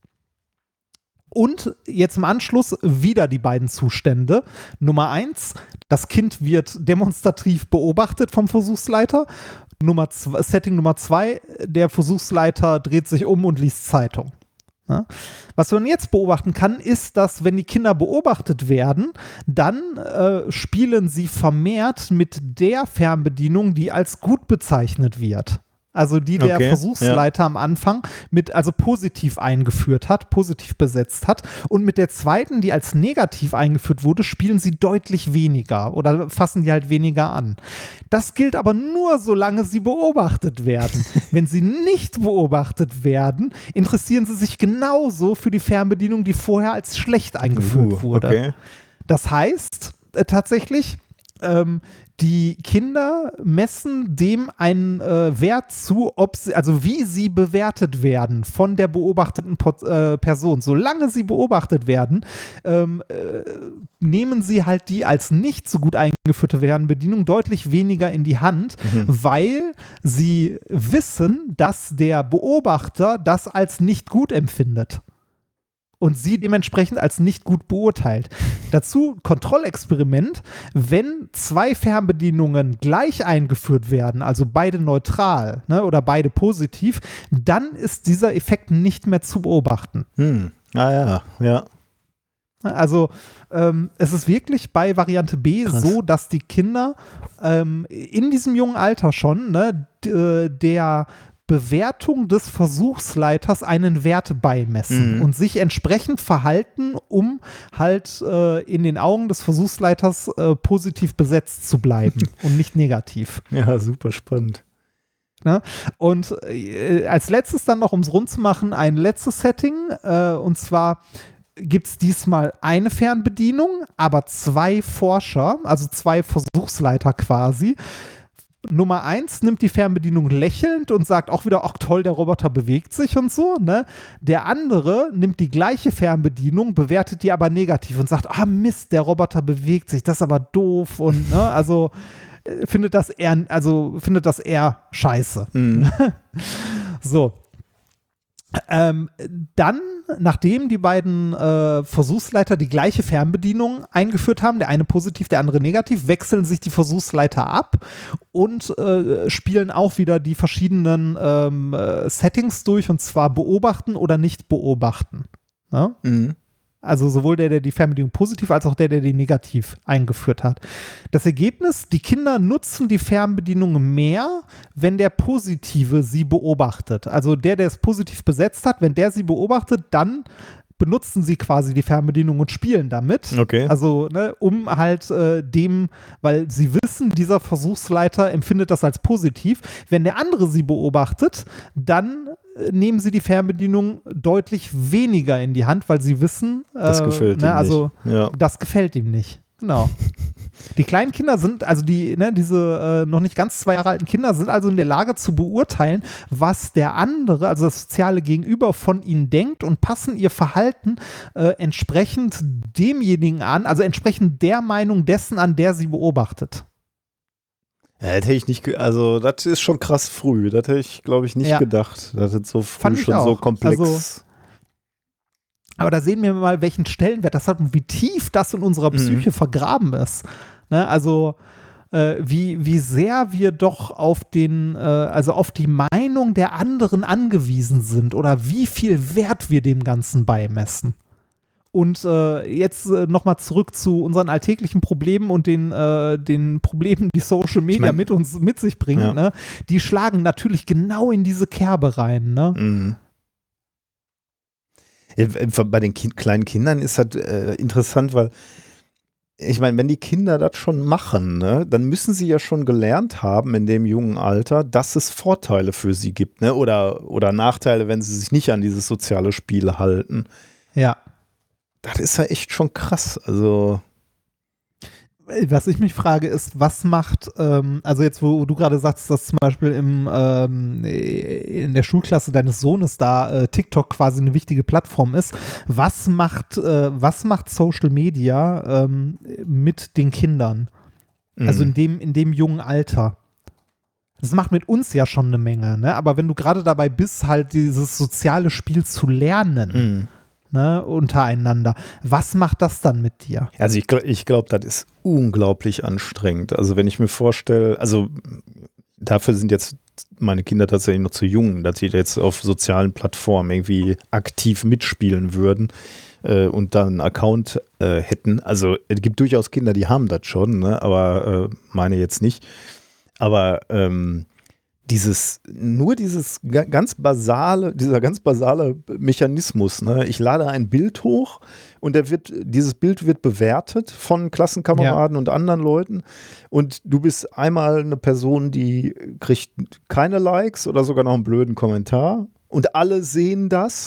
Und jetzt im Anschluss wieder die beiden Zustände. Nummer eins, das Kind wird demonstrativ beobachtet vom Versuchsleiter. Nummer zwei, Setting Nummer zwei, der Versuchsleiter dreht sich um und liest Zeitung. Ja? Was man jetzt beobachten kann, ist, dass wenn die Kinder beobachtet werden, dann äh, spielen sie vermehrt mit der Fernbedienung, die als gut bezeichnet wird. Also die der Okay, Versuchsleiter am Anfang mit, also positiv eingeführt hat, positiv besetzt hat. Und mit der zweiten, die als negativ eingeführt wurde, spielen sie deutlich weniger oder fassen die halt weniger an. Das gilt aber nur, solange sie beobachtet werden. Wenn sie nicht beobachtet werden, interessieren sie sich genauso für die Fernbedienung, die vorher als schlecht eingeführt Uh, wurde. okay. Das heißt äh, tatsächlich, ähm, die Kinder messen dem einen äh, Wert zu, ob sie, also wie sie bewertet werden von der beobachteten Po- äh, Person. Solange sie beobachtet werden, ähm, äh, nehmen sie halt die als nicht so gut eingeführte Fernbedienung deutlich weniger in die Hand, Mhm. weil sie wissen, dass der Beobachter das als nicht gut empfindet. Und sie dementsprechend als nicht gut beurteilt. Dazu Kontrollexperiment, wenn zwei Fernbedienungen gleich eingeführt werden, also beide neutral, ne, oder beide positiv, dann ist dieser Effekt nicht mehr zu beobachten. Hm. Ah ja, ja. Also ähm, es ist wirklich bei Variante B Krass. so, dass die Kinder ähm, in diesem jungen Alter schon ne, d- äh, der Bewertung des Versuchsleiters einen Wert beimessen Mhm. und sich entsprechend verhalten, um halt äh, in den Augen des Versuchsleiters äh, positiv besetzt zu bleiben und nicht negativ. Ja, super spannend. Und äh, als letztes dann noch, um es rund zu machen, ein letztes Setting. Äh, und zwar gibt es diesmal eine Fernbedienung, aber zwei Forscher, also zwei Versuchsleiter quasi. Nummer eins nimmt die Fernbedienung lächelnd und sagt auch wieder, ach toll, der Roboter bewegt sich und so. Ne? Der andere nimmt die gleiche Fernbedienung, bewertet die aber negativ und sagt, ah Mist, der Roboter bewegt sich, das ist aber doof. Und ne, also äh, findet das eher, also findet das eher scheiße. Mhm. So. Ähm, dann, nachdem die beiden äh, Versuchsleiter die gleiche Fernbedienung eingeführt haben, der eine positiv, der andere negativ, wechseln sich die Versuchsleiter ab und äh, spielen auch wieder die verschiedenen ähm, äh, Settings durch, und zwar beobachten oder nicht beobachten. Ja? Mhm. Also sowohl der, der die Fernbedienung positiv, als auch der, der die negativ eingeführt hat. Das Ergebnis, die Kinder nutzen die Fernbedienung mehr, wenn der Positive sie beobachtet. Also der, der es positiv besetzt hat, wenn der sie beobachtet, dann benutzen sie quasi die Fernbedienung und spielen damit. Okay. Also, ne, um halt äh, dem, weil sie wissen, dieser Versuchsleiter empfindet das als positiv. Wenn der andere sie beobachtet, dann äh, nehmen sie die Fernbedienung deutlich weniger in die Hand, weil sie wissen, äh, Das gefällt ne, ihm also nicht. Ja. das gefällt ihm nicht. Genau. Die kleinen Kinder sind, also die, ne, diese äh, noch nicht ganz zwei Jahre alten Kinder sind also in der Lage zu beurteilen, was der andere, also das soziale Gegenüber von ihnen denkt, und passen ihr Verhalten äh, entsprechend demjenigen an, also entsprechend der Meinung dessen an, der sie beobachtet. Ja, das hätte ich nicht, ge- also das ist schon krass früh. Das hätte ich, glaube ich, nicht Ja. gedacht. Das ist so früh Fand ich schon so auch. komplex. Also, aber da sehen wir mal, welchen Stellenwert das hat und wie tief das in unserer Psyche vergraben ist. Ne? Also äh, wie, wie sehr wir doch auf den, äh, also auf die Meinung der anderen angewiesen sind oder wie viel Wert wir dem Ganzen beimessen. Und äh, jetzt äh, nochmal zurück zu unseren alltäglichen Problemen und den, äh, den Problemen, die Social Media mein- mit uns mit sich bringen. Ja. Ne? Die schlagen natürlich genau in diese Kerbe rein. Ne? Mhm. Ja, bei den kind, kleinen Kindern ist das äh, interessant, weil ich meine, wenn die Kinder das schon machen, ne, dann müssen sie ja schon gelernt haben in dem jungen Alter, dass es Vorteile für sie gibt, ne, oder, oder Nachteile, wenn sie sich nicht an dieses soziale Spiel halten. Ja. Das ist ja echt schon krass. Also, Was ich mich frage, ist, was macht, ähm, also jetzt, wo du gerade sagst, dass zum Beispiel im, ähm, in der Schulklasse deines Sohnes da äh, TikTok quasi eine wichtige Plattform ist, was macht, äh, was macht Social Media ähm, mit den Kindern? Also in mh. dem, in dem jungen Alter. Das macht mit uns ja schon eine Menge, ne? Aber wenn du gerade dabei bist, halt dieses soziale Spiel zu lernen, Mh. ne, untereinander, was macht das dann mit dir? Also ich, gl- ich glaube, das ist unglaublich anstrengend. Also wenn ich mir vorstelle, also dafür sind jetzt meine Kinder tatsächlich noch zu jung, dass sie jetzt auf sozialen Plattformen irgendwie aktiv mitspielen würden äh, und dann einen Account äh, hätten. Also es gibt durchaus Kinder, die haben das schon, ne? Aber äh, meine jetzt nicht. Aber ähm, dieses, nur dieses ga- ganz basale, dieser ganz basale Mechanismus, ne? Ich lade ein Bild hoch und der wird, dieses Bild wird bewertet von Klassenkameraden und anderen Leuten, und du bist einmal eine Person, die kriegt keine Likes oder sogar noch einen blöden Kommentar, und alle sehen das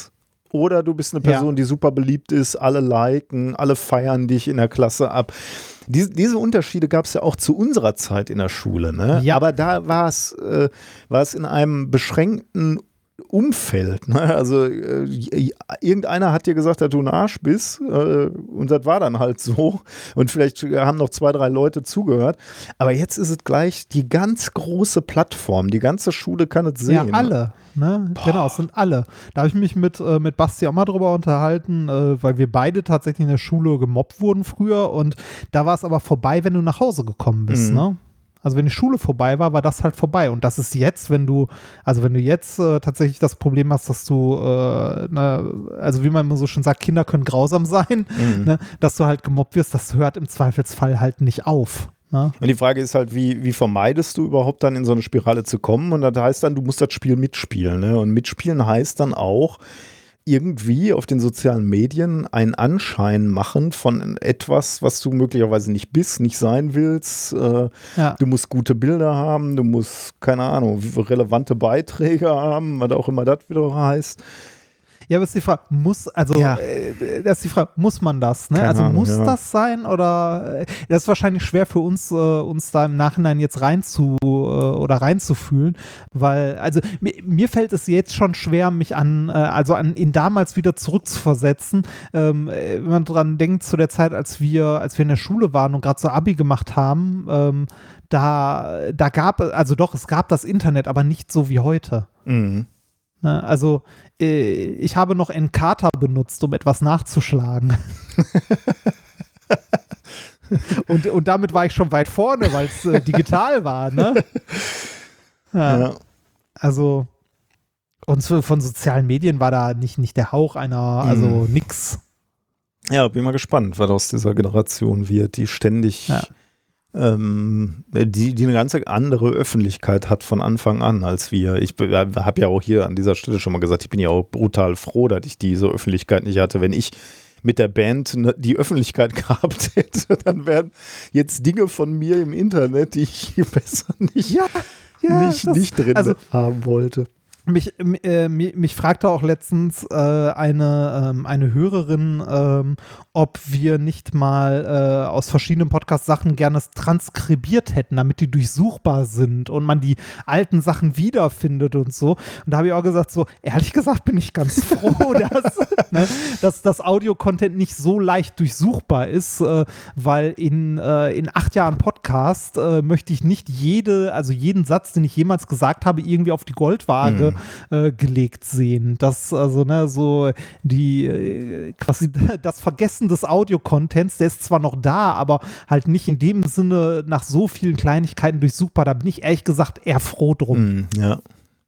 oder du bist eine Person, Ja. die super beliebt ist, alle liken, alle feiern dich in der Klasse ab. Diese, diese Unterschiede gab es ja auch zu unserer Zeit in der Schule, ne? Ja. Aber da war es äh, war es in einem beschränkten Umfeld. Ne? Also äh, irgendeiner hat dir gesagt, dass du ein Arsch bist äh, und das war dann halt so. Und vielleicht haben noch zwei, drei Leute zugehört. Aber jetzt ist es gleich die ganz große Plattform. Die ganze Schule kann es sehen. Ja, alle. Ne? Genau, es sind alle. Da habe ich mich mit, äh, mit Basti auch mal drüber unterhalten, äh, weil wir beide tatsächlich in der Schule gemobbt wurden früher und da war es aber vorbei, wenn du nach Hause gekommen bist. Mhm. Ne? Also wenn die Schule vorbei war, war das halt vorbei. Und das ist jetzt, wenn du, also wenn du jetzt äh, tatsächlich das Problem hast, dass du, äh, ne, also wie man immer so schön sagt, Kinder können grausam sein, Mhm. ne, dass du halt gemobbt wirst, das hört im Zweifelsfall halt nicht auf. Ne? Und die Frage ist halt, wie, wie vermeidest du überhaupt dann in so eine Spirale zu kommen? Und das heißt dann, du musst das Spiel mitspielen. Ne? Und mitspielen heißt dann auch, irgendwie auf den sozialen Medien einen Anschein machen von etwas, was du möglicherweise nicht bist, nicht sein willst. Äh, Ja. Du musst gute Bilder haben, du musst, keine Ahnung, relevante Beiträge haben, was auch immer das wieder heißt. Ja, aber ist die Frage, muss, also, Ja. äh, das ist die Frage, muss man das, ne? Keine Also Ahnung, muss ja. das sein oder, äh, das ist wahrscheinlich schwer für uns, äh, uns da im Nachhinein jetzt rein zu, äh, oder reinzufühlen, weil, also, mir, mir fällt es jetzt schon schwer, mich an, äh, also an ihn damals wieder zurückzuversetzen, ähm, äh, wenn man dran denkt, zu der Zeit, als wir, als wir in der Schule waren und gerade so Abi gemacht haben, ähm, da, da gab, also doch, es gab das Internet, aber nicht so wie heute. Mhm. Ne, also äh, ich habe noch Encarta benutzt, um etwas nachzuschlagen. und, und damit war ich schon weit vorne, weil es äh, digital war. Ne? Ja, Ja. Also und so, von sozialen Medien war da nicht, nicht der Hauch einer, also Mhm. nix. Ja, bin mal gespannt, was aus dieser Generation wird, die ständig, Ja. ähm, die, die eine ganz andere Öffentlichkeit hat von Anfang an als wir. Ich habe ja auch hier an dieser Stelle schon mal gesagt, ich bin ja auch brutal froh, dass ich diese Öffentlichkeit nicht hatte. Wenn ich mit der Band ne- die Öffentlichkeit gehabt hätte, dann wären jetzt Dinge von mir im Internet, die ich besser nicht, Ja, ja, nicht, das- nicht drin also- haben wollte. Mich, äh, mich, mich fragte auch letztens äh, eine, ähm, eine Hörerin, ähm, ob wir nicht mal äh, aus verschiedenen Podcasts Sachen gerne transkribiert hätten, damit die durchsuchbar sind und man die alten Sachen wiederfindet und so. Und da habe ich auch gesagt, so ehrlich gesagt bin ich ganz froh, dass, ne, dass das Audio-Content nicht so leicht durchsuchbar ist, äh, weil in, äh, in acht Jahren Podcast äh, möchte ich nicht jede, also jeden Satz, den ich jemals gesagt habe, irgendwie auf die Goldwaage äh, gelegt sehen. Das, also, ne, so die äh, quasi das Vergessen des Audio-Contents, der ist zwar noch da, aber halt nicht in dem Sinne nach so vielen Kleinigkeiten durchsuchbar. Da bin ich ehrlich gesagt eher froh drum. Mhm, ja.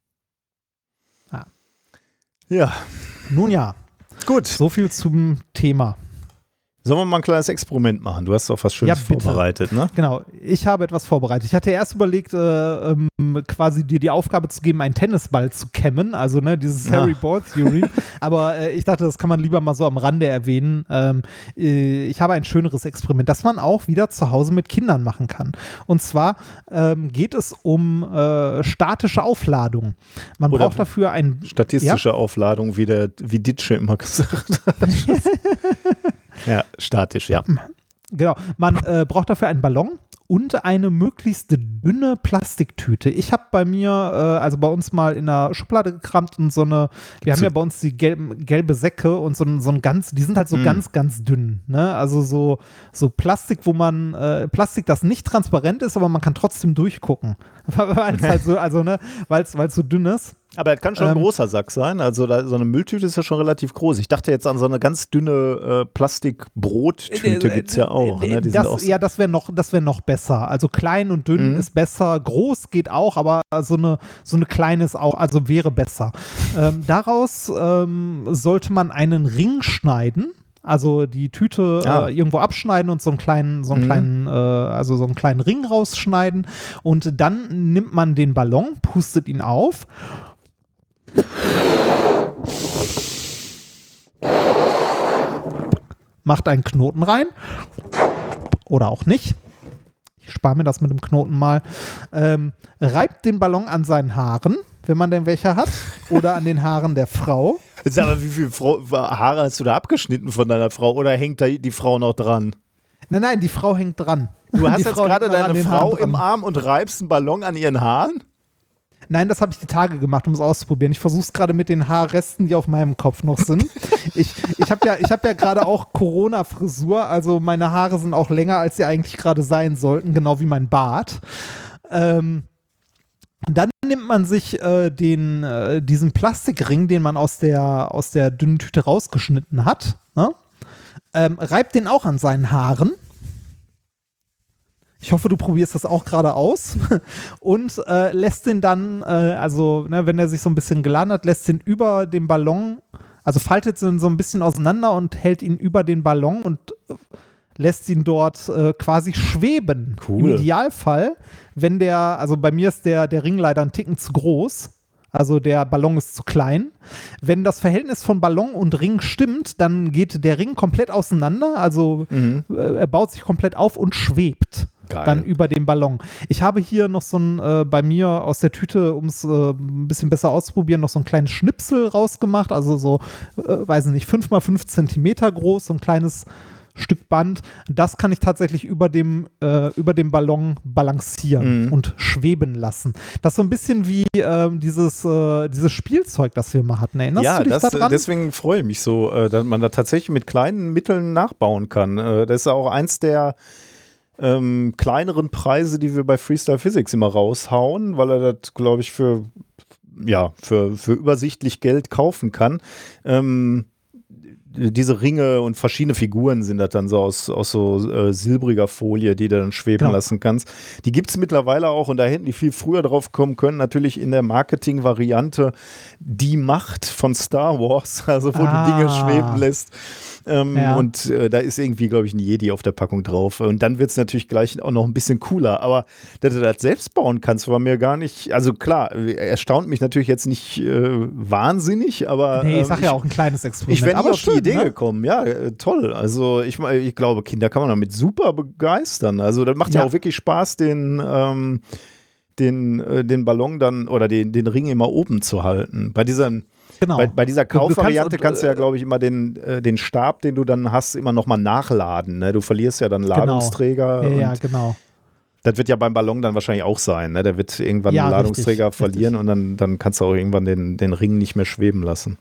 Ja. Ja, Nun ja, gut. so viel zum Thema. Sollen wir mal ein kleines Experiment machen? Du hast doch was Schönes Ja, bitte. vorbereitet, ne? Genau, ich habe etwas vorbereitet. Ich hatte erst überlegt, äh, ähm, quasi dir die Aufgabe zu geben, einen Tennisball zu kämmen, also ne, dieses Ja. Harry Ball Theory. Aber äh, ich dachte, das kann man lieber mal so am Rande erwähnen. Ähm, äh, ich habe ein schöneres Experiment, das man auch wieder zu Hause mit Kindern machen kann. Und zwar ähm, geht es um äh, statische Aufladung. Man Oder- braucht dafür ein Statistische Aufladung, wie, der, wie Ditsche immer gesagt hat. Ja, statisch, ja. Genau, man äh, braucht dafür einen Ballon und eine möglichst dünne Plastiktüte. Ich habe bei mir, äh, also bei uns mal in der Schublade gekramt und so eine, wir haben So- ja bei uns die gelben, gelbe Säcke und so ein, so ein ganz, die sind halt so Mm. ganz, ganz dünn, ne? Also so, so Plastik, wo man, äh, Plastik, das nicht transparent ist, aber man kann trotzdem durchgucken. Weil es halt so, also ne, weil es so dünn ist. Aber es kann schon ein Ähm, großer Sack sein. Also da, so eine Mülltüte ist ja schon relativ groß. Ich dachte jetzt an so eine ganz dünne äh, Plastikbrottüte gibt es ja auch. Ne? Die sind das, auch so- ja, das wäre noch, das wär noch besser. Also klein und dünn Mhm. ist besser, groß geht auch, aber so eine, so eine kleine ist auch, also wäre besser. Ähm, daraus ähm, sollte man einen Ring schneiden. Also die Tüte Ah. äh, irgendwo abschneiden und so einen kleinen, so einen Mhm. kleinen, äh, also so einen kleinen Ring rausschneiden. Und dann nimmt man den Ballon, pustet ihn auf. Macht einen Knoten rein. Oder auch nicht. Ich spare mir das mit dem Knoten mal. Ähm, reibt den Ballon an seinen Haaren. wenn man denn welche hat, oder an den Haaren der Frau. Sag mal, wie viele Frau, Haare hast du da abgeschnitten von deiner Frau oder hängt da die Frau noch dran? Nein, nein, die Frau hängt dran. Du hast Die jetzt Frau gerade hängt noch an deine den Frau Haaren im dran. Arm und reibst einen Ballon an ihren Haaren? Nein, das habe ich die Tage gemacht, um es auszuprobieren. Ich versuche es gerade mit den Haarresten, die auf meinem Kopf noch sind. ich ich habe ja, ich hab ja gerade auch Corona-Frisur, also meine Haare sind auch länger, als sie eigentlich gerade sein sollten, genau wie mein Bart. Ähm, dann nimmt man sich äh, den, äh, diesen Plastikring, den man aus der, aus der dünnen Tüte rausgeschnitten hat, ne? ähm, reibt den auch an seinen Haaren. Ich hoffe, du probierst das auch gerade aus und äh, lässt den dann, äh, also ne, wenn er sich so ein bisschen geladen hat, lässt den über den Ballon, also faltet ihn so ein bisschen auseinander und hält ihn über den Ballon und äh, lässt ihn dort äh, quasi schweben. Cool. Im Idealfall, wenn der, also bei mir ist der, der Ring leider ein Ticken zu groß. Also der Ballon ist zu klein. Wenn das Verhältnis von Ballon und Ring stimmt, dann geht der Ring komplett auseinander. Also Mhm. äh, er baut sich komplett auf und schwebt Geil. dann über dem Ballon. Ich habe hier noch so ein, äh, bei mir aus der Tüte, um es äh, ein bisschen besser auszuprobieren, noch so ein kleines Schnipsel rausgemacht. Also so, äh, weiß nicht, fünf mal fünf Zentimeter groß, so ein kleines Stück Band. Das kann ich tatsächlich über dem, äh, über dem Ballon balancieren Mhm. und schweben lassen. Das ist so ein bisschen wie äh, dieses, äh, dieses Spielzeug, das wir mal hatten. Erinnerst Ja, du dich das, daran? deswegen freue ich mich so, äh, dass man da tatsächlich mit kleinen Mitteln nachbauen kann. Äh, Das ist auch eins der ähm, kleineren Preise, die wir bei Freestyle Physics immer raushauen, weil er das, glaube ich, für, ja, für, für übersichtlich Geld kaufen kann. Ähm, diese Ringe und verschiedene Figuren sind das dann so aus, aus so äh, silbriger Folie, die du dann schweben Genau. lassen kannst. Die gibt es mittlerweile auch und da hätten die viel früher drauf kommen können, natürlich in der Marketing-Variante Die Macht von Star Wars, also wo Ah. du Dinge schweben lässt. Ähm, Ja. Und äh, da ist irgendwie, glaube ich, ein Jedi auf der Packung drauf. Und dann wird es natürlich gleich auch noch ein bisschen cooler. Aber dass du das selbst bauen kannst, war mir gar nicht, also klar, erstaunt mich natürlich jetzt nicht äh, wahnsinnig, aber nee, ich ähm, sag ja auch ein kleines Experiment. ich wäre nie Aber auf die schön, Idee ne? gekommen. Ja, äh, toll. Also ich, mein, ich glaube, Kinder kann man damit super begeistern. Also das macht ja, Ja. auch wirklich Spaß, den, ähm, den, äh, den Ballon dann oder den, den Ring immer oben zu halten. Bei diesem Genau. bei, bei dieser Du- du kannst- Kaufvariante kannst, du ja, äh, glaube ich, immer den, äh, den Stab, den du dann hast, immer nochmal nachladen. Ne? Du verlierst ja dann Ladungsträger. Ja, ja, und genau. das wird ja beim Ballon dann wahrscheinlich auch sein. Ne? Der wird irgendwann Ja, einen Ladungsträger richtig, verlieren richtig. und dann, dann kannst du auch irgendwann den, den Ring nicht mehr schweben lassen.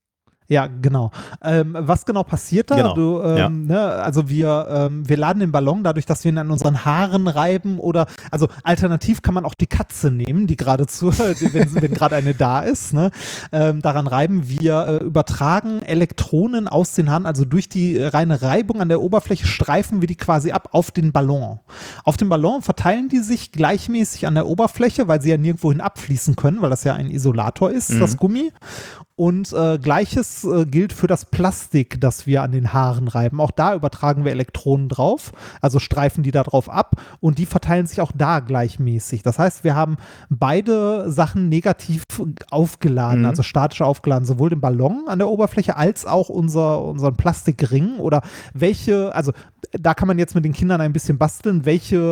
Ja, genau. Ähm, was genau passiert da? Genau, Du, ähm, ne, also wir, ähm, wir laden den Ballon dadurch, dass wir ihn an unseren Haaren reiben oder, also alternativ kann man auch die Katze nehmen, die gerade zu, wenn, wenn gerade eine da ist, ne, ähm, daran reiben. Wir äh, übertragen Elektronen aus den Haaren, also durch die äh, reine Reibung an der Oberfläche streifen wir die quasi ab auf den Ballon. Auf dem Ballon verteilen die sich gleichmäßig an der Oberfläche, weil sie ja nirgendwohin abfließen können, weil das ja ein Isolator ist, Mhm. das Gummi. Und äh, gleiches äh, gilt für das Plastik, das wir an den Haaren reiben. Auch da übertragen wir Elektronen drauf, also streifen die da drauf ab und die verteilen sich auch da gleichmäßig. Das heißt, wir haben beide Sachen negativ aufgeladen, Mhm. also statisch aufgeladen, sowohl den Ballon an der Oberfläche als auch unser, unseren Plastikring oder welche, also da kann man jetzt mit den Kindern ein bisschen basteln,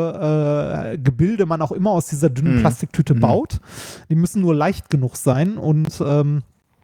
welche äh, Gebilde man auch immer aus dieser dünnen Mhm. Plastiktüte Mhm. baut. Die müssen nur leicht genug sein und ähm,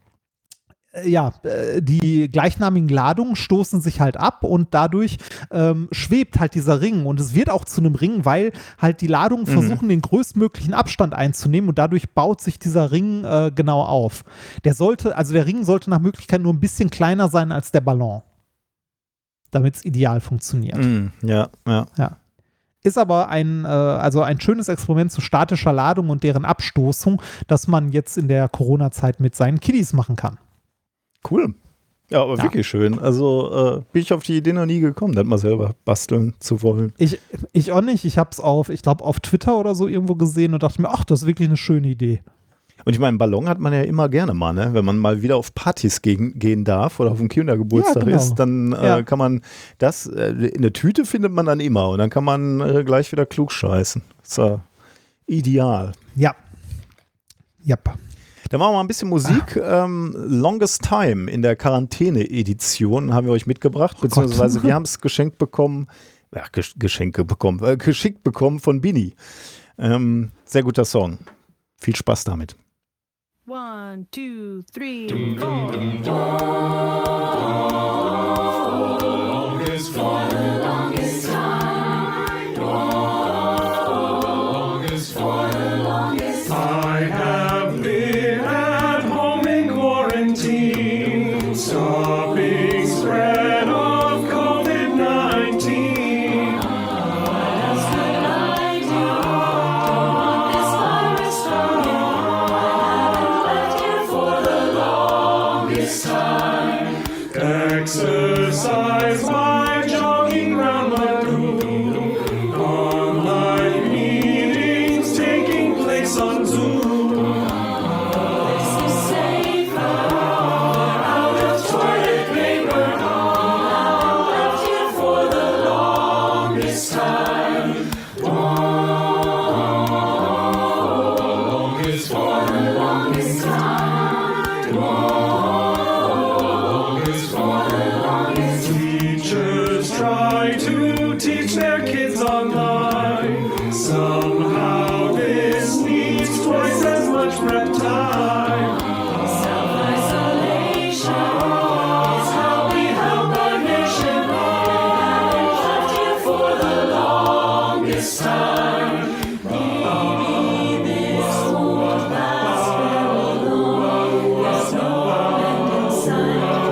ja, äh, die gleichnamigen Ladungen stoßen sich halt ab und dadurch ähm, schwebt halt dieser Ring und es wird auch zu einem Ring, weil halt die Ladungen Mhm. versuchen, den größtmöglichen Abstand einzunehmen und dadurch baut sich dieser Ring äh, genau auf. Der sollte, also der Ring sollte nach Möglichkeit nur ein bisschen kleiner sein als der Ballon, damit es ideal funktioniert. Mhm. Ja, ja. Ist aber ein, äh, also ein schönes Experiment zu statischer Ladung und deren Abstoßung, das man jetzt in der Corona-Zeit mit seinen Kiddies machen kann. Cool. Ja, aber Ja. wirklich schön. Also äh, bin ich auf die Idee noch nie gekommen, das mal selber basteln zu wollen. Ich, ich auch nicht. Ich habe es auf, ich glaube, auf Twitter oder so irgendwo gesehen und dachte mir, ach, das ist wirklich eine schöne Idee. Und ich meine, einen Ballon hat man ja immer gerne mal, ne? Wenn man mal wieder auf Partys gegen, gehen darf oder auf dem Kindergeburtstag Ja, genau. ist, dann äh, Ja. kann man das, äh, in der Tüte findet man dann immer und dann kann man äh, gleich wieder klug scheißen. Ist ja ideal. Ja. Yep. Dann machen wir mal ein bisschen Musik. Ähm, Longest Time in der Quarantäne-Edition haben wir euch mitgebracht, beziehungsweise wir haben es geschenkt bekommen, ja, Gesch Geschenke bekommen, äh, geschickt bekommen von Bini. Ähm, sehr guter Song. Viel Spaß damit. One, two, three, four. I have been at home in quarantine, stopping spread of COVID nineteen. Exercise by jogging round my room. Online meetings taking place on Zoom. This is safer. Out of toilet paper. I've left here for the longest time. Longest for the longest time. Longest for the longest. Teachers try to teach their kids online. Somehow this needs twice as much prep time. Self-isolation is how we help our nation. I've left here for the longest time. Maybe this won't last very long. There's no end in sight.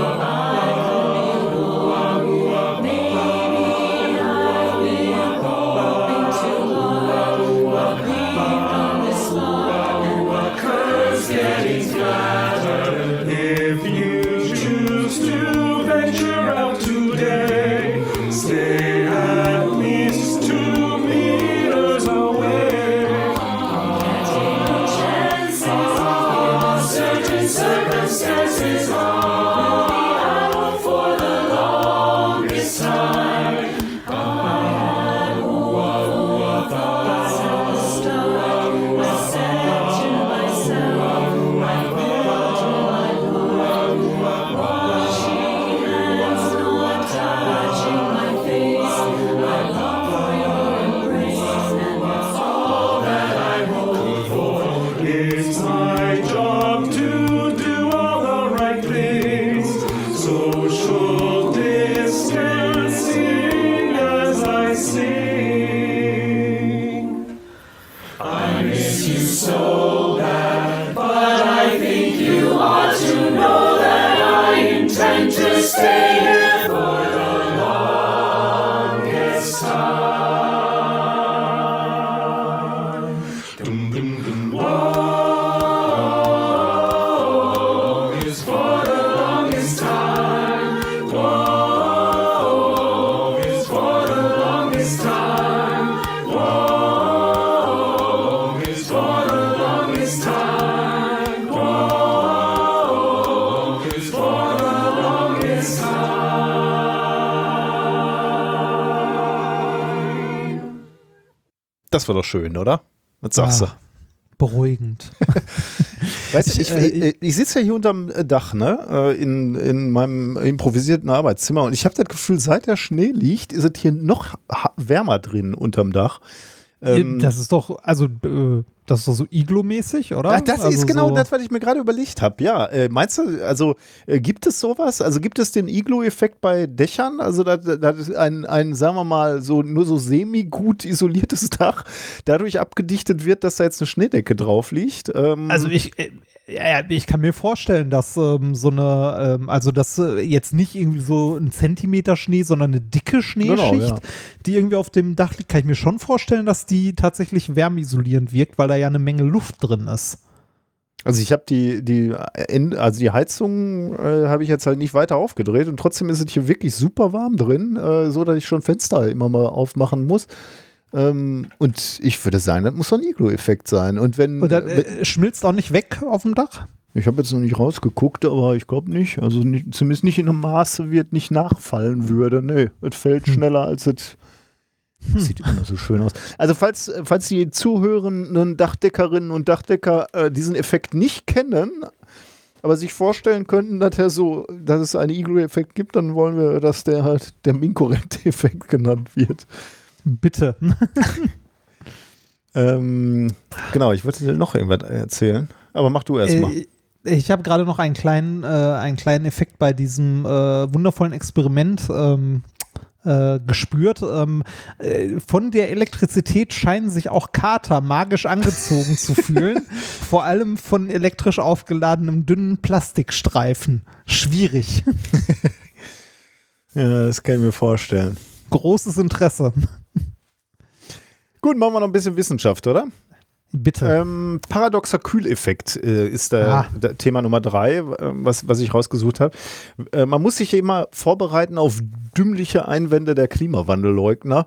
Maybe I've been hoping too long. But we've done this long, and the curve's getting flatter. If you choose to venture out today, stay at least two meters away. Taking chances in certain circumstances. I'll be out for the longest time. I had one thought at the start. I said to myself, I will till I look. Washing hands, not touching my face. I long for your embrace, and that's all that I hope for. It's my job to do all the right things. Social distancing as I sing. I miss you so bad, but I think you ought to know that I intend to stay here for the longest time. Dum, dum, dum. Longest for the longest time. Longest for the longest time. Longest for the longest time. Longest for the longest time. Das war doch schön, oder? Was sagst Ah, beruhigend. du? Weißt du, ich, äh, ich, ich sitze ja hier unterm Dach, ne? äh, In, in meinem improvisierten Arbeitszimmer und ich habe das Gefühl, seit der Schnee liegt, ist es hier noch ha- wärmer drin unterm Dach. Ähm, Das ist doch, also, äh, das ist doch so Iglo-mäßig, oder? Ach, das also ist genau so, das, was ich mir gerade überlegt habe. Ja, äh, meinst du, also äh, gibt es sowas? Also gibt es den Iglo-Effekt bei Dächern? Also das, das ist ein, ein, sagen wir mal, so nur so semi-gut isoliertes Dach dadurch abgedichtet wird, dass da jetzt eine Schneedecke drauf liegt. Ähm, Also ich, äh, ja, ich kann mir vorstellen, dass ähm, so eine, ähm, also dass äh, jetzt nicht irgendwie so ein Zentimeter Schnee, sondern eine dicke Schneeschicht, Genau, ja. die irgendwie auf dem Dach liegt, kann ich mir schon vorstellen, dass die tatsächlich wärmeisolierend wirkt, weil da ja eine Menge Luft drin ist. Also ich habe die, die, End- also die Heizung äh, habe ich jetzt halt nicht weiter aufgedreht und trotzdem ist es hier wirklich super warm drin, äh, so dass ich schon Fenster immer mal aufmachen muss. Ähm, und ich würde sagen, das muss so ein Iglo-Effekt sein. Und wenn, Und dann wenn äh, schmilzt auch nicht weg auf dem Dach? ich habe jetzt noch nicht rausgeguckt, aber ich glaube nicht. Also nicht, zumindest nicht in einem Maße, wie es nicht nachfallen würde. Nee, es fällt schneller als es. Das sieht immer noch so schön aus. Also falls, falls die zuhörenden Dachdeckerinnen und Dachdecker äh, diesen Effekt nicht kennen, aber sich vorstellen könnten, dass er so, dass es einen Iglo-Effekt gibt, dann wollen wir, dass der halt der Minkorrekt-Effekt genannt wird. Bitte. Ähm, genau, ich wollte dir noch irgendwas erzählen. aber mach du erst mal. Äh, Ich habe gerade noch einen kleinen, äh, einen kleinen Effekt bei diesem äh, wundervollen Experiment ähm, äh, gespürt. Ähm, äh, von der Elektrizität scheinen sich auch Kater magisch angezogen zu fühlen. Vor allem von elektrisch aufgeladenem dünnen Plastikstreifen. Schwierig. Ja, das kann ich mir vorstellen. Großes Interesse. Gut, machen wir noch ein bisschen Wissenschaft, oder? Bitte. Ähm, paradoxer Kühleffekt äh, ist der, Ah. der Thema Nummer drei, äh, was, was ich rausgesucht habe. Äh, man muss sich immer vorbereiten auf dümmliche Einwände der Klimawandelleugner.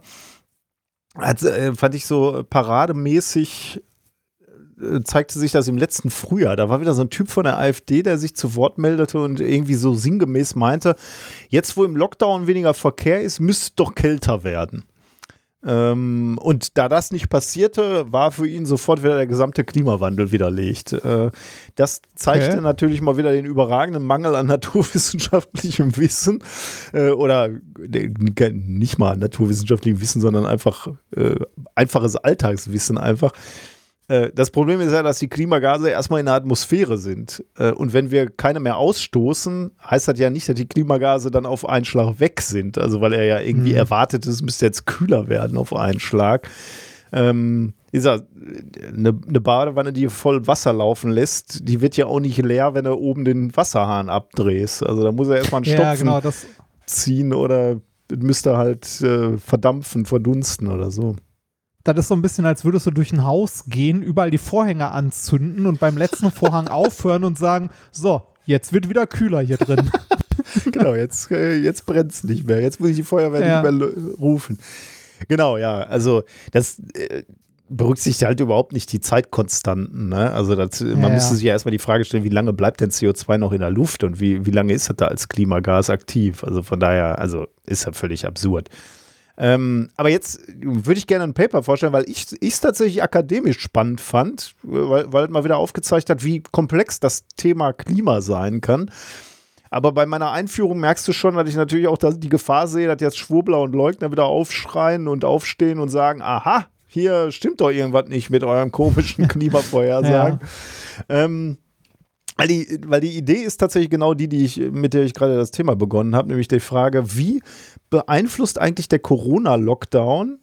Also, äh, fand ich so parademäßig, äh, zeigte sich das im letzten Frühjahr. Da war wieder so ein Typ von der AfD, der sich zu Wort meldete und irgendwie so sinngemäß meinte, jetzt wo im Lockdown weniger Verkehr ist, müsste es doch kälter werden. Ähm, und da das nicht passierte, war für ihn sofort wieder der gesamte Klimawandel widerlegt. Äh, das zeigte Okay. natürlich mal wieder den überragenden Mangel an naturwissenschaftlichem Wissen äh, oder äh, nicht mal naturwissenschaftlichem Wissen, sondern einfach äh, einfaches Alltagswissen einfach. Äh, das Problem ist ja, dass die Klimagase erstmal in der Atmosphäre sind. Äh, und wenn wir keine mehr ausstoßen, heißt das ja nicht, dass die Klimagase dann auf einen Schlag weg sind. Also weil er ja irgendwie Mhm. erwartet, es müsste jetzt kühler werden auf einen Schlag. Ähm, ist ja eine, eine Badewanne, die voll Wasser laufen lässt, die wird ja auch nicht leer, wenn du oben den Wasserhahn abdrehst. Also da muss er erstmal einen Ja, Stopfen genau. Das, ziehen oder müsste halt äh, verdampfen, verdunsten oder so. das ist so ein bisschen, als würdest du durch ein Haus gehen, überall die Vorhänge anzünden und beim letzten Vorhang aufhören und sagen, so, jetzt wird wieder kühler hier drin. Genau, jetzt, äh, jetzt brennt es nicht mehr. Jetzt muss ich die Feuerwehr Ja. nicht mehr lo- rufen. Genau, ja. Also das äh, berücksichtigt halt überhaupt nicht die Zeitkonstanten. Ne? Also das, man Ja, müsste ja. sich ja erstmal die Frage stellen, wie lange bleibt denn C O zwei noch in der Luft und wie, wie lange ist das da als Klimagas aktiv? Also von daher, also ist ja völlig absurd. Ähm, aber jetzt würde ich gerne ein Paper vorstellen, weil ich es tatsächlich akademisch spannend fand, weil, weil es mal wieder aufgezeigt hat, wie komplex das Thema Klima sein kann. Aber bei meiner Einführung merkst du schon, dass ich natürlich auch da die Gefahr sehe, dass jetzt Schwurbler und Leugner wieder aufschreien und aufstehen und sagen, aha, hier stimmt doch irgendwas nicht mit eurem komischen Klimavorhersagen. ähm, weil, die, weil die Idee ist tatsächlich genau die, die ich, mit der ich gerade das Thema begonnen habe, nämlich die Frage, wie beeinflusst eigentlich der Corona-Lockdown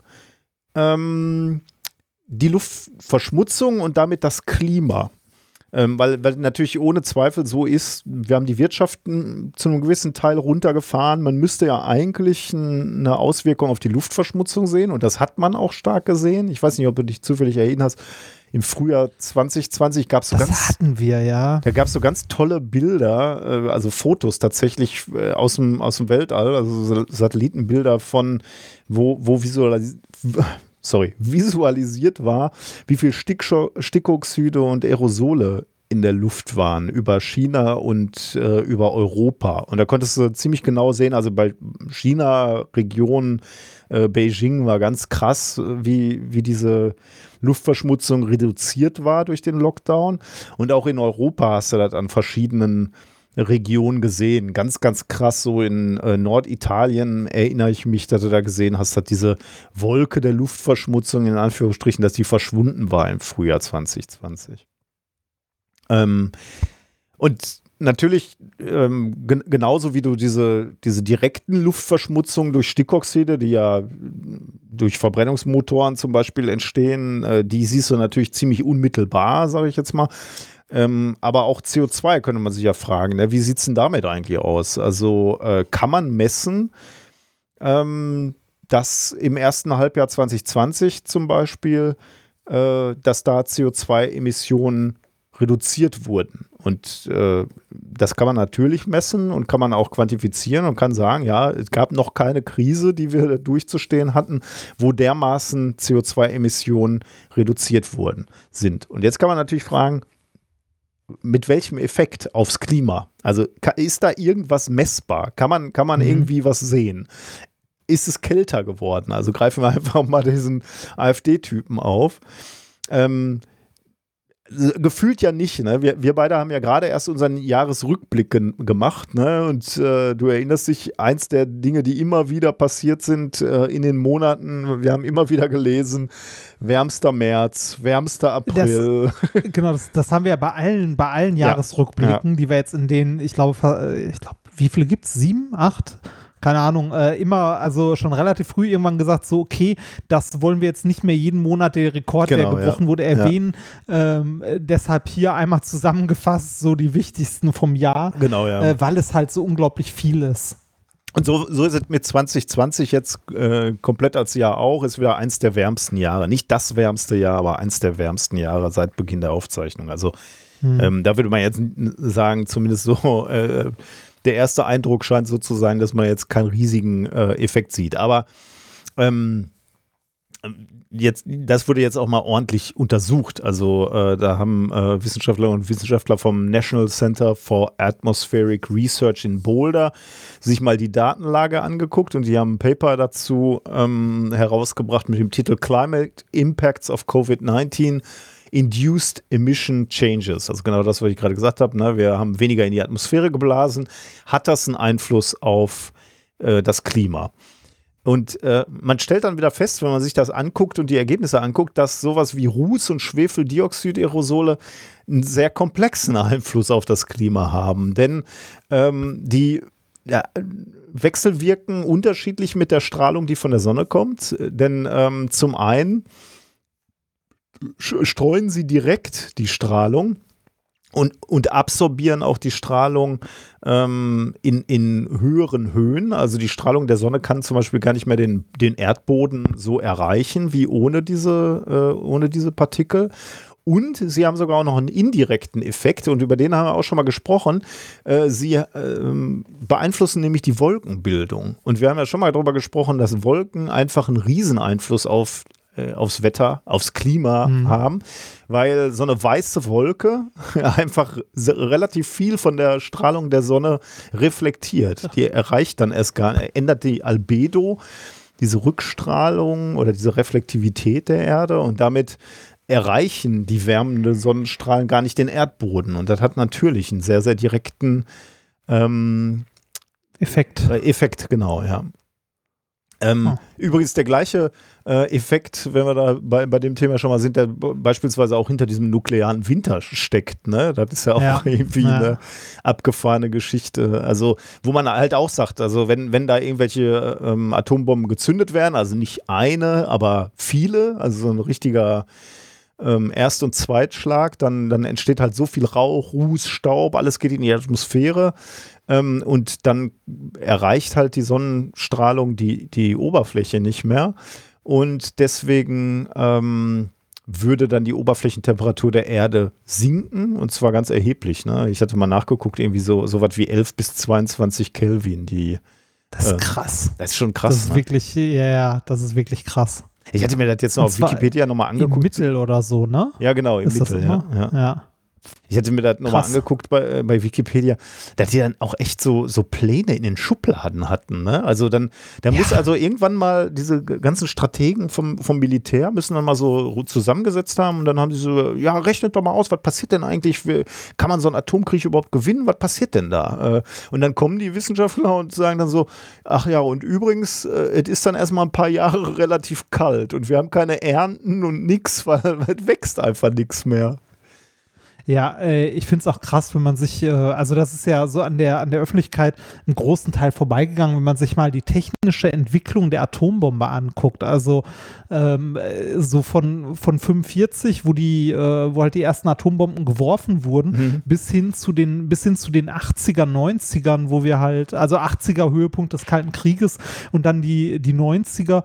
ähm, die Luftverschmutzung und damit das Klima? Ähm, weil, weil natürlich ohne Zweifel so ist, wir haben die Wirtschaften zu einem gewissen Teil runtergefahren. Man müsste ja eigentlich n, eine Auswirkung auf die Luftverschmutzung sehen und das hat man auch stark gesehen. Ich weiß nicht, ob du dich zufällig erinnerst, im Frühjahr zwanzig zwanzig gab es so Das ganz hatten wir, ja. da gab es so ganz tolle Bilder, äh, also Fotos tatsächlich äh, aus dem, aus dem Weltall, also so Satellitenbilder von, wo, wo visualis sorry, visualisiert war, wie viel Stickscho Stickoxide und Aerosole in der Luft waren über China und äh, über Europa. Und da konntest du ziemlich genau sehen, also bei China-Region äh, Beijing war ganz krass, wie, wie diese Luftverschmutzung reduziert war durch den Lockdown. Und auch in Europa hast du das an verschiedenen Regionen gesehen. Ganz, ganz krass, so in äh, Norditalien erinnere ich mich, dass du da gesehen hast, dass diese Wolke der Luftverschmutzung in Anführungsstrichen, dass die verschwunden war im Frühjahr zwanzig zwanzig. Ähm, und natürlich, ähm, gen genauso wie du diese, diese direkten Luftverschmutzungen durch Stickoxide, die ja durch Verbrennungsmotoren zum Beispiel entstehen, äh, die siehst du natürlich ziemlich unmittelbar, sage ich jetzt mal. Ähm, aber auch C O zwei könnte man sich ja fragen, ne? Wie sieht es denn damit eigentlich aus? Also äh, kann man messen, ähm, dass im ersten Halbjahr zwanzig zwanzig zum Beispiel, äh, dass da C O zwei Emissionen reduziert wurden. Und äh, das kann man natürlich messen und kann man auch quantifizieren und kann sagen, ja, es gab noch keine Krise, die wir durchzustehen hatten, wo dermaßen C O zwei Emissionen reduziert wurden, sind. Und jetzt kann man natürlich fragen, mit welchem Effekt aufs Klima? Also ist da irgendwas messbar? Kann man, kann man Mhm. irgendwie was sehen? Ist es kälter geworden? Also greifen wir einfach mal diesen AfD-Typen auf. Ähm, Gefühlt ja nicht, ne? Wir, wir beide haben ja gerade erst unseren Jahresrückblick gen- gemacht, ne? Und äh, du erinnerst dich, eins der Dinge, die immer wieder passiert sind äh, in den Monaten, wir haben immer wieder gelesen, wärmster März, wärmster April. Genau, das, das haben wir ja bei allen, bei allen Ja. Jahresrückblicken, die wir jetzt in denen, ich glaube, äh, ich glaube, wie viele gibt es? Sieben, acht? Keine Ahnung, äh, immer, also schon relativ früh irgendwann gesagt, so, okay, das wollen wir jetzt nicht mehr jeden Monat, der Rekord, Genau, der gebrochen ja. wurde, erwähnen. Ähm, äh, deshalb hier einmal zusammengefasst, so die wichtigsten vom Jahr, Genau, ja. äh, weil es halt so unglaublich viel ist. Und so, so ist es mit zwanzig zwanzig jetzt äh, komplett als Jahr auch, ist wieder eins der wärmsten Jahre. Nicht das wärmste Jahr, aber eins der wärmsten Jahre seit Beginn der Aufzeichnung. Also Hm. ähm, da würde man jetzt n- sagen, zumindest so, äh, der erste Eindruck scheint so zu sein, dass man jetzt keinen riesigen äh, Effekt sieht. Aber ähm, jetzt, das wurde jetzt auch mal ordentlich untersucht. Also äh, da haben äh, Wissenschaftler und Wissenschaftler vom National Center for Atmospheric Research in Boulder sich mal die Datenlage angeguckt und die haben ein Paper dazu ähm, herausgebracht mit dem Titel Climate Impacts of Covid nineteen Induced Emission Changes. Also genau das, was ich gerade gesagt habe. Ne? Wir haben weniger in die Atmosphäre geblasen. Hat das einen Einfluss auf äh, das Klima? Und äh, man stellt dann wieder fest, wenn man sich das anguckt und die Ergebnisse anguckt, dass sowas wie Ruß- und Schwefeldioxid-Aerosole einen sehr komplexen Einfluss auf das Klima haben. Denn ähm, die ja, wechselwirken unterschiedlich mit der Strahlung, die von der Sonne kommt. Denn ähm, zum einen streuen sie direkt die Strahlung und, und absorbieren auch die Strahlung ähm, in, in höheren Höhen. Also die Strahlung der Sonne kann zum Beispiel gar nicht mehr den, den Erdboden so erreichen wie ohne diese, äh, ohne diese Partikel. Und sie haben sogar auch noch einen indirekten Effekt und über den haben wir auch schon mal gesprochen. Äh, sie äh, beeinflussen nämlich die Wolkenbildung. Und wir haben ja schon mal darüber gesprochen, dass Wolken einfach einen Rieseneinfluss auf aufs Wetter, aufs Klima Mhm. haben, weil so eine weiße Wolke einfach se- relativ viel von der Strahlung der Sonne reflektiert. Die erreicht dann erst gar nicht, ändert die Albedo, diese Rückstrahlung oder diese Reflektivität der Erde und damit erreichen die wärmenden Sonnenstrahlen gar nicht den Erdboden. Und das hat natürlich einen sehr, sehr direkten ähm, Effekt. äh, Effekt, genau, ja. Ähm, Oh. Übrigens der gleiche äh, Effekt, wenn wir da bei, bei dem Thema schon mal sind, der b- beispielsweise auch hinter diesem nuklearen Winter steckt. Ne? Das ist ja auch Ja. irgendwie Ja. eine abgefahrene Geschichte. Also wo man halt auch sagt, also wenn, wenn da irgendwelche ähm, Atombomben gezündet werden, also nicht eine, aber viele, also so ein richtiger ähm, Erst- und Zweitschlag, dann, dann entsteht halt so viel Rauch, Ruß, Staub, alles geht in die Atmosphäre. Ähm, und dann erreicht halt die Sonnenstrahlung die, die Oberfläche nicht mehr. Und deswegen ähm, würde dann die Oberflächentemperatur der Erde sinken. Und zwar ganz erheblich. Ne? Ich hatte mal nachgeguckt, irgendwie so, so was wie elf bis zweiundzwanzig Kelvin. Die, Das ist äh, krass. das ist schon krass. Das ist ne? wirklich, ja, ja, das ist wirklich krass. Ich hatte mir das jetzt noch Und auf zwar Wikipedia nochmal Im angeguckt. Mittel oder so, ne? Ja, genau, im Ist das Mittel. immer? Ja, ja. Ja. Ich hatte mir das nochmal Krass. angeguckt bei, äh, bei Wikipedia, dass die dann auch echt so, so Pläne in den Schubladen hatten. Ne? Also dann, da muss also irgendwann mal diese ganzen Strategen vom, vom Militär müssen dann mal so zusammengesetzt haben und dann haben sie so, ja, rechnet doch mal aus, was passiert denn eigentlich? Wie- Kann man so einen Atomkrieg überhaupt gewinnen? Was passiert denn da? Äh, Und dann kommen die Wissenschaftler und sagen dann so, ach ja, und übrigens, äh, es ist dann erstmal ein paar Jahre relativ kalt und wir haben keine Ernten und nix, weil es wächst einfach nichts mehr. Ja, äh, ich finde es auch krass, wenn man sich, äh, also das ist ja so an der, an der Öffentlichkeit einen großen Teil vorbeigegangen, wenn man sich mal die technische Entwicklung der Atombombe anguckt. Also ähm, äh, so von, von fünfundvierzig, wo die, äh, wo halt die ersten Atombomben geworfen wurden, Mhm. bis hin zu den, bis hin zu den achtziger, neunzigern, wo wir halt, also achtziger Höhepunkt des Kalten Krieges und dann die, die neunziger.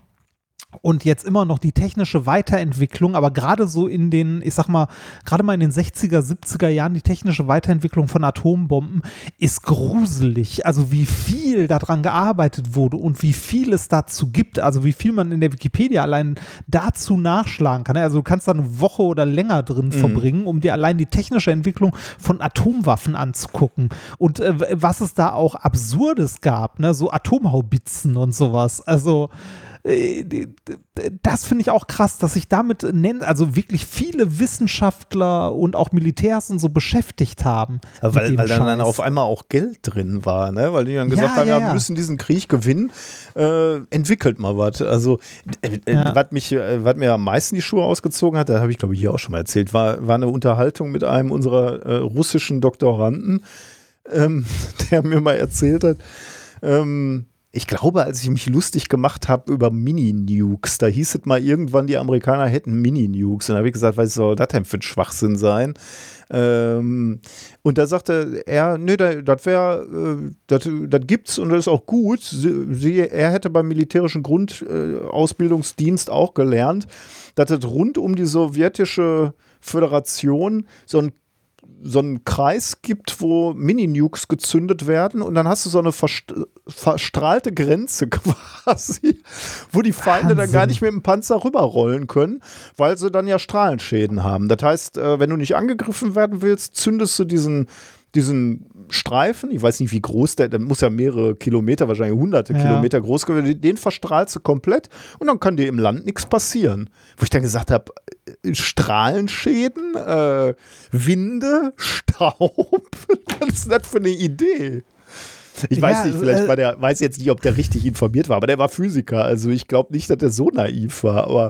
Und jetzt immer noch die technische Weiterentwicklung, aber gerade so in den, ich sag mal, gerade mal in den sechziger, siebziger Jahren, die technische Weiterentwicklung von Atombomben ist gruselig. Also wie viel daran gearbeitet wurde und wie viel es dazu gibt, also wie viel man in der Wikipedia allein dazu nachschlagen kann. Also du kannst da eine Woche oder länger drin verbringen, um dir allein die technische Entwicklung von Atomwaffen anzugucken. Und äh, was es da auch Absurdes gab, ne? So Atomhaubitzen und sowas. Also äh, das finde ich auch krass, dass sich damit nennt, also wirklich viele Wissenschaftler und auch Militärs und so beschäftigt haben. Ja, weil, mit dem weil dann, dann Scheiß. auf einmal auch Geld drin war, ne? Weil die dann gesagt Ja, haben, ja, ja, wir ja. müssen diesen Krieg gewinnen, äh, entwickelt mal was. Also, äh, äh, Ja. was mich, äh, was mir am meisten die Schuhe ausgezogen hat, da habe ich glaube ich hier auch schon mal erzählt, war, war eine Unterhaltung mit einem unserer äh, russischen Doktoranden, ähm, der mir mal erzählt hat, ähm, ich glaube, als ich mich lustig gemacht habe über Mini-Nukes, da hieß es mal irgendwann, die Amerikaner hätten Mini-Nukes. Und da habe ich gesagt, was soll das denn für ein Schwachsinn sein? Ähm, und da sagte er, nee, das wäre, das gibt's und das ist auch gut. Sie, sie, er hätte beim militärischen Grundausbildungsdienst auch gelernt, dass es rund um die sowjetische Föderation so ein so einen Kreis gibt, wo Mini-Nukes gezündet werden und dann hast du so eine verst verstrahlte Grenze quasi, wo die Feinde dann Wahnsinn. gar nicht mit dem Panzer rüberrollen können, weil sie dann ja Strahlenschäden haben. Das heißt, äh, wenn du nicht angegriffen werden willst, zündest du diesen, diesen Streifen, ich weiß nicht wie groß der, der muss ja mehrere Kilometer, wahrscheinlich hunderte Ja. Kilometer groß gewesen, den verstrahlst du komplett und dann kann dir im Land nichts passieren. Wo ich dann gesagt habe, Strahlenschäden, äh, Winde, Staub, was ist das für eine Idee? Ich weiß Ja, nicht, vielleicht äh, war der, weiß jetzt nicht, ob der richtig informiert war, aber der war Physiker, also ich glaube nicht, dass der so naiv war, aber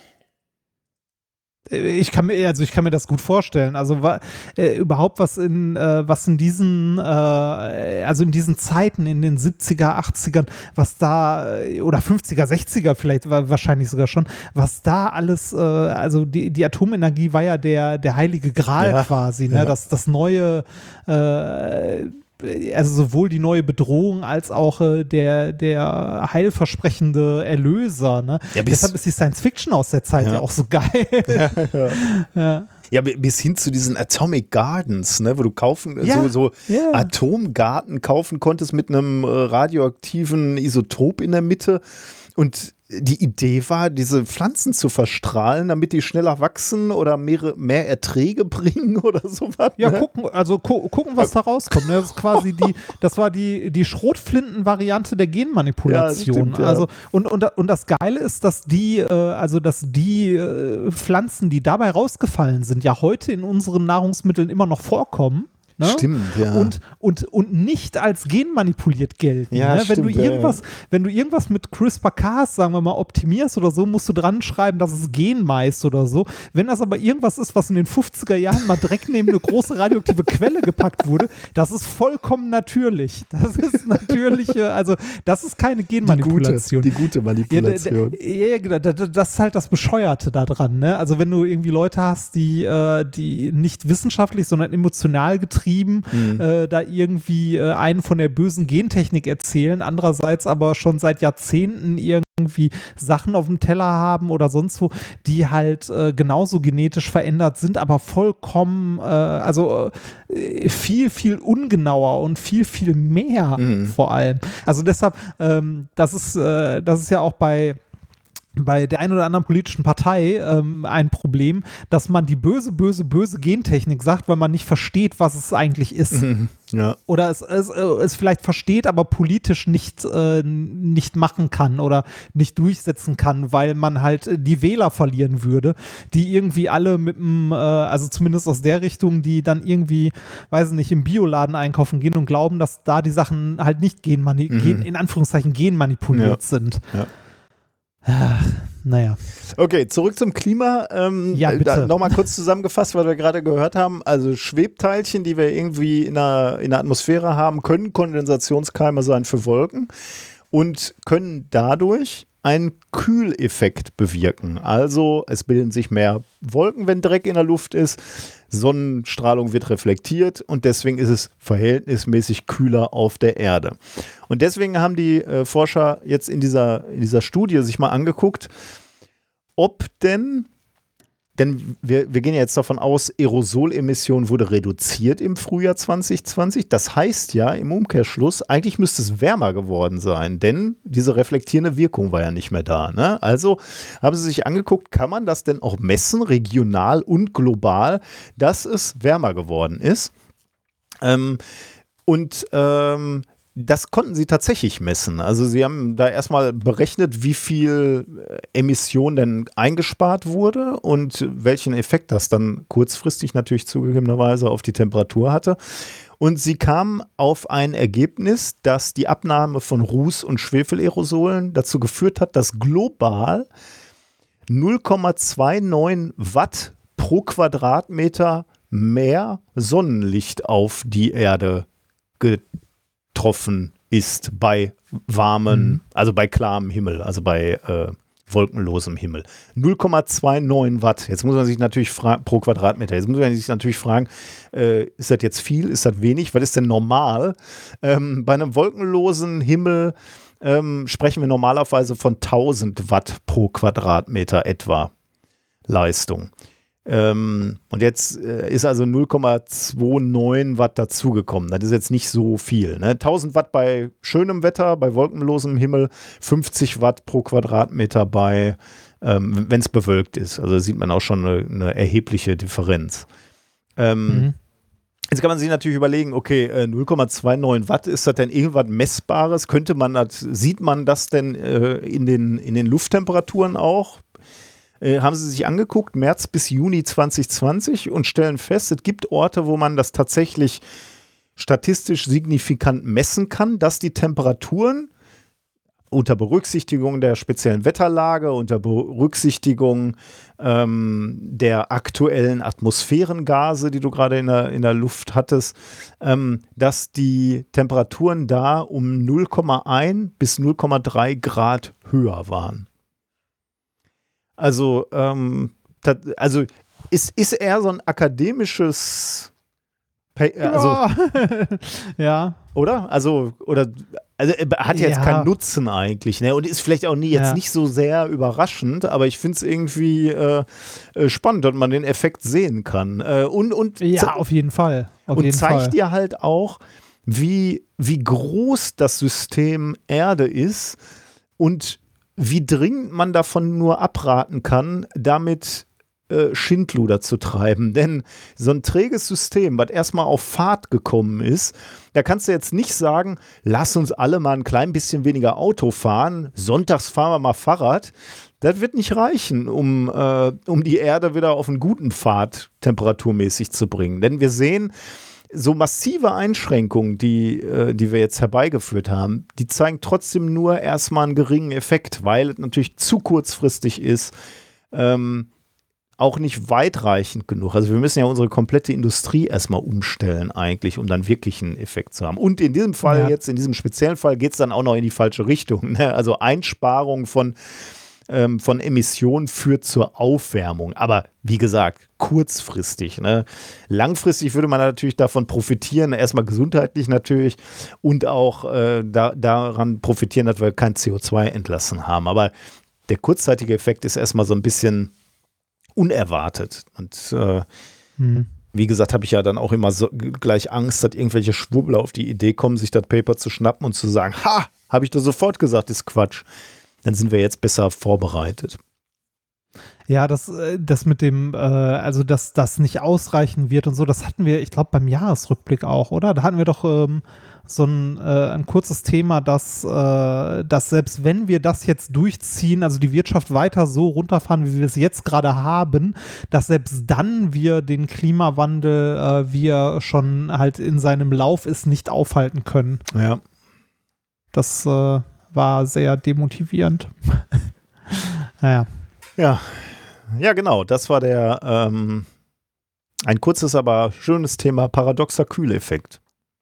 Ich kann mir, also ich kann mir das gut vorstellen. Also wa, äh, überhaupt was in, äh, was in diesen, äh, also in diesen Zeiten, in den siebziger, achtzigern, was da, äh, oder fünfziger, sechziger vielleicht war, wahrscheinlich sogar schon, was da alles, äh, also die, die Atomenergie war ja der, der heilige Gral Ja, quasi, ne? ja. Das, das neue, äh, also sowohl die neue Bedrohung als auch äh, der, der heilversprechende Erlöser. Ne? Ja, bis- Deshalb ist die Science Fiction aus der Zeit ja, Ja. auch so geil. Ja. ja, bi- bis hin zu diesen Atomic Gardens, ne, wo du kaufen, Ja, so, so ja. Atomgarten kaufen konntest mit einem äh, radioaktiven Isotop in der Mitte. Und die Idee war, diese Pflanzen zu verstrahlen, damit die schneller wachsen oder mehr, mehr Erträge bringen oder sowas. Ja, ne? gucken, also gu gucken, was da rauskommt. Ne? Das ist quasi die, das war die, die Schrotflinten-Variante der Genmanipulation. Ja, stimmt, ja. Also, und, und, und das Geile ist, dass die, äh, also dass die äh, Pflanzen, die dabei rausgefallen sind, ja heute in unseren Nahrungsmitteln immer noch vorkommen. Ne? Stimmt, ja. Und, und, und nicht als genmanipuliert gelten. Ja, ne? Wenn stimmt, du ja, irgendwas, wenn du irgendwas mit CRISPR-Cas, sagen wir mal, optimierst oder so, musst du dran schreiben, dass es Genmais oder so. Wenn das aber irgendwas ist, was in den fünfziger Jahren mal direkt neben eine große radioaktive Quelle gepackt wurde, das ist vollkommen natürlich. Das ist natürliche, also das ist keine Genmanipulation. Die gute, die gute Manipulation. Ja, d- ja, genau, d- d- das ist halt das Bescheuerte daran, ne? Also wenn du irgendwie Leute hast, die, äh, die nicht wissenschaftlich, sondern emotional getrieben äh, da irgendwie äh, einen von der bösen Gentechnik erzählen, andererseits aber schon seit Jahrzehnten irgendwie Sachen auf dem Teller haben oder sonst wo, die halt äh, genauso genetisch verändert sind, aber vollkommen, äh, also äh, viel, viel ungenauer und viel, viel mehr vor allem. Also deshalb, ähm, das ist, äh, das ist ja auch bei bei der einen oder anderen politischen Partei ähm, ein Problem, dass man die böse, böse, böse Gentechnik sagt, weil man nicht versteht, was es eigentlich ist. Ja. Oder es, es, äh, es vielleicht versteht, aber politisch nicht, äh, nicht machen kann oder nicht durchsetzen kann, weil man halt äh, die Wähler verlieren würde, die irgendwie alle mit dem, äh, also zumindest aus der Richtung, die dann irgendwie, weiß ich nicht, im Bioladen einkaufen gehen und glauben, dass da die Sachen halt nicht genmani gen, in Anführungszeichen genmanipuliert Ja. sind. Ja. Ach, naja. Okay, zurück zum Klima. Ähm, Ja, äh, bitte. da Nochmal kurz zusammengefasst, was wir gerade gehört haben. Also Schwebteilchen, die wir irgendwie in der, in der Atmosphäre haben, können Kondensationskeime sein für Wolken und können dadurch einen Kühleffekt bewirken. Also es bilden sich mehr Wolken, wenn Dreck in der Luft ist. Sonnenstrahlung wird reflektiert und deswegen ist es verhältnismäßig kühler auf der Erde. Und deswegen haben die äh, Forscher jetzt in dieser, in dieser Studie sich mal angeguckt, ob denn, denn wir, wir gehen ja jetzt davon aus, Aerosolemission wurde reduziert im Frühjahr zwanzig zwanzig. Das heißt ja im Umkehrschluss, eigentlich müsste es wärmer geworden sein, denn diese reflektierende Wirkung war ja nicht mehr da. Ne? Also haben sie sich angeguckt, kann man das denn auch messen, regional und global, dass es wärmer geworden ist? Ähm, und ähm, das konnten sie tatsächlich messen. Also sie haben da erstmal berechnet, wie viel Emission denn eingespart wurde und welchen Effekt das dann kurzfristig natürlich zugegebenerweise auf die Temperatur hatte. Und sie kamen auf ein Ergebnis, dass die Abnahme von Ruß- und Schwefelerosolen dazu geführt hat, dass global null Komma neunundzwanzig Watt pro Quadratmeter mehr Sonnenlicht auf die Erde getroffen ist bei warmen, mhm. also bei klarem Himmel, also bei äh, wolkenlosem Himmel. null Komma neunundzwanzig Watt. Jetzt muss man sich natürlich fragen, pro Quadratmeter, jetzt muss man sich natürlich fragen, äh, ist das jetzt viel, ist das wenig, was ist denn normal? Ähm, bei einem wolkenlosen Himmel ähm, sprechen wir normalerweise von tausend Watt pro Quadratmeter etwa Leistung. Ähm, und jetzt äh, ist also null Komma neunundzwanzig Watt dazugekommen. Das ist jetzt nicht so viel. Ne? tausend Watt bei schönem Wetter, bei wolkenlosem Himmel, fünfzig Watt pro Quadratmeter bei, ähm, wenn es bewölkt ist. Also da sieht man auch schon eine, eine erhebliche Differenz. Ähm, mhm. Jetzt kann man sich natürlich überlegen, okay, äh, null Komma neunundzwanzig Watt, ist das denn irgendwas Messbares? Könnte man das, sieht man das denn äh, in den, in den Lufttemperaturen auch? Äh, haben sie sich angeguckt, März bis Juni zwanzig zwanzig und stellen fest, es gibt Orte, wo man das tatsächlich statistisch signifikant messen kann, dass die Temperaturen unter Berücksichtigung der speziellen Wetterlage, unter Berücksichtigung ähm, der aktuellen Atmosphärengase, die du gerade in der, in der Luft hattest, ähm, dass die Temperaturen da um null Komma eins bis null Komma drei Grad höher waren. Also, ähm, das, also ist, ist eher so ein akademisches, also, ja. ja. Oder? Also, oder, also hat jetzt ja. keinen Nutzen eigentlich, ne? Und ist vielleicht auch nie, jetzt ja. nicht so sehr überraschend, aber ich finde es irgendwie äh, spannend, dass man den Effekt sehen kann. Äh, und, und, ja, auf jeden Fall. Auf und jeden zeigt Fall. dir halt auch, wie, wie groß das System Erde ist und wie dringend man davon nur abraten kann, damit äh, Schindluder zu treiben. Denn so ein träges System, was erstmal auf Fahrt gekommen ist, da kannst du jetzt nicht sagen, lass uns alle mal ein klein bisschen weniger Auto fahren, sonntags fahren wir mal Fahrrad. Das wird nicht reichen, um, äh, um die Erde wieder auf einen guten Pfad temperaturmäßig zu bringen. Denn wir sehen, so massive Einschränkungen, die, äh, die wir jetzt herbeigeführt haben, die zeigen trotzdem nur erstmal einen geringen Effekt, weil es natürlich zu kurzfristig ist, ähm, auch nicht weitreichend genug. Also wir müssen ja unsere komplette Industrie erstmal umstellen eigentlich, um dann wirklich einen Effekt zu haben. Und in diesem Fall ja. jetzt, in diesem speziellen Fall geht es dann auch noch in die falsche Richtung. Ne? Also Einsparung von ähm, von Emissionen führt zur Aufwärmung. Aber wie gesagt, kurzfristig. Ne? Langfristig würde man natürlich davon profitieren, erstmal gesundheitlich natürlich und auch äh, da, daran profitieren, dass wir kein C O zwei entlassen haben. Aber der kurzzeitige Effekt ist erstmal so ein bisschen unerwartet. Und äh, mhm. wie gesagt, habe ich ja dann auch immer so gleich Angst, dass irgendwelche Schwurbler auf die Idee kommen, sich das Paper zu schnappen und zu sagen, ha, habe ich doch sofort gesagt, ist Quatsch. Dann sind wir jetzt besser vorbereitet. Ja, das, das mit dem, äh, also dass das nicht ausreichen wird und so, das hatten wir, ich glaube, beim Jahresrückblick auch, oder? Da hatten wir doch ähm, so ein, äh, ein kurzes Thema, dass, äh, dass selbst wenn wir das jetzt durchziehen, also die Wirtschaft weiter so runterfahren, wie wir es jetzt gerade haben, dass selbst dann wir den Klimawandel, äh, wie er schon halt in seinem Lauf ist, nicht aufhalten können. Ja. Das äh, war sehr demotivierend. Naja. Ja. Ja, genau. Das war der ähm, ein kurzes, aber schönes Thema, paradoxer Kühleffekt.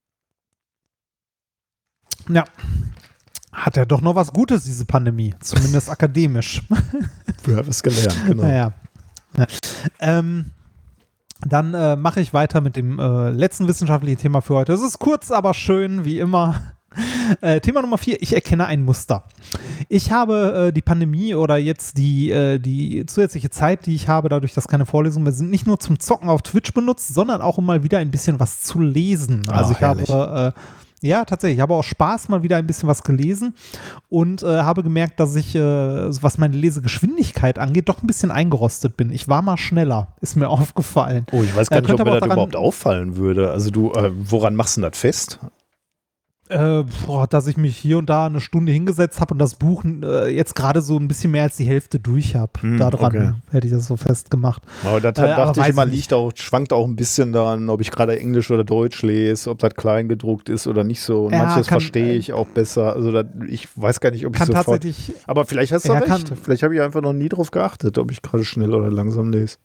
Ja. Hat ja doch noch was Gutes, diese Pandemie. Zumindest akademisch. Wir haben es gelernt, genau. Naja. Ja. Ähm, dann äh, mache ich weiter mit dem äh, letzten wissenschaftlichen Thema für heute. Es ist kurz, aber schön, wie immer. Äh, Thema Nummer vier, ich erkenne ein Muster. Ich habe äh, die Pandemie oder jetzt die, äh, die zusätzliche Zeit, die ich habe, dadurch, dass keine Vorlesungen mehr sind, nicht nur zum Zocken auf Twitch benutzt, sondern auch um mal wieder ein bisschen was zu lesen. Also oh, ich herrlich. habe, äh, ja tatsächlich, ich habe auch Spaß mal wieder ein bisschen was gelesen und äh, habe gemerkt, dass ich, äh, was meine Lesegeschwindigkeit angeht, doch ein bisschen eingerostet bin. Ich war mal schneller, ist mir aufgefallen. Oh, ich weiß gar Äh, nicht, ob könnte mir aber das daran- überhaupt auffallen würde. Also du, äh, woran machst du das fest? Äh, boah, dass ich mich hier und da eine Stunde hingesetzt habe und das Buch äh, jetzt gerade so ein bisschen mehr als die Hälfte durch habe. Hm, Daran okay. hätte ich das so festgemacht. Aber da Äh, aber dachte ich weiß immer, nicht. liegt auch, schwankt auch ein bisschen daran, ob ich gerade Englisch oder Deutsch lese, ob das klein gedruckt ist oder nicht so. Und Ja, manches kann- verstehe ich auch besser. Also da, ich weiß gar nicht, ob ich Kann sofort... tatsächlich, Aber vielleicht hast du Ja, recht. kann- Vielleicht habe ich einfach noch nie drauf geachtet, ob ich gerade schnell oder langsam lese.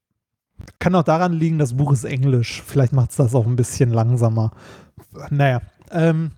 kann auch daran liegen, das Buch ist Englisch. Vielleicht macht es das auch ein bisschen langsamer. Naja, ähm,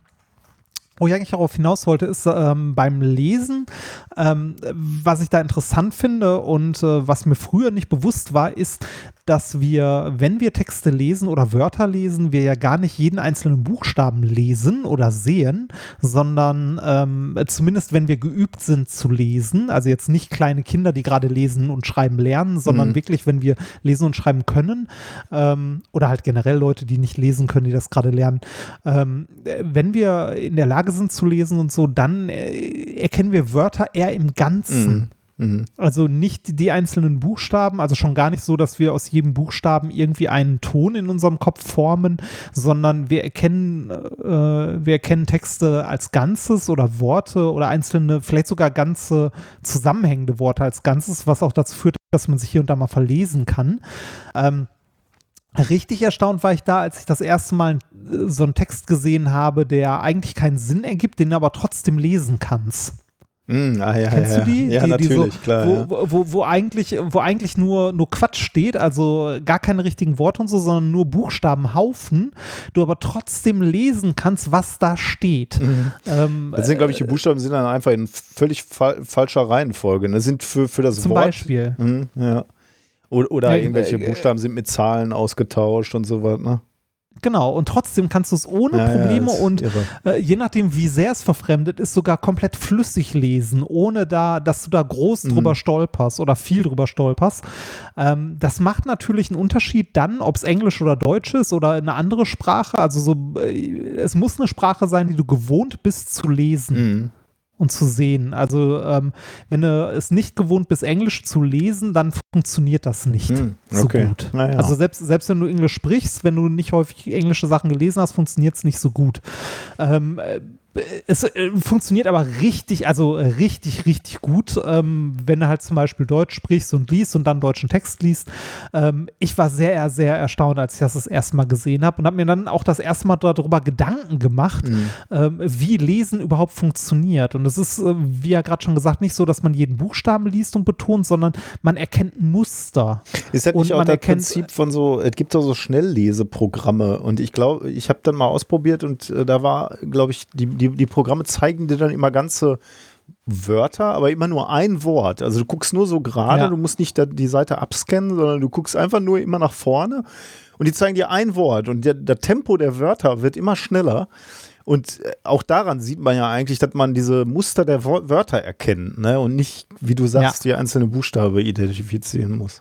wo ich eigentlich darauf hinaus wollte, ist ähm, beim Lesen, ähm, was ich da interessant finde und äh, was mir früher nicht bewusst war, ist, dass wir, wenn wir Texte lesen oder Wörter lesen, wir ja gar nicht jeden einzelnen Buchstaben lesen oder sehen, sondern ähm, zumindest wenn wir geübt sind zu lesen, also jetzt nicht kleine Kinder, die gerade lesen und schreiben lernen, sondern Mhm. wirklich, wenn wir lesen und schreiben können, ähm, oder halt generell Leute, die nicht lesen können, die das gerade lernen, ähm, wenn wir in der Lage sind zu lesen und so, dann äh, erkennen wir Wörter eher im Ganzen. Mhm. Also nicht die einzelnen Buchstaben, also schon gar nicht so, dass wir aus jedem Buchstaben irgendwie einen Ton in unserem Kopf formen, sondern wir erkennen, äh, wir erkennen Texte als Ganzes oder Worte oder einzelne, vielleicht sogar ganze zusammenhängende Worte als Ganzes, was auch dazu führt, dass man sich hier und da mal verlesen kann. Ähm, Richtig erstaunt war ich da, als ich das erste Mal äh, so einen Text gesehen habe, der eigentlich keinen Sinn ergibt, den du aber trotzdem lesen kannst. Mhm. Ah, ja, Kennst ja, du die? Ja, die, die natürlich, so, klar. wo, ja. wo, wo, wo eigentlich, wo eigentlich nur, nur Quatsch steht, also gar keine richtigen Worte und so, sondern nur Buchstabenhaufen, du aber trotzdem lesen kannst, was da steht. Mhm. Ähm, Das sind, glaube ich, die Buchstaben sind dann einfach in völlig fa falscher Reihenfolge. Das sind für, für das zum Wort. Beispiel. Mhm, ja. Oder, oder Ja, irgendwelche äh, Buchstaben sind mit Zahlen ausgetauscht und so was, ne? Genau, und trotzdem kannst du es ohne Ja, ja, Probleme ist und irre. äh, je nachdem, wie sehr es verfremdet ist, sogar komplett flüssig lesen, ohne da, dass du da groß Mhm. drüber stolperst oder viel drüber stolperst. Ähm, das macht natürlich einen Unterschied dann, ob es Englisch oder Deutsch ist oder eine andere Sprache. Also so, äh, es muss eine Sprache sein, die du gewohnt bist zu lesen. Mhm. Und zu sehen. Also ähm, wenn du es nicht gewohnt bist, Englisch zu lesen, dann funktioniert das nicht Hm, so okay. gut. Naja. Also selbst, selbst wenn du Englisch sprichst, wenn du nicht häufig englische Sachen gelesen hast, funktioniert es nicht so gut. Ähm, äh, es äh, funktioniert aber richtig, also äh, richtig, richtig gut, ähm, wenn du halt zum Beispiel Deutsch sprichst und liest und dann deutschen Text liest. Ähm, ich war sehr, sehr erstaunt, als ich das das erste Mal gesehen habe und habe mir dann auch das erste Mal darüber Gedanken gemacht, Mhm. ähm, wie Lesen überhaupt funktioniert. Und es ist, äh, wie ja gerade schon gesagt, nicht so, dass man jeden Buchstaben liest und betont, sondern man erkennt Muster. Ist das Und nicht auch man das erkennt- Prinzip von so, es gibt doch so Schnellleseprogramme und ich glaube, ich habe dann mal ausprobiert und äh, da war, glaube ich, die, die, die Programme zeigen dir dann immer ganze Wörter, aber immer nur ein Wort. Also du guckst nur so gerade, Ja. du musst nicht da die Seite abscannen, sondern du guckst einfach nur immer nach vorne und die zeigen dir ein Wort und der, der Tempo der Wörter wird immer schneller. Und äh, auch daran sieht man ja eigentlich, dass man diese Muster der Wo- Wörter erkennt, ne? Und nicht, wie du sagst, die einzelne Buchstabe identifizieren muss.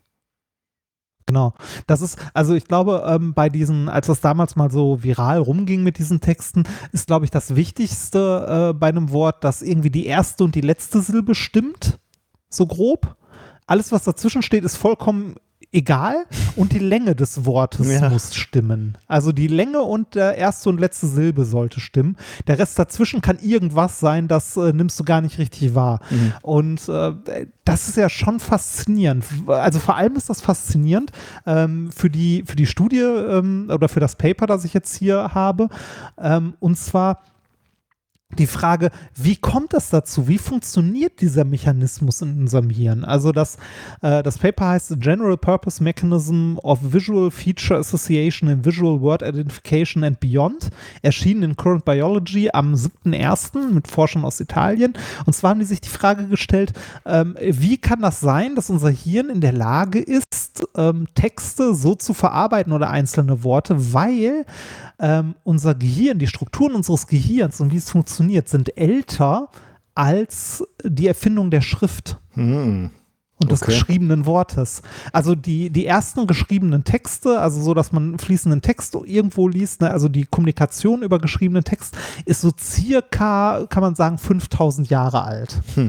Genau. Das ist, also ich glaube, ähm, bei diesen, als das damals mal so viral rumging mit diesen Texten, ist, glaube ich, das Wichtigste äh, bei einem Wort, dass irgendwie die erste und die letzte Silbe stimmt, so grob. Alles, was dazwischen steht, ist vollkommen egal und die Länge des Wortes Ja. muss stimmen. Also die Länge und der erste und letzte Silbe sollte stimmen. Der Rest dazwischen kann irgendwas sein, das äh, nimmst du gar nicht richtig wahr. Mhm. Und äh, das ist ja schon faszinierend. Also vor allem ist das faszinierend ähm, für die, für die Studie ähm, oder für das Paper, das ich jetzt hier habe. Ähm, und zwar die Frage, wie kommt es dazu? Wie funktioniert dieser Mechanismus in unserem Hirn? Also das, äh, das Paper heißt General Purpose Mechanism of Visual Feature Association in Visual Word Identification and Beyond, erschienen in Current Biology am siebten ersten mit Forschern aus Italien. Und zwar haben die sich die Frage gestellt, ähm, wie kann das sein, dass unser Hirn in der Lage ist, ähm, Texte so zu verarbeiten oder einzelne Worte, weil ähm, unser Gehirn, die Strukturen unseres Gehirns und wie es funktioniert, sind älter als die Erfindung der Schrift Hm. und des Okay. geschriebenen Wortes. Also die, die ersten geschriebenen Texte, also so, dass man fließenden Text irgendwo liest, ne, also die Kommunikation über geschriebenen Text ist so circa, kann man sagen, fünftausend Jahre alt. Hm.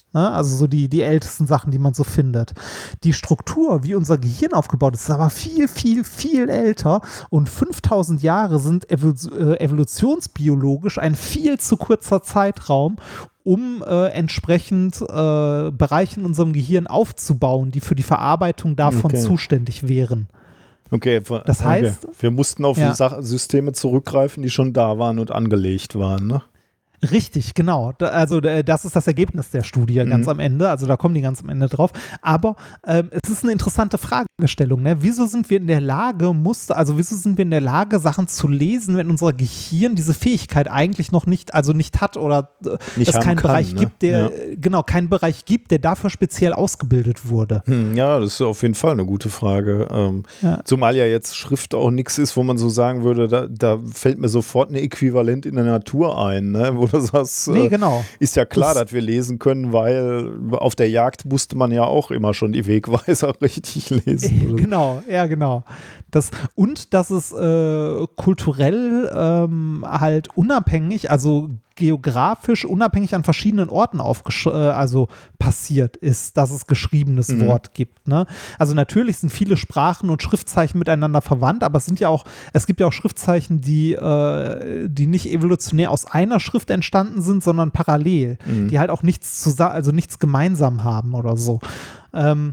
Ne? Also so die, die ältesten Sachen, die man so findet. Die Struktur, wie unser Gehirn aufgebaut ist, ist aber viel, viel, viel älter und fünftausend Jahre sind evol äh, evolutionsbiologisch ein viel zu kurzer Zeitraum, um äh, entsprechend äh, Bereiche in unserem Gehirn aufzubauen, die für die Verarbeitung davon Okay. zuständig wären. Okay, Das heißt- okay. wir mussten auf Ja. die Sach Systeme zurückgreifen, die schon da waren und angelegt waren, ne? Richtig, genau. Da, also äh, das ist das Ergebnis der Studie ganz Mhm. am Ende. Also da kommen die ganz am Ende drauf. Aber ähm, es ist eine interessante Fragestellung. Ne? Wieso sind wir in der Lage, Muster, also wieso sind wir in der Lage, Sachen zu lesen, wenn unser Gehirn diese Fähigkeit eigentlich noch nicht, also nicht hat oder äh, Nicht es haben keinen kann, Bereich ne? gibt, der Ja. äh, genau keinen Bereich gibt, der dafür speziell ausgebildet wurde. Hm, ja, das ist auf jeden Fall eine gute Frage. Ähm, Ja. Zumal ja jetzt Schrift auch nichts ist, wo man so sagen würde, da, da fällt mir sofort ein Äquivalent in der Natur ein, ne? Wo du sagst, Nee, äh, genau. ist ja klar, Das- dass wir lesen können, weil auf der Jagd musste man ja auch immer schon die Wegweiser richtig lesen. Genau, ja, genau. Das, und dass es äh, kulturell ähm, halt unabhängig, also geografisch unabhängig an verschiedenen Orten aufgesch äh, also passiert ist, dass es geschriebenes Mhm. Wort gibt. Ne? Also natürlich sind viele Sprachen und Schriftzeichen miteinander verwandt, aber es sind ja auch, es gibt ja auch Schriftzeichen, die, äh, die nicht evolutionär aus einer Schrift entstanden sind, sondern parallel, Mhm. die halt auch nichts zusammen, also nichts gemeinsam haben oder so. Ähm,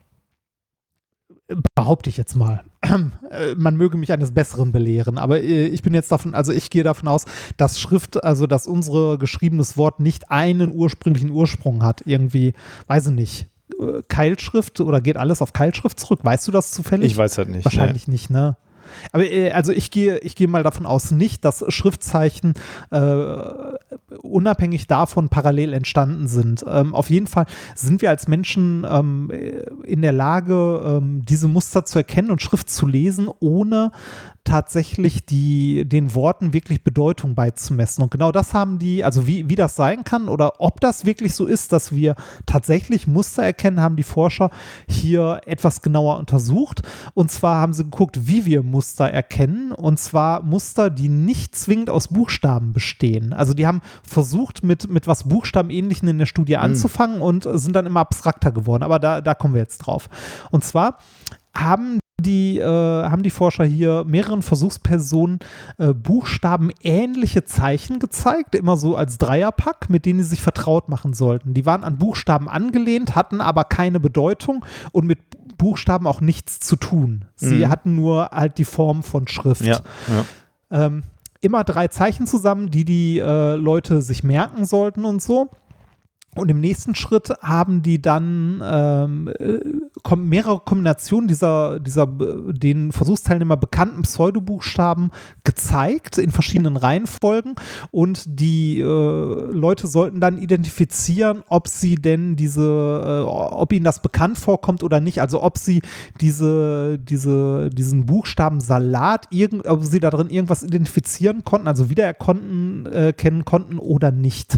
behaupte ich jetzt mal. Äh, Man möge mich eines Besseren belehren, aber äh, ich bin jetzt davon, also ich gehe davon aus, dass Schrift, also dass unser geschriebenes Wort nicht einen ursprünglichen Ursprung hat. Irgendwie, weiß ich nicht, äh, Keilschrift oder geht alles auf Keilschrift zurück? Weißt du das zufällig? Ich weiß halt nicht. Wahrscheinlich nicht, ne? Aber äh, also ich gehe, ich gehe mal davon aus nicht, dass Schriftzeichen äh, unabhängig davon parallel entstanden sind. Ähm, auf jeden Fall sind wir als Menschen ähm, in der Lage, ähm, diese Muster zu erkennen und Schrift zu lesen, ohne tatsächlich die, den Worten wirklich Bedeutung beizumessen. Und genau das haben die, also wie, wie das sein kann oder ob das wirklich so ist, dass wir tatsächlich Muster erkennen, haben die Forscher hier etwas genauer untersucht. Und zwar haben sie geguckt, wie wir Muster erkennen. Und zwar Muster, die nicht zwingend aus Buchstaben bestehen. Also die haben versucht, mit, mit was Buchstabenähnlichen in der Studie anzufangen und sind dann immer abstrakter geworden. Aber da, da kommen wir jetzt drauf. Und zwar haben die, äh, haben die Forscher hier mehreren Versuchspersonen äh, buchstabenähnliche Zeichen gezeigt, immer so als Dreierpack, mit denen sie sich vertraut machen sollten. Die waren an Buchstaben angelehnt, hatten aber keine Bedeutung und mit Buchstaben auch nichts zu tun. Sie Mhm. hatten nur halt die Form von Schrift. Ja, ja. Ähm, immer drei Zeichen zusammen, die die äh, Leute sich merken sollten und so. Und im nächsten Schritt haben die dann ähm, äh, kommen mehrere Kombinationen dieser, dieser äh, den Versuchsteilnehmer bekannten Pseudobuchstaben gezeigt in verschiedenen Reihenfolgen und die äh, Leute sollten dann identifizieren, ob sie denn diese, äh, ob ihnen das bekannt vorkommt oder nicht, also ob sie diese, diese, diesen Buchstabensalat, irgend, ob sie da drin irgendwas identifizieren konnten, also wiedererkennen äh, kennen konnten oder nicht.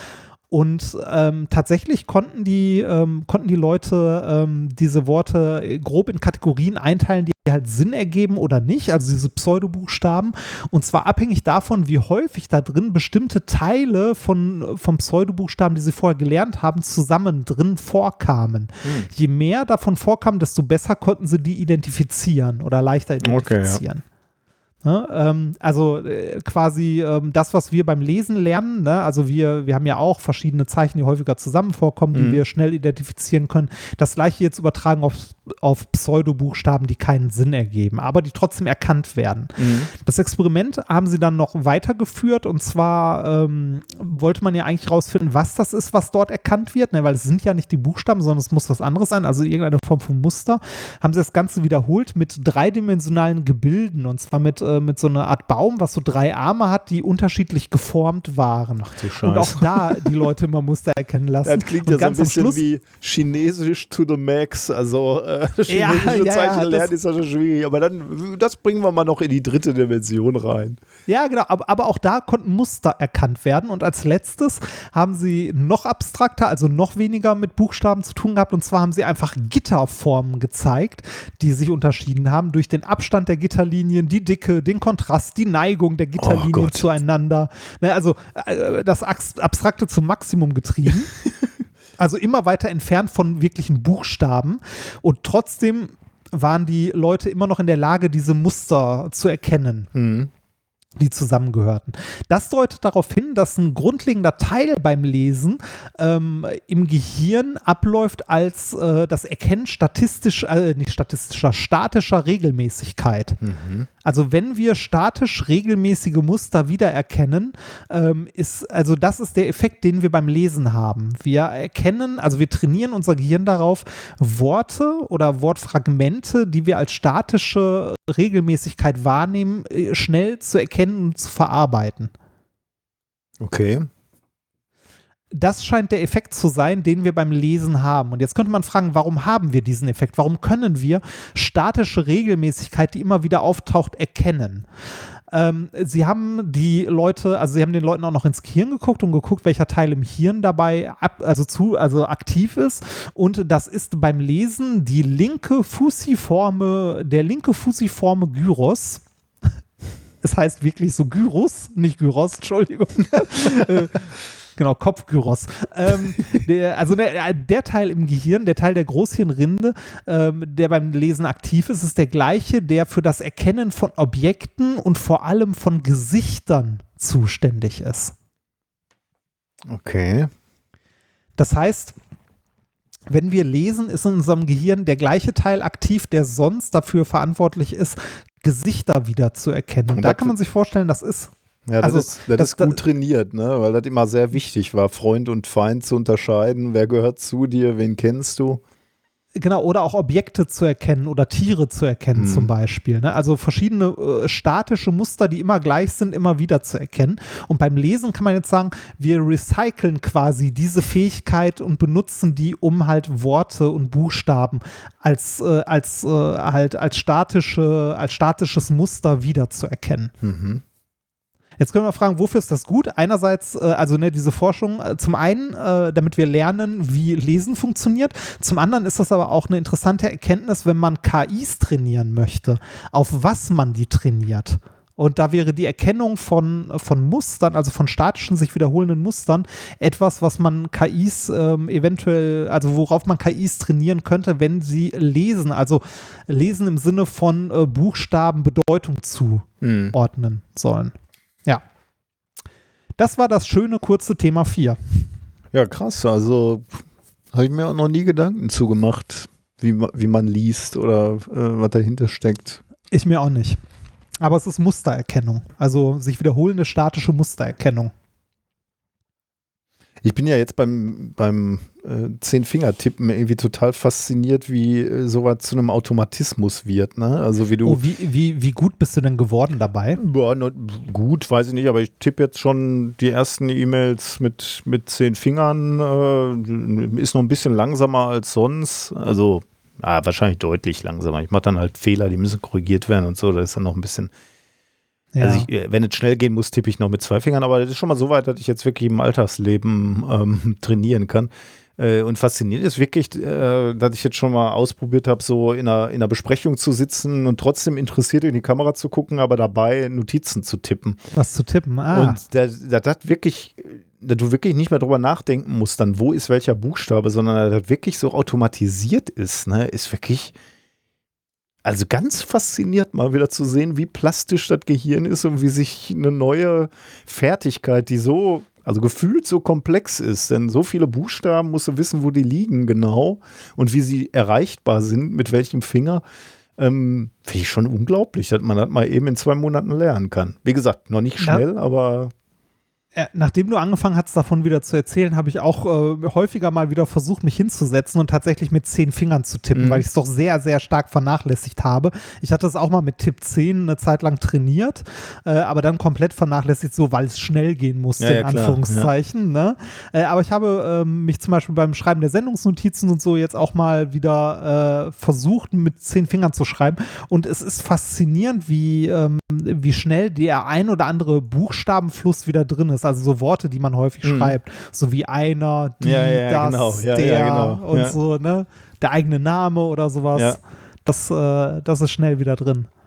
Und ähm, tatsächlich konnten die, ähm, konnten die Leute ähm, diese Worte grob in Kategorien einteilen, die halt Sinn ergeben oder nicht, also diese Pseudobuchstaben. Und zwar abhängig davon, wie häufig da drin bestimmte Teile von, vom Pseudobuchstaben, die sie vorher gelernt haben, zusammen drin vorkamen. Je mehr davon vorkam, desto besser konnten sie die identifizieren oder leichter identifizieren. Ne, ähm, also äh, quasi ähm, das, was wir beim Lesen lernen, ne? Also wir, wir haben ja auch verschiedene Zeichen, die häufiger zusammen vorkommen, die Mhm. wir schnell identifizieren können. Das gleiche jetzt übertragen auf, auf Pseudobuchstaben, die keinen Sinn ergeben, aber die trotzdem erkannt werden. Mhm. Das Experiment haben sie dann noch weitergeführt und zwar ähm, wollte man ja eigentlich rausfinden, was das ist, was dort erkannt wird, ne? Weil es sind ja nicht die Buchstaben, sondern es muss was anderes sein, also irgendeine Form von Muster. Haben sie das Ganze wiederholt mit dreidimensionalen Gebilden und zwar mit äh, mit so einer Art Baum, was so drei Arme hat, die unterschiedlich geformt waren. Ach du Und auch Scheiße. da die Leute immer Muster erkennen lassen. Das klingt und ja so ein ganz am bisschen Schluss, wie Chinesisch to the max. Also äh, chinesische ja, ja, Zeichen das- lernen ist ja schon schwierig. Aber dann, das bringen wir mal noch in die dritte Dimension rein. ja, genau, aber, aber auch da konnten Muster erkannt werden. Und als letztes haben sie noch abstrakter, also noch weniger mit Buchstaben zu tun gehabt. Und zwar haben sie einfach Gitterformen gezeigt, die sich unterschieden haben durch den Abstand der Gitterlinien, die Dicke, den Kontrast, die Neigung der Gitterlinien Gott. zueinander. Ne, also äh, das Ax- Abstrakte zum Maximum getrieben. Also immer weiter entfernt von wirklichen Buchstaben und trotzdem waren die Leute immer noch in der Lage, diese Muster zu erkennen, Mhm. die zusammengehörten. Das deutet darauf hin, dass ein grundlegender Teil beim Lesen ähm, im Gehirn abläuft als äh, das Erkennen statistisch, äh, nicht statistischer, statischer Regelmäßigkeit. Mhm. Also wenn wir statisch regelmäßige Muster wiedererkennen, ähm, ist, also das ist der Effekt, den wir beim Lesen haben. Wir erkennen, also wir trainieren unser Gehirn darauf, Worte oder Wortfragmente, die wir als statische Regelmäßigkeit wahrnehmen, äh, schnell zu erkennen und zu verarbeiten. Okay. Das scheint der Effekt zu sein, den wir beim Lesen haben. Und jetzt könnte man fragen, warum haben wir diesen Effekt? Warum können wir statische Regelmäßigkeit, die immer wieder auftaucht, erkennen? Ähm, sie haben die Leute, also sie haben den Leuten auch noch ins Gehirn geguckt und geguckt, welcher Teil im Hirn dabei ab, also zu, also aktiv ist. Und das ist beim Lesen die linke fusiforme, der linke fusiforme Gyros. Es heißt wirklich so Gyros, nicht Gyros, Entschuldigung. äh, Genau, Kopfgyros. Ähm, der, also der, der Teil im Gehirn, der Teil der Großhirnrinde, ähm, der beim Lesen aktiv ist, ist der gleiche, der für das Erkennen von Objekten und vor allem von Gesichtern zuständig ist. Okay. Das heißt, wenn wir lesen, ist in unserem Gehirn der gleiche Teil aktiv, der sonst dafür verantwortlich ist, Gesichter wieder zu erkennen. Und Und da das- kann man sich vorstellen, das ist Ja, das, Also, ist, das, das- ist gut trainiert, ne? Weil das immer sehr wichtig war, Freund und Feind zu unterscheiden. Wer gehört zu dir, wen kennst du? Genau, oder auch Objekte zu erkennen oder Tiere zu erkennen Mhm. zum Beispiel. Ne? Also verschiedene äh, statische Muster, die immer gleich sind, immer wieder zu erkennen. Und beim Lesen kann man jetzt sagen, wir recyceln quasi diese Fähigkeit und benutzen die, um halt Worte und Buchstaben als, äh, als, äh, halt als, statische, als statisches Muster wieder zu erkennen. Mhm. Jetzt können wir fragen, wofür ist das gut? Einerseits, äh, also ne, diese Forschung, äh, zum einen, äh, damit wir lernen, wie Lesen funktioniert. Zum anderen ist das aber auch eine interessante Erkenntnis, wenn man K Is trainieren möchte, auf was man die trainiert. Und da wäre die Erkennung von, von Mustern, also von statischen, sich wiederholenden Mustern, etwas, was man K Is ähm, eventuell, also worauf man K Is trainieren könnte, wenn sie lesen. Also lesen im Sinne von äh, Buchstaben Bedeutung Mhm. zuordnen sollen. Ja. Das war das schöne, kurze Thema vier. Ja, krass. Also habe ich mir auch noch nie Gedanken zugemacht, wie, ma- wie man liest oder äh, was dahinter steckt. Ich mir auch nicht. Aber es ist Mustererkennung. Also sich wiederholende statische Mustererkennung. Ich bin ja jetzt beim, beim äh, Zehn-Finger-Tippen irgendwie total fasziniert, wie äh, sowas zu einem Automatismus wird. Ne? Also wie du. Oh, wie, wie, wie gut bist du denn geworden dabei? Boah, ne, gut, weiß ich nicht, aber ich tippe jetzt schon die ersten E-Mails mit, mit zehn Fingern. Äh, ist noch ein bisschen langsamer als sonst. Also ah, wahrscheinlich deutlich langsamer. Ich mache dann halt Fehler, die müssen korrigiert werden und so. Da ist dann noch ein bisschen. Ja. Also ich, äh, wenn es schnell gehen muss, tippe ich noch mit zwei Fingern, aber das ist schon mal so weit, dass ich jetzt wirklich im Alltagsleben ähm, trainieren kann. Äh, und faszinierend ist wirklich, äh, dass ich jetzt schon mal ausprobiert habe, so in einer, in einer Besprechung zu sitzen und trotzdem interessiert in die Kamera zu gucken, aber dabei Notizen zu tippen. Was zu tippen. Ah. Und dass das wirklich, dass du wirklich nicht mehr drüber nachdenken musst, dann wo ist welcher Buchstabe, sondern dass das wirklich so automatisiert ist, ne, ist wirklich. Also ganz fasziniert mal wieder zu sehen, wie plastisch das Gehirn ist und wie sich eine neue Fertigkeit, die so, also gefühlt so komplex ist, denn so viele Buchstaben musst du wissen, wo die liegen genau und wie sie erreichbar sind, mit welchem Finger, ähm, finde ich schon unglaublich, dass man das mal eben in zwei Monaten lernen kann. Wie gesagt, noch nicht schnell, ja. aber... Äh, nachdem du angefangen hast, davon wieder zu erzählen, habe ich auch äh, häufiger mal wieder versucht, mich hinzusetzen und tatsächlich mit zehn Fingern zu tippen, Mhm. weil ich es doch sehr, sehr stark vernachlässigt habe. Ich hatte es auch mal mit Tipp zehn eine Zeit lang trainiert, äh, aber dann komplett vernachlässigt, so weil es schnell gehen musste, Ja, ja, in klar, Anführungszeichen. Ne? Äh, aber ich habe ähm, mich zum Beispiel beim Schreiben der Sendungsnotizen und so jetzt auch mal wieder äh, versucht, mit zehn Fingern zu schreiben. Und es ist faszinierend, wie, ähm, wie schnell der ein oder andere Buchstabenfluss wieder drin ist. Also so Worte, die man häufig Mhm. schreibt, so wie einer, die, Ja, ja, das, genau. Ja, der ja, genau. und Ja. so, ne? Der eigene Name oder sowas. Ja. Das, äh, das ist schnell wieder drin.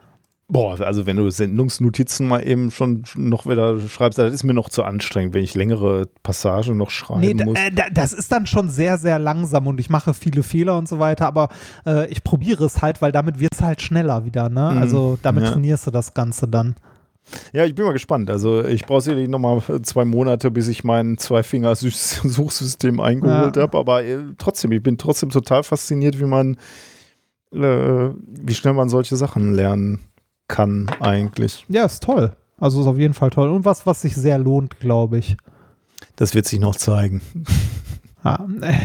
Boah, also wenn du Sendungsnotizen mal eben schon noch wieder schreibst, das ist mir noch zu anstrengend, wenn ich längere Passagen noch schreiben Nee, d- muss. äh, da- das ist dann schon sehr, sehr langsam und ich mache viele Fehler und so weiter, aber äh, ich probiere es halt, weil damit wird es halt schneller wieder, ne? Mhm, Also damit ja. trainierst du das Ganze dann. Ja, ich bin mal gespannt. Also ich brauche sicherlich nochmal zwei Monate, bis ich mein Zwei-Finger-Suchsystem eingeholt Ja. habe, aber äh, trotzdem, ich bin trotzdem total fasziniert, wie man, äh, wie schnell man solche Sachen lernen kann eigentlich. Ja, ist toll. Also ist auf jeden Fall toll. Und was, was sich sehr lohnt, glaube ich. Das wird sich noch zeigen. Ja,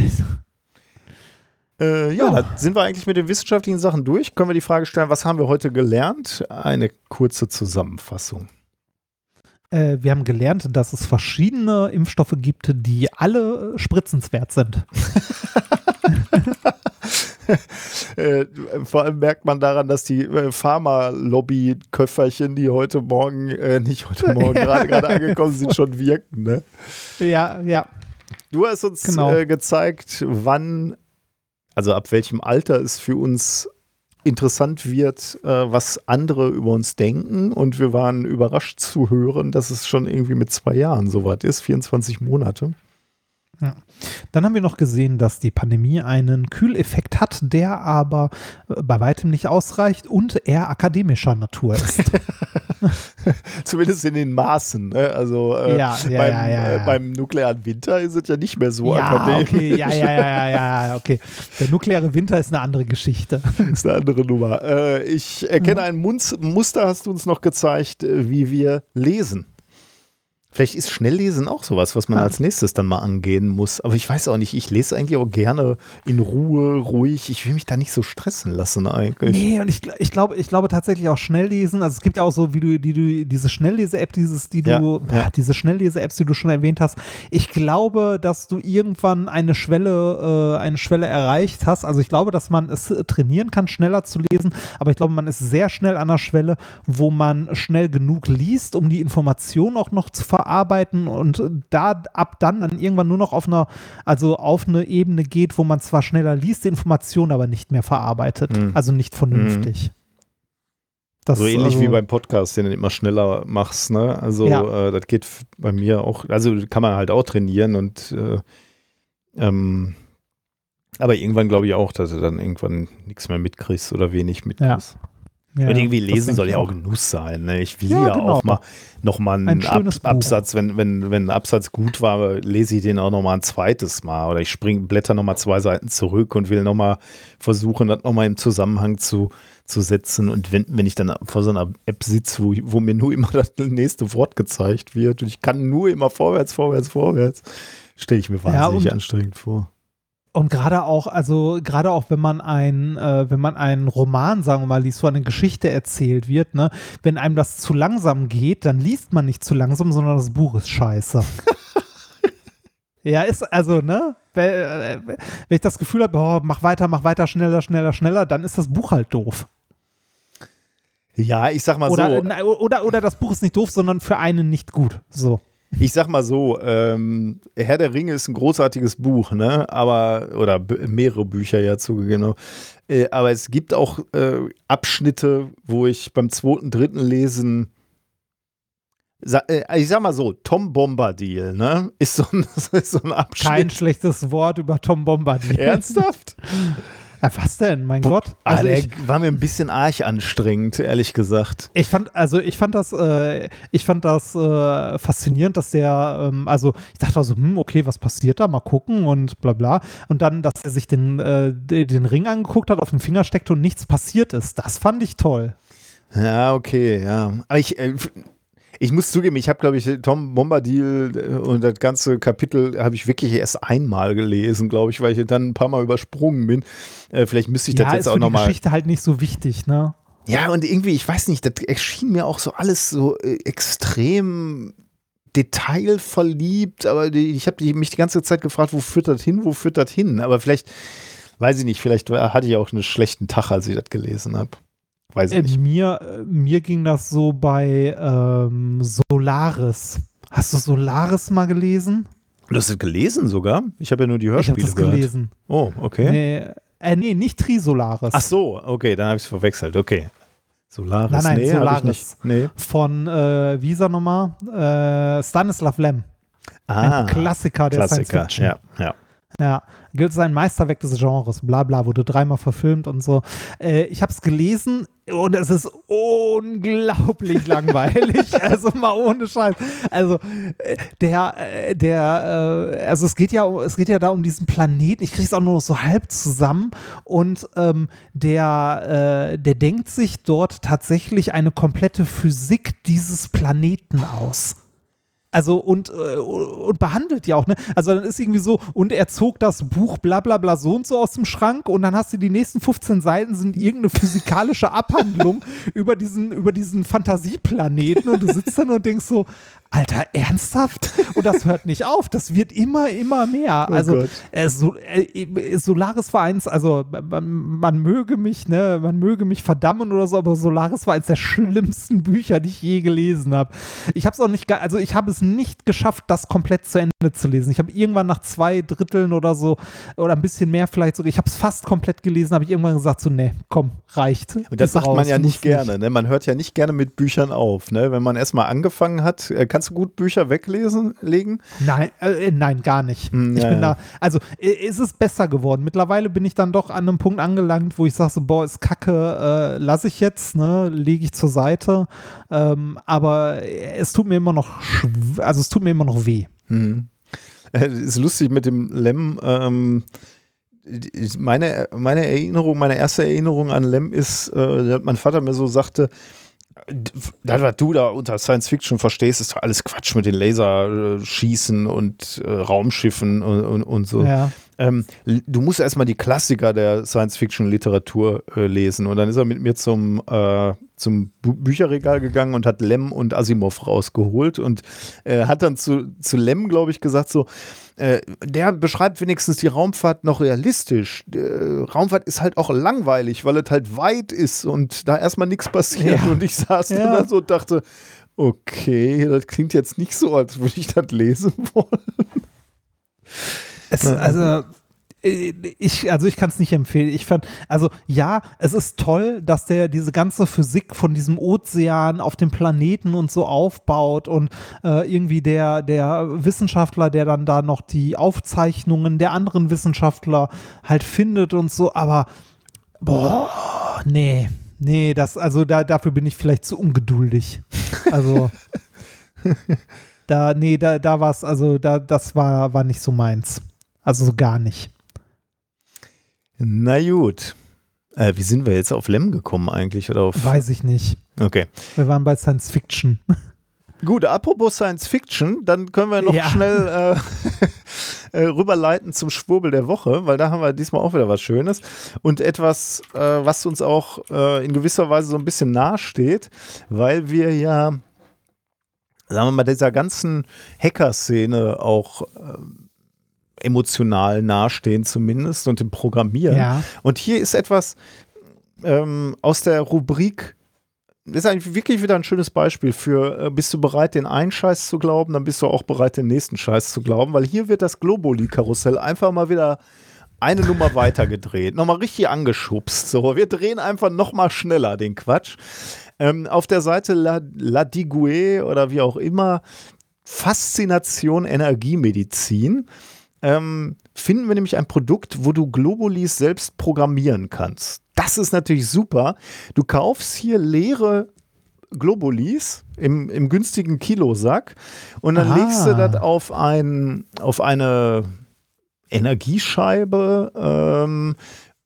Äh, ja, Ja. da sind wir eigentlich mit den wissenschaftlichen Sachen durch. Können wir die Frage stellen, was haben wir heute gelernt? Eine kurze Zusammenfassung. äh, wir haben gelernt, dass es verschiedene Impfstoffe gibt, die alle äh, spritzenswert sind. Äh, vor allem merkt man daran, dass die äh, Pharma-Lobby-Köfferchen, die heute Morgen, äh, nicht heute Morgen, gerade gerade angekommen sind, schon wirken. Ne? Ja, ja. Du hast uns Genau. äh, gezeigt, wann, also ab welchem Alter es für uns interessant wird, äh, was andere über uns denken. Und wir waren überrascht zu hören, dass es schon irgendwie mit zwei Jahren soweit ist, vierundzwanzig Monate. Dann haben wir noch gesehen, dass die Pandemie einen Kühleffekt hat, der aber äh, bei weitem nicht ausreicht und eher akademischer Natur ist. Zumindest in den Maßen. Ne? Also äh, Ja, ja, beim, ja, ja, Äh, ja. beim nuklearen Winter ist es ja nicht mehr so ja, akademisch. okay, ja, ja, ja, ja, ja, okay. Der nukleare Winter ist eine andere Geschichte. Das ist eine andere Nummer. Äh, ich erkenne ein Munz Muster, hast du uns noch gezeigt, äh, wie wir lesen. Vielleicht ist Schnelllesen auch sowas, was man Ah. als nächstes dann mal angehen muss. Aber ich weiß auch nicht, ich lese eigentlich auch gerne in Ruhe, ruhig. Ich will mich da nicht so stressen lassen eigentlich. Nee, und ich, gl- ich, glaube, ich glaube tatsächlich auch Schnelllesen. Also es gibt ja auch so, wie du, die du, diese Schnelllese-App, dieses, die du, Ja, ah, ja. diese Schnelllese-Apps, die du schon erwähnt hast. Ich glaube, dass du irgendwann eine Schwelle, äh, eine Schwelle erreicht hast. Also ich glaube, dass man es äh, trainieren kann, schneller zu lesen, aber ich glaube, man ist sehr schnell an der Schwelle, wo man schnell genug liest, um die Information auch noch zu verarbeiten und da ab dann dann irgendwann nur noch auf einer, also auf eine Ebene geht, wo man zwar schneller liest, die Information aber nicht mehr verarbeitet. Hm. Also nicht vernünftig. Das, So ähnlich also, wie beim Podcast, den du immer schneller machst. Ne? Also Ja. äh, das geht f- bei mir auch, also kann man halt auch trainieren und äh, ähm, aber irgendwann glaube ich auch, dass du dann irgendwann nichts mehr mitkriegst oder wenig mitkriegst. ja, Und irgendwie das lesen denke soll ich ja auch Genuss sein. Ne? Ich will Ja, ja, genau. auch mal nochmal einen Ein Ab schönes Buch. Absatz, wenn, wenn, wenn ein Absatz gut war, lese ich den auch nochmal ein zweites Mal. Oder ich springe, blätter nochmal zwei Seiten zurück und will nochmal versuchen, das nochmal im Zusammenhang zu, zu setzen. Und wenn, wenn ich dann vor so einer App sitze, wo, wo mir nur immer das nächste Wort gezeigt wird und ich kann nur immer vorwärts, vorwärts, vorwärts, stelle ich mir wahnsinnig und- anstrengend vor. Und gerade auch, also gerade auch, wenn man ein, äh, wenn man einen Roman, sagen wir mal, liest, wo eine Geschichte erzählt wird, ne, wenn einem das zu langsam geht, dann liest man nicht zu langsam, sondern das Buch ist scheiße. Ja, ist also, ne, wenn, äh, wenn ich das Gefühl habe, oh, mach weiter, mach weiter, schneller, schneller, schneller, dann ist das Buch halt doof. Ja, ich sag mal Oder, so. äh, oder, oder das Buch ist nicht doof, sondern für einen nicht gut. So. Ich sag mal so, ähm, Herr der Ringe ist ein großartiges Buch, ne? Aber, oder b- mehrere Bücher ja zugegeben. Äh, aber es gibt auch äh, Abschnitte, wo ich beim zweiten, dritten Lesen, sa äh, ich sag mal so, Tom Bombadil, ne? Ist so ein, ist so ein Abschnitt. Kein schlechtes Wort über Tom Bombadil. Ernsthaft? Ja, was denn? Mein Gott. Also Also der ich, war mir ein bisschen arg anstrengend, ehrlich gesagt. Ich fand, also ich fand das, äh, ich fand das äh, faszinierend, dass der, ähm, also ich dachte also, hm, okay, was passiert da? Mal gucken und bla bla. Und dann, dass er sich den, äh, de- den Ring angeguckt hat, auf den Finger steckte und nichts passiert ist. Das fand ich toll. Ja, okay, ja. Aber ich, äh, ich muss zugeben, ich habe, glaube ich, Tom Bombadil äh, und das ganze Kapitel habe ich wirklich erst einmal gelesen, glaube ich, weil ich dann ein paar Mal übersprungen bin. Äh, vielleicht müsste ich das Ja, jetzt ist auch für die nochmal. Geschichte halt nicht so wichtig, ne? Ja, und irgendwie, ich weiß nicht, das erschien mir auch so alles so äh, extrem detailverliebt, aber die, ich habe mich die ganze Zeit gefragt, wo führt das hin, wo führt das hin? Aber vielleicht, weiß ich nicht, vielleicht war, hatte ich auch einen schlechten Tag, als ich das gelesen habe. Weiß ich Äh, nicht. mir, äh, mir ging das so bei ähm, Solaris. Hast du Solaris mal gelesen? Du hast es gelesen sogar? Ich habe ja nur die Ich habe Hörspiele das gehört. gelesen. Oh, okay. Nee, äh, nee, nicht Trisolaris. Ach so, okay, dann habe ich es verwechselt. Okay. Solaris, Nein, nein, nee, hab ich Solaris. nicht. Nee. Von, äh, wie ist er nochmal? Äh, Stanislav Lem. Ah, Ein Klassiker der Klassiker, Science Fiction. ja, ja. Ja, gilt sein Meisterwerk des Genres, bla bla, wurde dreimal verfilmt und so. Äh, ich habe es gelesen und es ist unglaublich langweilig, also mal ohne Scheiß. Also äh, der, äh, der, äh, also es geht ja, es geht ja da um diesen Planeten. Ich kriege es auch nur noch so halb zusammen und ähm, der, äh, der denkt sich dort tatsächlich eine komplette Physik dieses Planeten aus. Also und, äh, und behandelt ja auch, ne? Also dann ist irgendwie so, und er zog das Buch bla bla bla so und so aus dem Schrank und dann hast du die nächsten fünfzehn Seiten sind irgendeine physikalische Abhandlung über diesen, über diesen Fantasieplaneten und du sitzt dann und denkst so, Alter, ernsthaft? Und das hört nicht auf, das wird immer, immer mehr. Oh also Gott. äh, so, äh, Solaris war eins, also man, man möge mich, ne, man möge mich verdammen oder so, aber Solaris war eins der schlimmsten Bücher, die ich je gelesen habe. Ich habe es auch nicht, ge- also ich habe es nicht geschafft, das komplett zu Ende zu lesen. Ich habe irgendwann nach zwei Dritteln oder so, oder ein bisschen mehr vielleicht sogar, ich habe es fast komplett gelesen, habe ich irgendwann gesagt, so, nee, komm, reicht. Und das Ist macht raus, man ja muss nicht gerne, ne? Man hört ja nicht gerne mit Büchern auf, ne? Wenn man erstmal angefangen hat, äh, kannst du gut Bücher weglesen, legen? Nein, äh, nein, gar nicht. Hm, ich ja, bin ja. da, also äh, es ist besser geworden. Mittlerweile bin ich dann doch an einem Punkt angelangt, wo ich sage so, boah, ist kacke, äh, lasse ich jetzt, ne, lege ich zur Seite. Ähm, aber es tut mir immer noch, schw- also es tut mir immer noch weh. Mhm. Äh, Ist lustig mit dem Lem. Ähm, ich- meine, meine Erinnerung, meine erste Erinnerung an Lem ist, äh, dass mein Vater mir so sagte, das, was du da unter Science Fiction verstehst, ist doch alles Quatsch mit den Laserschießen und äh, Raumschiffen und, und, und so. Ja. Ähm, l- du musst erstmal die Klassiker der Science-Fiction-Literatur äh, lesen. Und dann ist er mit mir zum, äh, zum Bu Bücherregal gegangen und hat Lem und Asimov rausgeholt und äh, hat dann zu, zu Lem, glaube ich, gesagt so, äh, der beschreibt wenigstens die Raumfahrt noch realistisch. Äh, Raumfahrt ist halt auch langweilig, weil es halt weit ist und da erstmal nichts passiert. Ja. Und ich saß Ja. dann da so und dachte, okay, das klingt jetzt nicht so, als würde ich das lesen wollen. Es, also, äh, ich, also ich kann es nicht empfehlen. Ich fand, also ja, es ist toll, dass der diese ganze Physik von diesem Ozean auf dem Planeten und so aufbaut und äh, irgendwie der, der Wissenschaftler, der dann da noch die Aufzeichnungen der anderen Wissenschaftler halt findet und so, aber boah, nee, nee, das, also da, dafür bin ich vielleicht zu ungeduldig. Also da, nee, da, da war es, also da, das war, war nicht so meins. Also so gar nicht. Na gut. Äh, wie sind wir jetzt auf Lem gekommen eigentlich? Oder auf Weiß ich nicht. okay. Wir waren bei Science Fiction. Gut, apropos Science Fiction, dann können wir noch Ja. schnell äh, äh, rüberleiten zum Schwurbel der Woche, weil da haben wir diesmal auch wieder was Schönes und etwas, äh, was uns auch äh, in gewisser Weise so ein bisschen nahe steht, weil wir ja, sagen wir mal, dieser ganzen Hacker-Szene auch äh, emotional nahestehen zumindest und im Programmieren. Ja. Und hier ist etwas ähm, aus der Rubrik, das ist eigentlich wirklich wieder ein schönes Beispiel für, äh, bist du bereit, den einen Scheiß zu glauben, dann bist du auch bereit, den nächsten Scheiß zu glauben, weil hier wird das Globuli-Karussell einfach mal wieder eine Nummer weiter gedreht, nochmal richtig angeschubst. So, wir drehen einfach nochmal schneller den Quatsch. Ähm, auf der Seite La, La Digue oder wie auch immer, Faszination Energiemedizin, ähm, finden wir nämlich ein Produkt, wo du Globulis selbst programmieren kannst. Das ist natürlich super. Du kaufst hier leere Globulis im, im günstigen Kilosack und dann Ah. legst du das auf, ein, auf eine Energiescheibe ähm,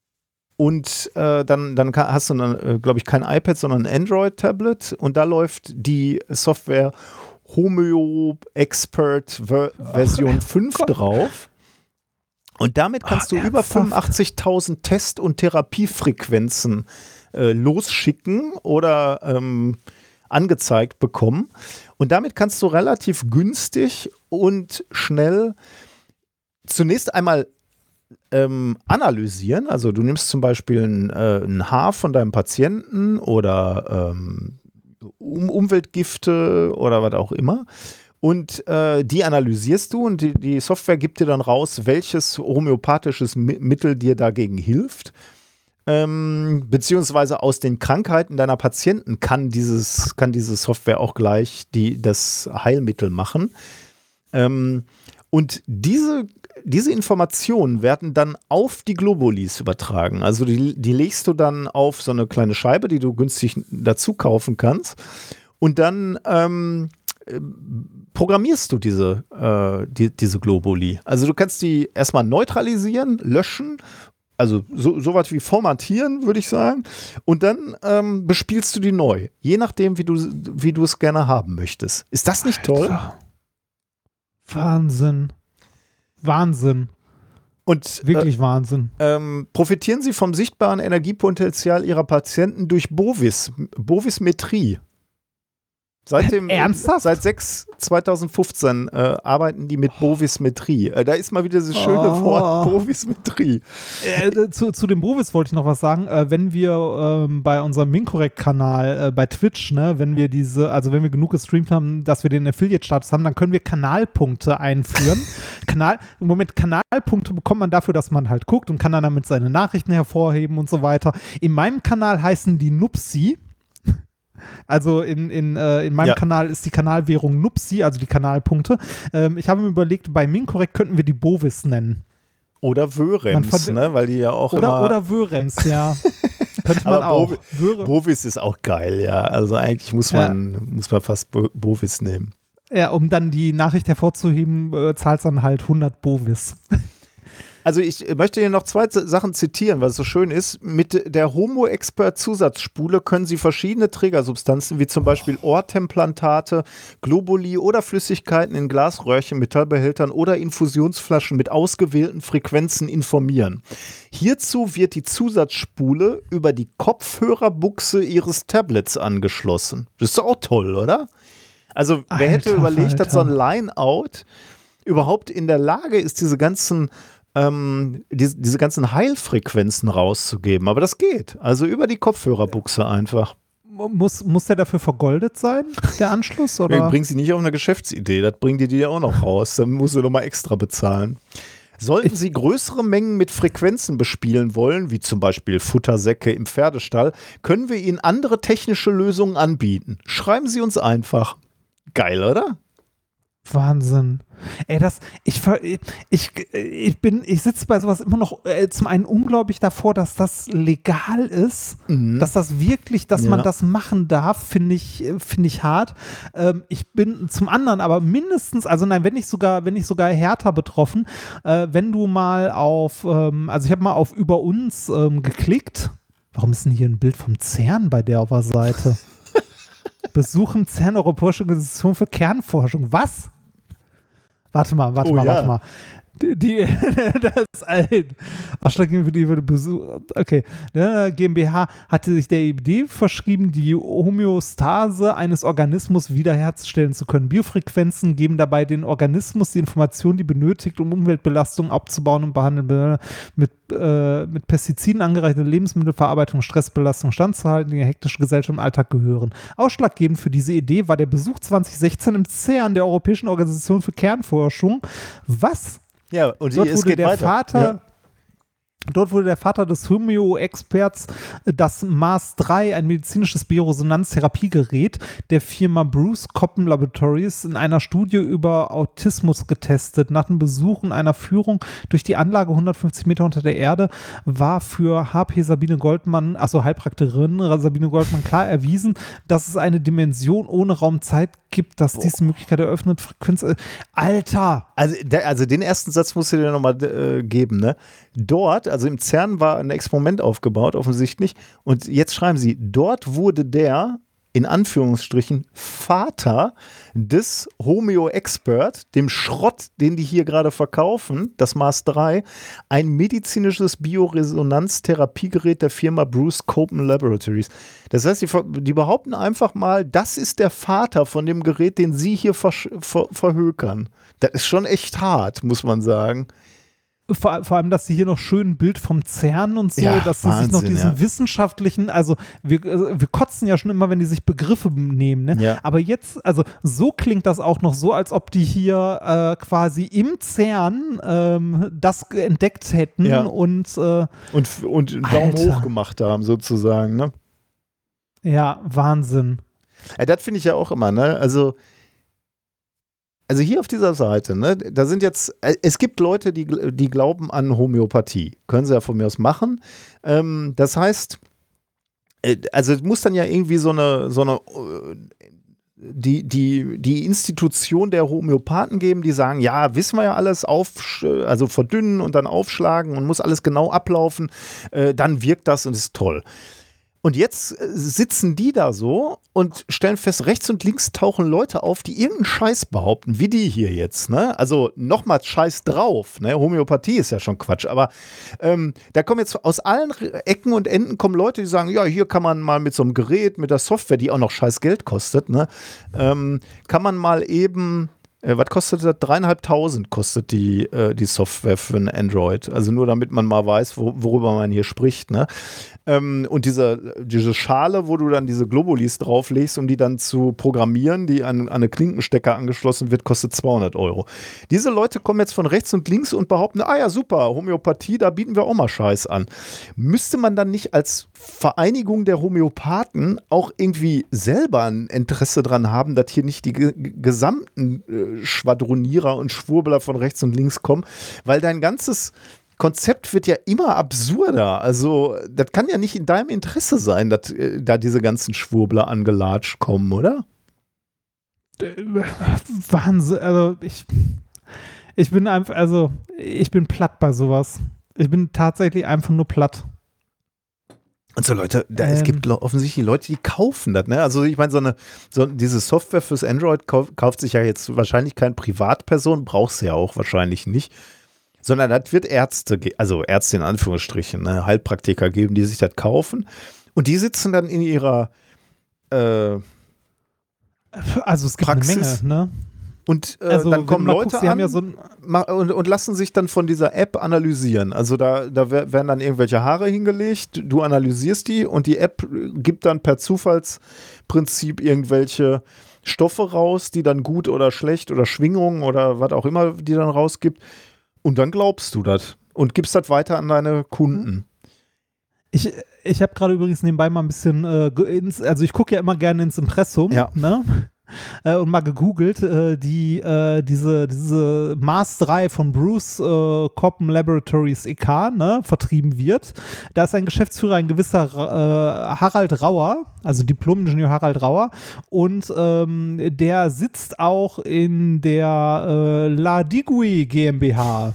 und äh, dann, dann kann, hast du, äh, glaube ich, kein iPad, sondern ein Android-Tablet und da läuft die Software Homeo Expert Ver Version fünf drauf. Und damit kannst Ah, du über ernsthaft? fünfundachtzigtausend Test- und Therapiefrequenzen äh, losschicken oder ähm, angezeigt bekommen. Und damit kannst du relativ günstig und schnell zunächst einmal ähm, analysieren. Also du nimmst zum Beispiel ein, äh, ein Haar von deinem Patienten oder ähm, um Umweltgifte oder was auch immer. Und äh, die analysierst du und die, die Software gibt dir dann raus, welches homöopathisches Mi- Mittel dir dagegen hilft. Ähm, beziehungsweise aus den Krankheiten deiner Patienten kann dieses, kann diese Software auch gleich die, das Heilmittel machen. Ähm, und diese, diese Informationen werden dann auf die Globulis übertragen. Also die, die legst du dann auf so eine kleine Scheibe, die du günstig dazu kaufen kannst. Und dann ähm, programmierst du diese, äh, die, diese Globuli. Also du kannst die erstmal neutralisieren, löschen. Also so, so was wie formatieren, würde ich sagen. Und dann ähm, bespielst du die neu. Je nachdem, wie du, wie du es gerne haben möchtest. Ist das nicht toll? Alter. Wahnsinn. Wahnsinn. Und Wirklich Wahnsinn. äh, ähm, profitieren Sie vom sichtbaren Energiepotenzial Ihrer Patienten durch Bovis, Bovismetrie. Seit dem, Ernsthaft? Seit sechs zweitausendfünfzehn äh, arbeiten die mit Bovismetrie. Äh, da ist mal wieder dieses schöne Oh. Wort Bovismetrie. Äh, zu, zu dem Bovis wollte ich noch was sagen. Äh, wenn wir ähm, bei unserem Minkorrekt-Kanal äh, bei Twitch, ne, wenn wir diese, also wenn wir genug gestreamt haben, dass wir den Affiliate-Status haben, dann können wir Kanalpunkte einführen. Kanal, im Moment Kanalpunkte bekommt man dafür, dass man halt guckt und kann dann damit seine Nachrichten hervorheben und so weiter. In meinem Kanal heißen die Nupsi. Also in, in, äh, in meinem Ja. Kanal ist die Kanalwährung Nupsi, also die Kanalpunkte. Ähm, ich habe mir überlegt, bei Minkorrekt könnten wir die Bovis nennen. Oder Man Wörems, fand- ne? Weil die ja auch Oder, immer... oder Wörems, ja. Könnte man Aber auch. Bovi- Wöre- Bovis ist auch geil, ja. Also eigentlich muss Ja. man, muss man fast Bo Bovis nehmen. ja, um dann die Nachricht hervorzuheben, äh, zahlt dann halt hundert Bovis. Also ich möchte hier noch zwei Z- Sachen zitieren, weil es so schön ist. Mit der Homo-Expert-Zusatzspule können Sie verschiedene Trägersubstanzen, wie zum Beispiel Ohrtemplantate, Globuli oder Flüssigkeiten in Glasröhrchen, Metallbehältern oder Infusionsflaschen mit ausgewählten Frequenzen informieren. Hierzu wird die Zusatzspule über die Kopfhörerbuchse Ihres Tablets angeschlossen. Das ist doch auch toll, oder? Also wer hätte Alter überlegt, dass so ein Falter. Line-Out überhaupt in der Lage ist, diese ganzen ähm, die, diese ganzen Heilfrequenzen rauszugeben. Aber das geht. Also über die Kopfhörerbuchse einfach. Muss, muss der dafür vergoldet sein, der Anschluss? Oder? Bringt sie nicht auf eine Geschäftsidee. Das bringen die dir auch noch raus. Dann musst du nochmal extra bezahlen. Sollten Sie größere Mengen mit Frequenzen bespielen wollen, wie zum Beispiel Futtersäcke im Pferdestall, können wir Ihnen andere technische Lösungen anbieten. Schreiben Sie uns einfach. Geil, oder? Wahnsinn. Ey, das, ich, ver- ich, ich bin, ich sitze bei sowas immer noch äh, zum einen unglaublich davor, dass das legal ist, Mhm. dass das wirklich, dass Ja. man das machen darf, finde ich, äh, finde ich hart. Ähm, ich bin zum anderen aber mindestens, also nein, wenn nicht sogar, wenn nicht sogar härter betroffen, äh, wenn du mal auf, ähm, also ich habe mal auf über uns ähm, geklickt. Warum ist denn hier ein Bild vom CERN bei der auf der Seite? Besuchen CERN, Europäische Organisation für Kernforschung. Was? Warte mal, warte Oh, mal, ja. warte mal. Die, die das ist alt. Ausschlaggebend für die Besuch. Okay. Ne, GmbH hatte sich der Idee verschrieben, die Homöostase eines Organismus wiederherzustellen zu können. Biofrequenzen geben dabei den Organismus die Information, die benötigt, um Umweltbelastungen abzubauen und behandeln. Mit, äh, mit Pestiziden angereicherte Lebensmittelverarbeitung, Stressbelastung standzuhalten, die in die hektische Gesellschaft im Alltag gehören. Ausschlaggebend für diese Idee war der Besuch zwanzig sechzehn im CERN, der Europäischen Organisation für Kernforschung. Was? Ja, und Dort es wurde geht der weiter. Vater, Ja. dort wurde der Vater des Homeo-Experts das Mars drei, ein medizinisches Bioresonanztherapiegerät der Firma Bruce Coppen Laboratories, in einer Studie über Autismus getestet. Nach dem Besuch und einer Führung durch die Anlage hundertfünfzig Meter unter der Erde war für H P Sabine Goldmann, also Heilpraktikerin Sabine Goldmann, klar erwiesen, dass es eine Dimension ohne Raum-Zeit gibt, dass diese Möglichkeit eröffnet. Frequenz, äh, Alter! Also, der, also den ersten Satz musst du dir nochmal äh, geben, ne? Dort, also im CERN war ein Experiment aufgebaut, offensichtlich. Und jetzt schreiben sie, dort wurde der, in Anführungsstrichen, Vater des Homeo-Expert, dem Schrott, den die hier gerade verkaufen, das Mars drei, ein medizinisches Bioresonanztherapiegerät der Firma Bruce Copen Laboratories. Das heißt, die, ver- die behaupten einfach mal, das ist der Vater von dem Gerät, den sie hier versch- ver verhökern. Das ist schon echt hart, muss man sagen. Vor, vor allem, dass sie hier noch schön ein Bild vom CERN und so, Ja, dass sie sich noch Wahnsinn, diesen ja. wissenschaftlichen, also wir, äh, wir kotzen ja schon immer, wenn die sich Begriffe nehmen, ne? Ja. Aber jetzt, also so klingt das auch noch so, als ob die hier äh, quasi im CERN ähm, das entdeckt hätten Ja. und äh, Und, und einen Daumen Alter. hoch gemacht haben, sozusagen, ne? ja, Wahnsinn. Ja, das finde ich ja auch immer, ne? Also, also hier auf dieser Seite, ne, da sind jetzt, äh, es gibt Leute, die, gl- die glauben an Homöopathie. Können sie ja von mir aus machen. Ähm, das heißt, äh, also es muss dann ja irgendwie so eine, so eine äh, die, die, die Institution der Homöopathen geben, die sagen, ja, wissen wir ja alles, auf, also verdünnen und dann aufschlagen und muss alles genau ablaufen, äh, dann wirkt das und ist toll. Und jetzt äh, sitzen die da so und stellen fest, rechts und links tauchen Leute auf, die irgendeinen Scheiß behaupten, wie die hier jetzt, ne? Also nochmal Scheiß drauf, ne? Homöopathie ist ja schon Quatsch, aber ähm, da kommen jetzt aus allen Ecken und Enden kommen Leute, die sagen, ja, hier kann man mal mit so einem Gerät, mit der Software, die auch noch scheiß Geld kostet, ne? Ähm, kann man mal eben, äh, was kostet das? Dreieinhalbtausend kostet die, äh, die Software für ein Android. Also nur damit man mal weiß, wo, worüber man hier spricht, ne? Ähm, und diese, diese Schale, wo du dann diese Globulis drauflegst, um die dann zu programmieren, die an, an eine Klinkenstecker angeschlossen wird, kostet zweihundert Euro. Diese Leute kommen jetzt von rechts und links und behaupten, ah ja, super, Homöopathie, da bieten wir auch mal Scheiß an. Müsste man dann nicht als Vereinigung der Homöopathen auch irgendwie selber ein Interesse dran haben, dass hier nicht die ge gesamten äh, Schwadronierer und Schwurbler von rechts und links kommen, weil dein ganzes Konzept wird ja immer absurder. Also, das kann ja nicht in deinem Interesse sein, dass äh, da diese ganzen Schwurbler angelatscht kommen, oder? Wahnsinn, also ich, ich bin einfach, also ich bin platt bei sowas. Ich bin tatsächlich einfach nur platt. Und so Leute, da, es Ähm. gibt lo- offensichtlich Leute, die kaufen das, ne? Also ich meine, so eine, so diese Software fürs Android kauf, kauft sich ja jetzt wahrscheinlich keine Privatperson, brauchst du ja auch wahrscheinlich nicht. Sondern das wird Ärzte, ge- also Ärzte in Anführungsstrichen, ne, Heilpraktiker geben, die sich das kaufen. Und die sitzen dann in ihrer äh, Also es gibt Praxis. eine Menge, ne? und äh, Also dann kommen wenn man Leute guckt, sie haben an ja so ein, ma- und, und lassen sich dann von dieser App analysieren. Also da, da wer- werden dann irgendwelche Haare hingelegt, du analysierst die und die App gibt dann per Zufallsprinzip irgendwelche Stoffe raus, die dann gut oder schlecht oder Schwingungen oder was auch immer die dann rausgibt. Und dann glaubst du das und gibst das weiter an deine Kunden. Ich, ich habe gerade übrigens nebenbei mal ein bisschen, äh, ge- ins, also ich gucke ja immer gerne ins Impressum, Ja. ne? Äh, und mal gegoogelt, äh, die, äh, diese, diese Mars drei von Bruce äh, Coppen Laboratories E K, ne, vertrieben wird. Da ist ein Geschäftsführer, ein gewisser äh, Harald Rauer, also Diplom-Ingenieur Harald Rauer, und ähm, der sitzt auch in der äh, La Digui GmbH.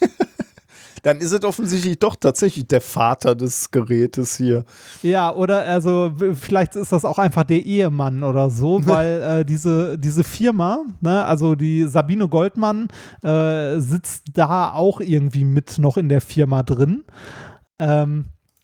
Dann ist es offensichtlich doch tatsächlich der Vater des Gerätes hier. Ja, oder also w- vielleicht ist das auch einfach der Ehemann oder so, weil äh, diese, diese Firma, ne, also die Sabine Goldmann äh, sitzt da auch irgendwie mit noch in der Firma drin. Ähm,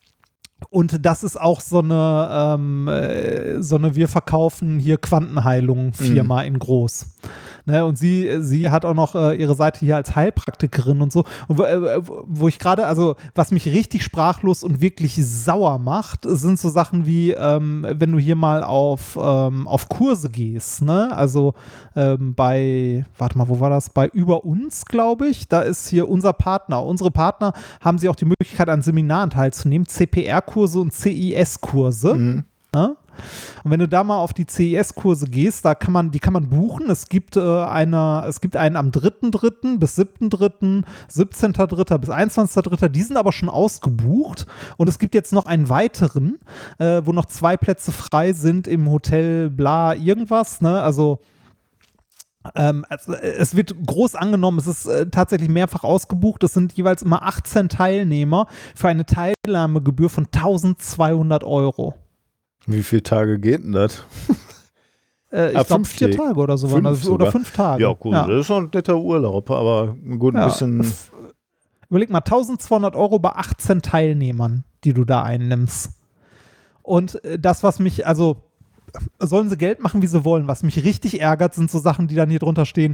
und das ist auch so eine, ähm, äh, so eine wir verkaufen hier Quantenheilung Firma in groß. Ne, und sie, sie hat auch noch äh, ihre Seite hier als Heilpraktikerin und so. Und wo, äh, wo ich gerade, also was mich richtig sprachlos und wirklich sauer macht, sind so Sachen wie, ähm, wenn du hier mal auf, ähm, auf Kurse gehst, ne? Also ähm, bei, warte mal, wo war das? Bei Über uns, glaube ich. Da ist hier unser Partner. Unsere Partner haben sie auch die Möglichkeit, an Seminaren teilzunehmen, C P R-Kurse und C I S-Kurse. Mhm. Ne? Und wenn du da mal auf die C I S-Kurse gehst, da kann man, die kann man buchen. Es gibt, äh, eine, es gibt einen am dritten dritten bis siebten dritten, siebzehnten dritten bis einundzwanzigsten dritten Die sind aber schon ausgebucht. Und es gibt jetzt noch einen weiteren, äh, wo noch zwei Plätze frei sind im Hotel bla irgendwas. Ne? Also Ähm, also, äh, es wird groß angenommen, es ist äh, tatsächlich mehrfach ausgebucht. Es sind jeweils immer achtzehn Teilnehmer für eine Teilnahmegebühr von tausendzweihundert Euro. Wie viele Tage geht denn das? Äh, ich Ah, glaube fünf vier Tage. Tage oder so Fünf waren das, oder sogar. fünf Tage. Ja, gut, das ist schon ein netter Urlaub, aber gut, ein Ja. bisschen. F- Überleg mal, tausendzweihundert Euro bei achtzehn Teilnehmern, die du da einnimmst. Und äh, das, was mich, also sollen sie Geld machen, wie sie wollen. Was mich richtig ärgert, sind so Sachen, die dann hier drunter stehen.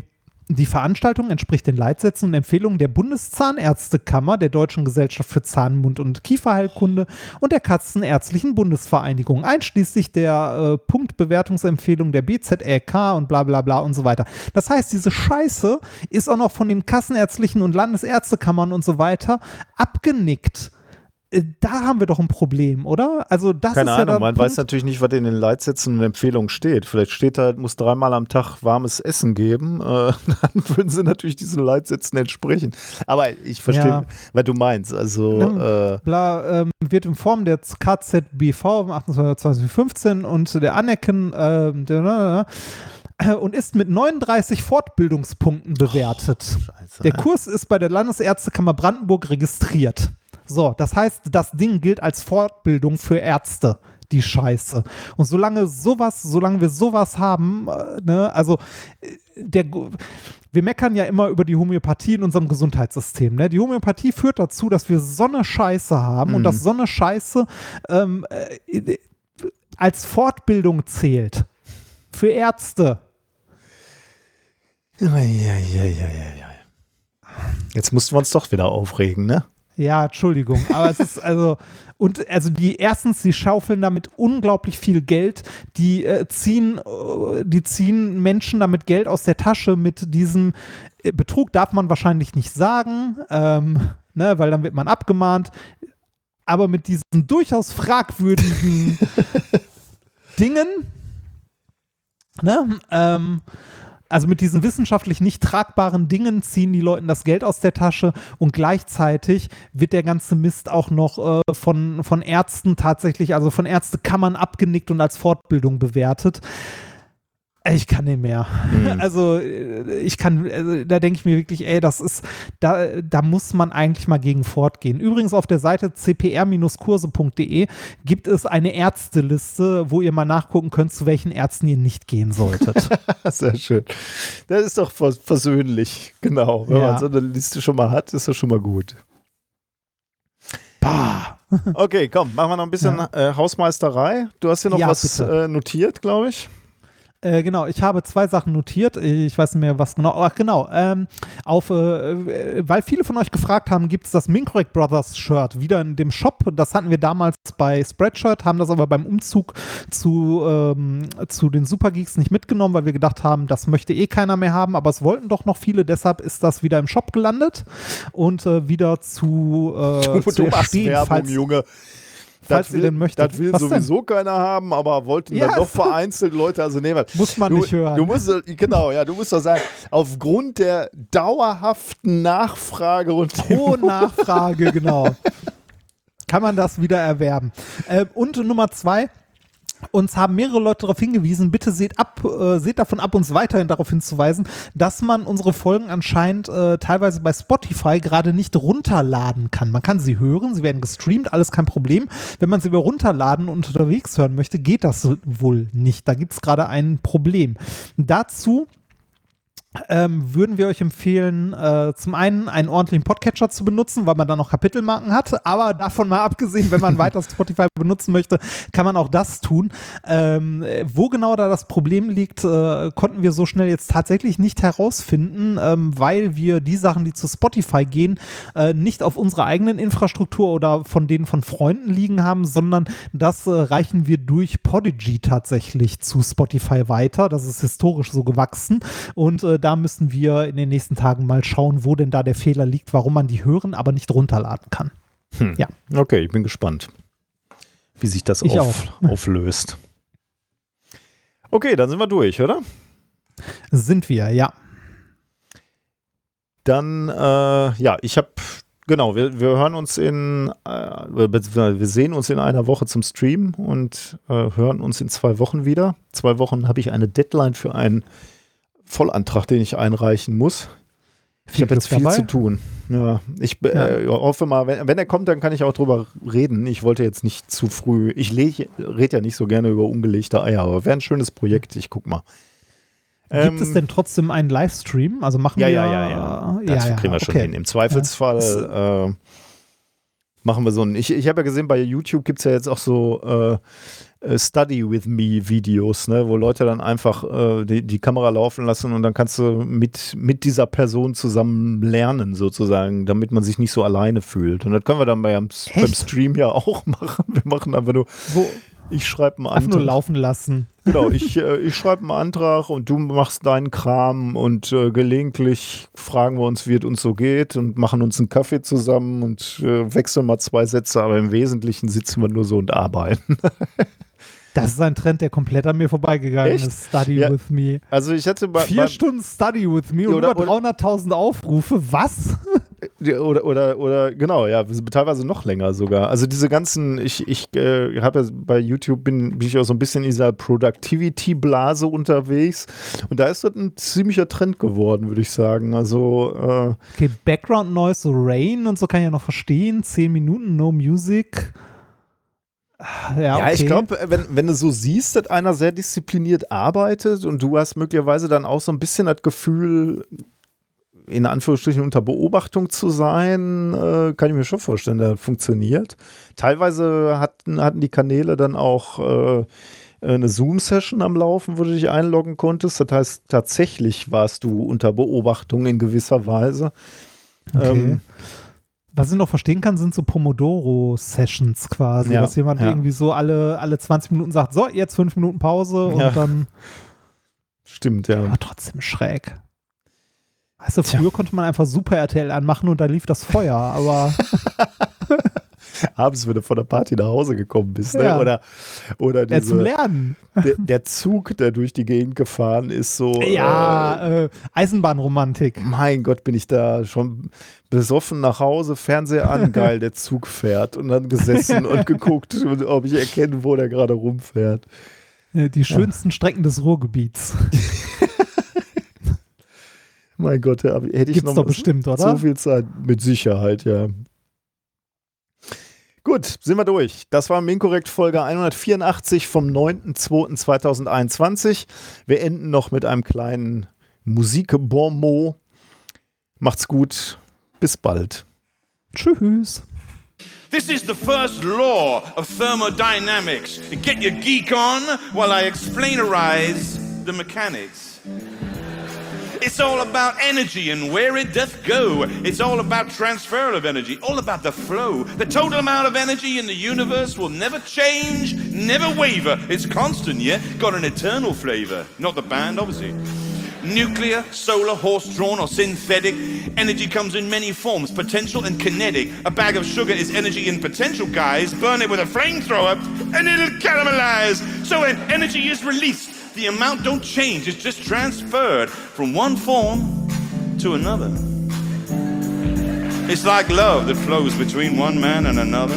Die Veranstaltung entspricht den Leitsätzen und Empfehlungen der Bundeszahnärztekammer, der Deutschen Gesellschaft für Zahn-, Mund- und Kieferheilkunde und der Kassenärztlichen Bundesvereinigung, einschließlich der äh, Punktbewertungsempfehlung der B Z L K und bla bla bla und so weiter. Das heißt, diese Scheiße ist auch noch von den Kassenärztlichen und Landesärztekammern und so weiter abgenickt. Äh, Da haben wir doch ein Problem, oder? Also das Keine ist ja Ahnung, der man Punkt. weiß natürlich nicht, was in den Leitsätzen und Empfehlungen steht. Vielleicht steht da, muss dreimal am Tag warmes Essen geben. Äh, dann würden sie natürlich diesen Leitsätzen entsprechen. Aber ich verstehe, Ja. was du meinst. Also, äh, Bla, ähm, wird in Form der K Z B V am achtundzwanzigsten zweitausendfünfzehn und der Anecken ähm, der, äh, und ist mit neununddreißig Fortbildungspunkten bewertet. Scheiße. Der Kurs ist bei der Landesärztekammer Brandenburg registriert. So, das heißt, das Ding gilt als Fortbildung für Ärzte. Die Scheiße. Und solange sowas, solange wir sowas haben, äh, ne, also äh, der, wir meckern ja immer über die Homöopathie in unserem Gesundheitssystem. Ne? Die Homöopathie führt dazu, dass wir so eine Scheiße haben und Mhm. dass so eine Scheiße ähm, äh, als Fortbildung zählt. Für Ärzte. ja, ja, ja, ja, ja. Jetzt mussten wir uns doch wieder aufregen, ne? Ja, Entschuldigung, aber es ist also und also die erstens, die schaufeln damit unglaublich viel Geld, die äh, ziehen, äh, die ziehen Menschen damit Geld aus der Tasche mit diesem äh, Betrug darf man wahrscheinlich nicht sagen, ähm, ne, weil dann wird man abgemahnt, aber mit diesen durchaus fragwürdigen Dingen, ne, ähm, also mit diesen wissenschaftlich nicht tragbaren Dingen ziehen die Leuten das Geld aus der Tasche und gleichzeitig wird der ganze Mist auch noch äh, von, von Ärzten tatsächlich, also von Ärztekammern abgenickt und als Fortbildung bewertet. Ich kann nicht mehr. Mhm. Also äh, ich kann, also, da denke ich mir wirklich, ey, das ist, da, da muss man eigentlich mal gegen fortgehen. Übrigens auf der Seite c p r kurse punkt d e gibt es eine Ärzteliste, wo ihr mal nachgucken könnt, zu welchen Ärzten ihr nicht gehen solltet. Sehr schön. Das ist doch vers versöhnlich. Genau. Wenn Ja. man so eine Liste schon mal hat, ist das schon mal gut. Bah. Okay, komm, machen wir noch ein bisschen Ja. äh, Hausmeisterei. Du hast hier noch Ja, was bitte. äh, notiert, glaube ich. Äh, genau, ich habe zwei Sachen notiert. Ich weiß nicht mehr, was genau. Ach, genau. Ähm, auf, äh, weil viele von euch gefragt haben, gibt es das Minkorrect Brothers Shirt wieder in dem Shop? Das hatten wir damals bei Spreadshirt, haben das aber beim Umzug zu, ähm, zu den Supergeeks nicht mitgenommen, weil wir gedacht haben, das möchte eh keiner mehr haben, aber es wollten doch noch viele. Deshalb ist das wieder im Shop gelandet und äh, wieder zu, äh, zu erstehen, Werbung, falls, Junge. falls Das ihr will, denn möchtet. das will Was denn? sowieso keiner haben, aber wollten Ja, dann doch es- vereinzelt Leute, also nehmen. Muss man du, nicht hören. Du musst, äh, genau, ja, du musst doch sagen, aufgrund der dauerhaften Nachfrage und dem Hohe Nachfrage, genau. Kann man das wieder erwerben. Äh, und Nummer zwei, uns haben mehrere Leute darauf hingewiesen, bitte seht ab, äh, seht davon ab, uns weiterhin darauf hinzuweisen, dass man unsere Folgen anscheinend äh, teilweise bei Spotify gerade nicht runterladen kann. Man kann sie hören, sie werden gestreamt, alles kein Problem. Wenn man sie über runterladen und unterwegs hören möchte, geht das wohl nicht. Da gibt es gerade ein Problem. Dazu ähm, würden wir euch empfehlen, äh, zum einen einen ordentlichen Podcatcher zu benutzen, weil man da noch Kapitelmarken hat, aber davon mal abgesehen, wenn man weiter Spotify benutzen möchte, kann man auch das tun. Ähm, äh, wo genau da das Problem liegt, äh, konnten wir so schnell jetzt tatsächlich nicht herausfinden, ähm, weil wir die Sachen, die zu Spotify gehen, äh, nicht auf unserer eigenen Infrastruktur oder von denen von Freunden liegen haben, sondern das äh, reichen wir durch Podigy tatsächlich zu Spotify weiter. Das ist historisch so gewachsen und äh, da müssen wir in den nächsten Tagen mal schauen, wo denn da der Fehler liegt, warum man die hören, aber nicht runterladen kann. Hm. Ja. Okay, ich bin gespannt, wie sich das Ich auf, auflöst. Okay, dann sind wir durch, oder? Sind wir, ja. Dann, äh, ja, ich habe, genau, wir, wir hören uns in, äh, beziehungsweise wir sehen uns in einer Woche zum Stream und äh, hören uns in zwei Wochen wieder. Zwei Wochen habe ich eine Deadline für einen Vollantrag, den ich einreichen muss. Ich habe jetzt viel dabei. zu tun. Ja, ich äh, hoffe mal, wenn, wenn er kommt, dann kann ich auch drüber reden. Ich wollte jetzt nicht zu früh, ich rede ja nicht so gerne über ungelegte Eier, aber wäre ein schönes Projekt, ich guck mal. Gibt Ähm, es denn trotzdem einen Livestream? Also machen ja, wir ja, ja, ja. ja, Das ja, kriegen wir schon okay. hin. Im Zweifelsfall Machen wir so ein. Ich, ich habe ja gesehen, bei YouTube gibt es ja jetzt auch so äh, äh, Study with Me Videos, ne, wo Leute dann einfach äh, die, die Kamera laufen lassen und dann kannst du mit, mit dieser Person zusammen lernen, sozusagen, damit man sich nicht so alleine fühlt. Und das können wir dann beim, beim Stream ja auch machen. Wir machen einfach nur. Wo? Ich schreibe einen Einfach nur Antrag. laufen lassen. Genau, ich, äh, ich schreibe einen Antrag und du machst deinen Kram und äh, gelegentlich fragen wir uns, wie es uns so geht und machen uns einen Kaffee zusammen und äh, wechseln mal zwei Sätze, aber im Wesentlichen sitzen wir nur so und arbeiten. Das ist ein Trend, der komplett an mir vorbeigegangen Echt? ist. Study Ja. with me. Also ich hatte bei, Vier bei, Stunden Study with me und Oder- über oder- dreihunderttausend Aufrufe. Was? Oder, oder, oder, genau, ja, teilweise noch länger sogar. Also diese ganzen, ich, ich äh, habe ja bei YouTube, bin, bin ich auch so ein bisschen in dieser Productivity-Blase unterwegs und da ist das ein ziemlicher Trend geworden, würde ich sagen. Also, äh, Okay, Background Noise, so Rain und so kann ich ja noch verstehen. Zehn Minuten, no music. Ja, ja, okay. ich glaube, wenn, wenn du so siehst, dass einer sehr diszipliniert arbeitet und du hast möglicherweise dann auch so ein bisschen das Gefühl, in Anführungsstrichen unter Beobachtung zu sein, äh, kann ich mir schon vorstellen, dass das funktioniert. Teilweise hatten, hatten die Kanäle dann auch äh, eine Zoom-Session am Laufen, wo du dich einloggen konntest. Das heißt, tatsächlich warst du unter Beobachtung in gewisser Weise. Okay. Ähm, Was ich noch verstehen kann, sind so Pomodoro-Sessions quasi, Ja, dass jemand ja. irgendwie so alle, alle zwanzig Minuten sagt, so, jetzt fünf Minuten Pause und Ja. dann, Stimmt, ja. aber trotzdem schräg. Weißt du, früher konnte man einfach Super R T L anmachen und da lief das Feuer, aber Abends, wenn du von der Party nach Hause gekommen bist, ne? Ja. Oder, oder ja, zum diese, Lernen. der, der Zug, der durch die Gegend gefahren ist, so. Äh, Ja, äh, Eisenbahnromantik. mein Gott, bin ich da schon besoffen nach Hause, Fernseher an, geil, der Zug fährt. Und dann gesessen und geguckt, ob ich erkenne, wo der gerade rumfährt. Äh, Die schönsten Strecken des Ruhrgebiets. Mein Gott, da hab- hätte ich Gibt's noch doch mal bestimmt, oder? so viel Zeit. Mit Sicherheit, ja. Gut, sind wir durch. Das war Minkorrekt Folge hundertvierundachtzig vom neunten zweiten zweitausendeinundzwanzig. Wir enden noch mit einem kleinen Musikbonmot. Macht's gut. Bis bald. Tschüss. This is the first law of thermodynamics. Get your geek on while I explainerize the mechanics. It's all about energy and where it doth go. It's all about transfer of energy, all about the flow. The total amount of energy in the universe will never change, never waver. It's constant, yeah? Got an eternal flavor. Not the band, obviously. Nuclear, solar, horse-drawn, or synthetic. Energy comes in many forms, potential and kinetic. A bag of sugar is energy in potential, guys. Burn it with a flamethrower, and it'll caramelize. So when energy is released, the amount don't change, it's just transferred from one form to another. It's like love that flows between one man and another.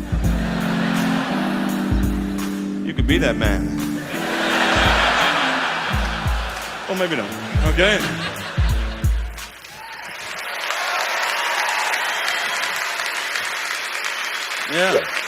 You could be that man. Or maybe not. Okay? Yeah.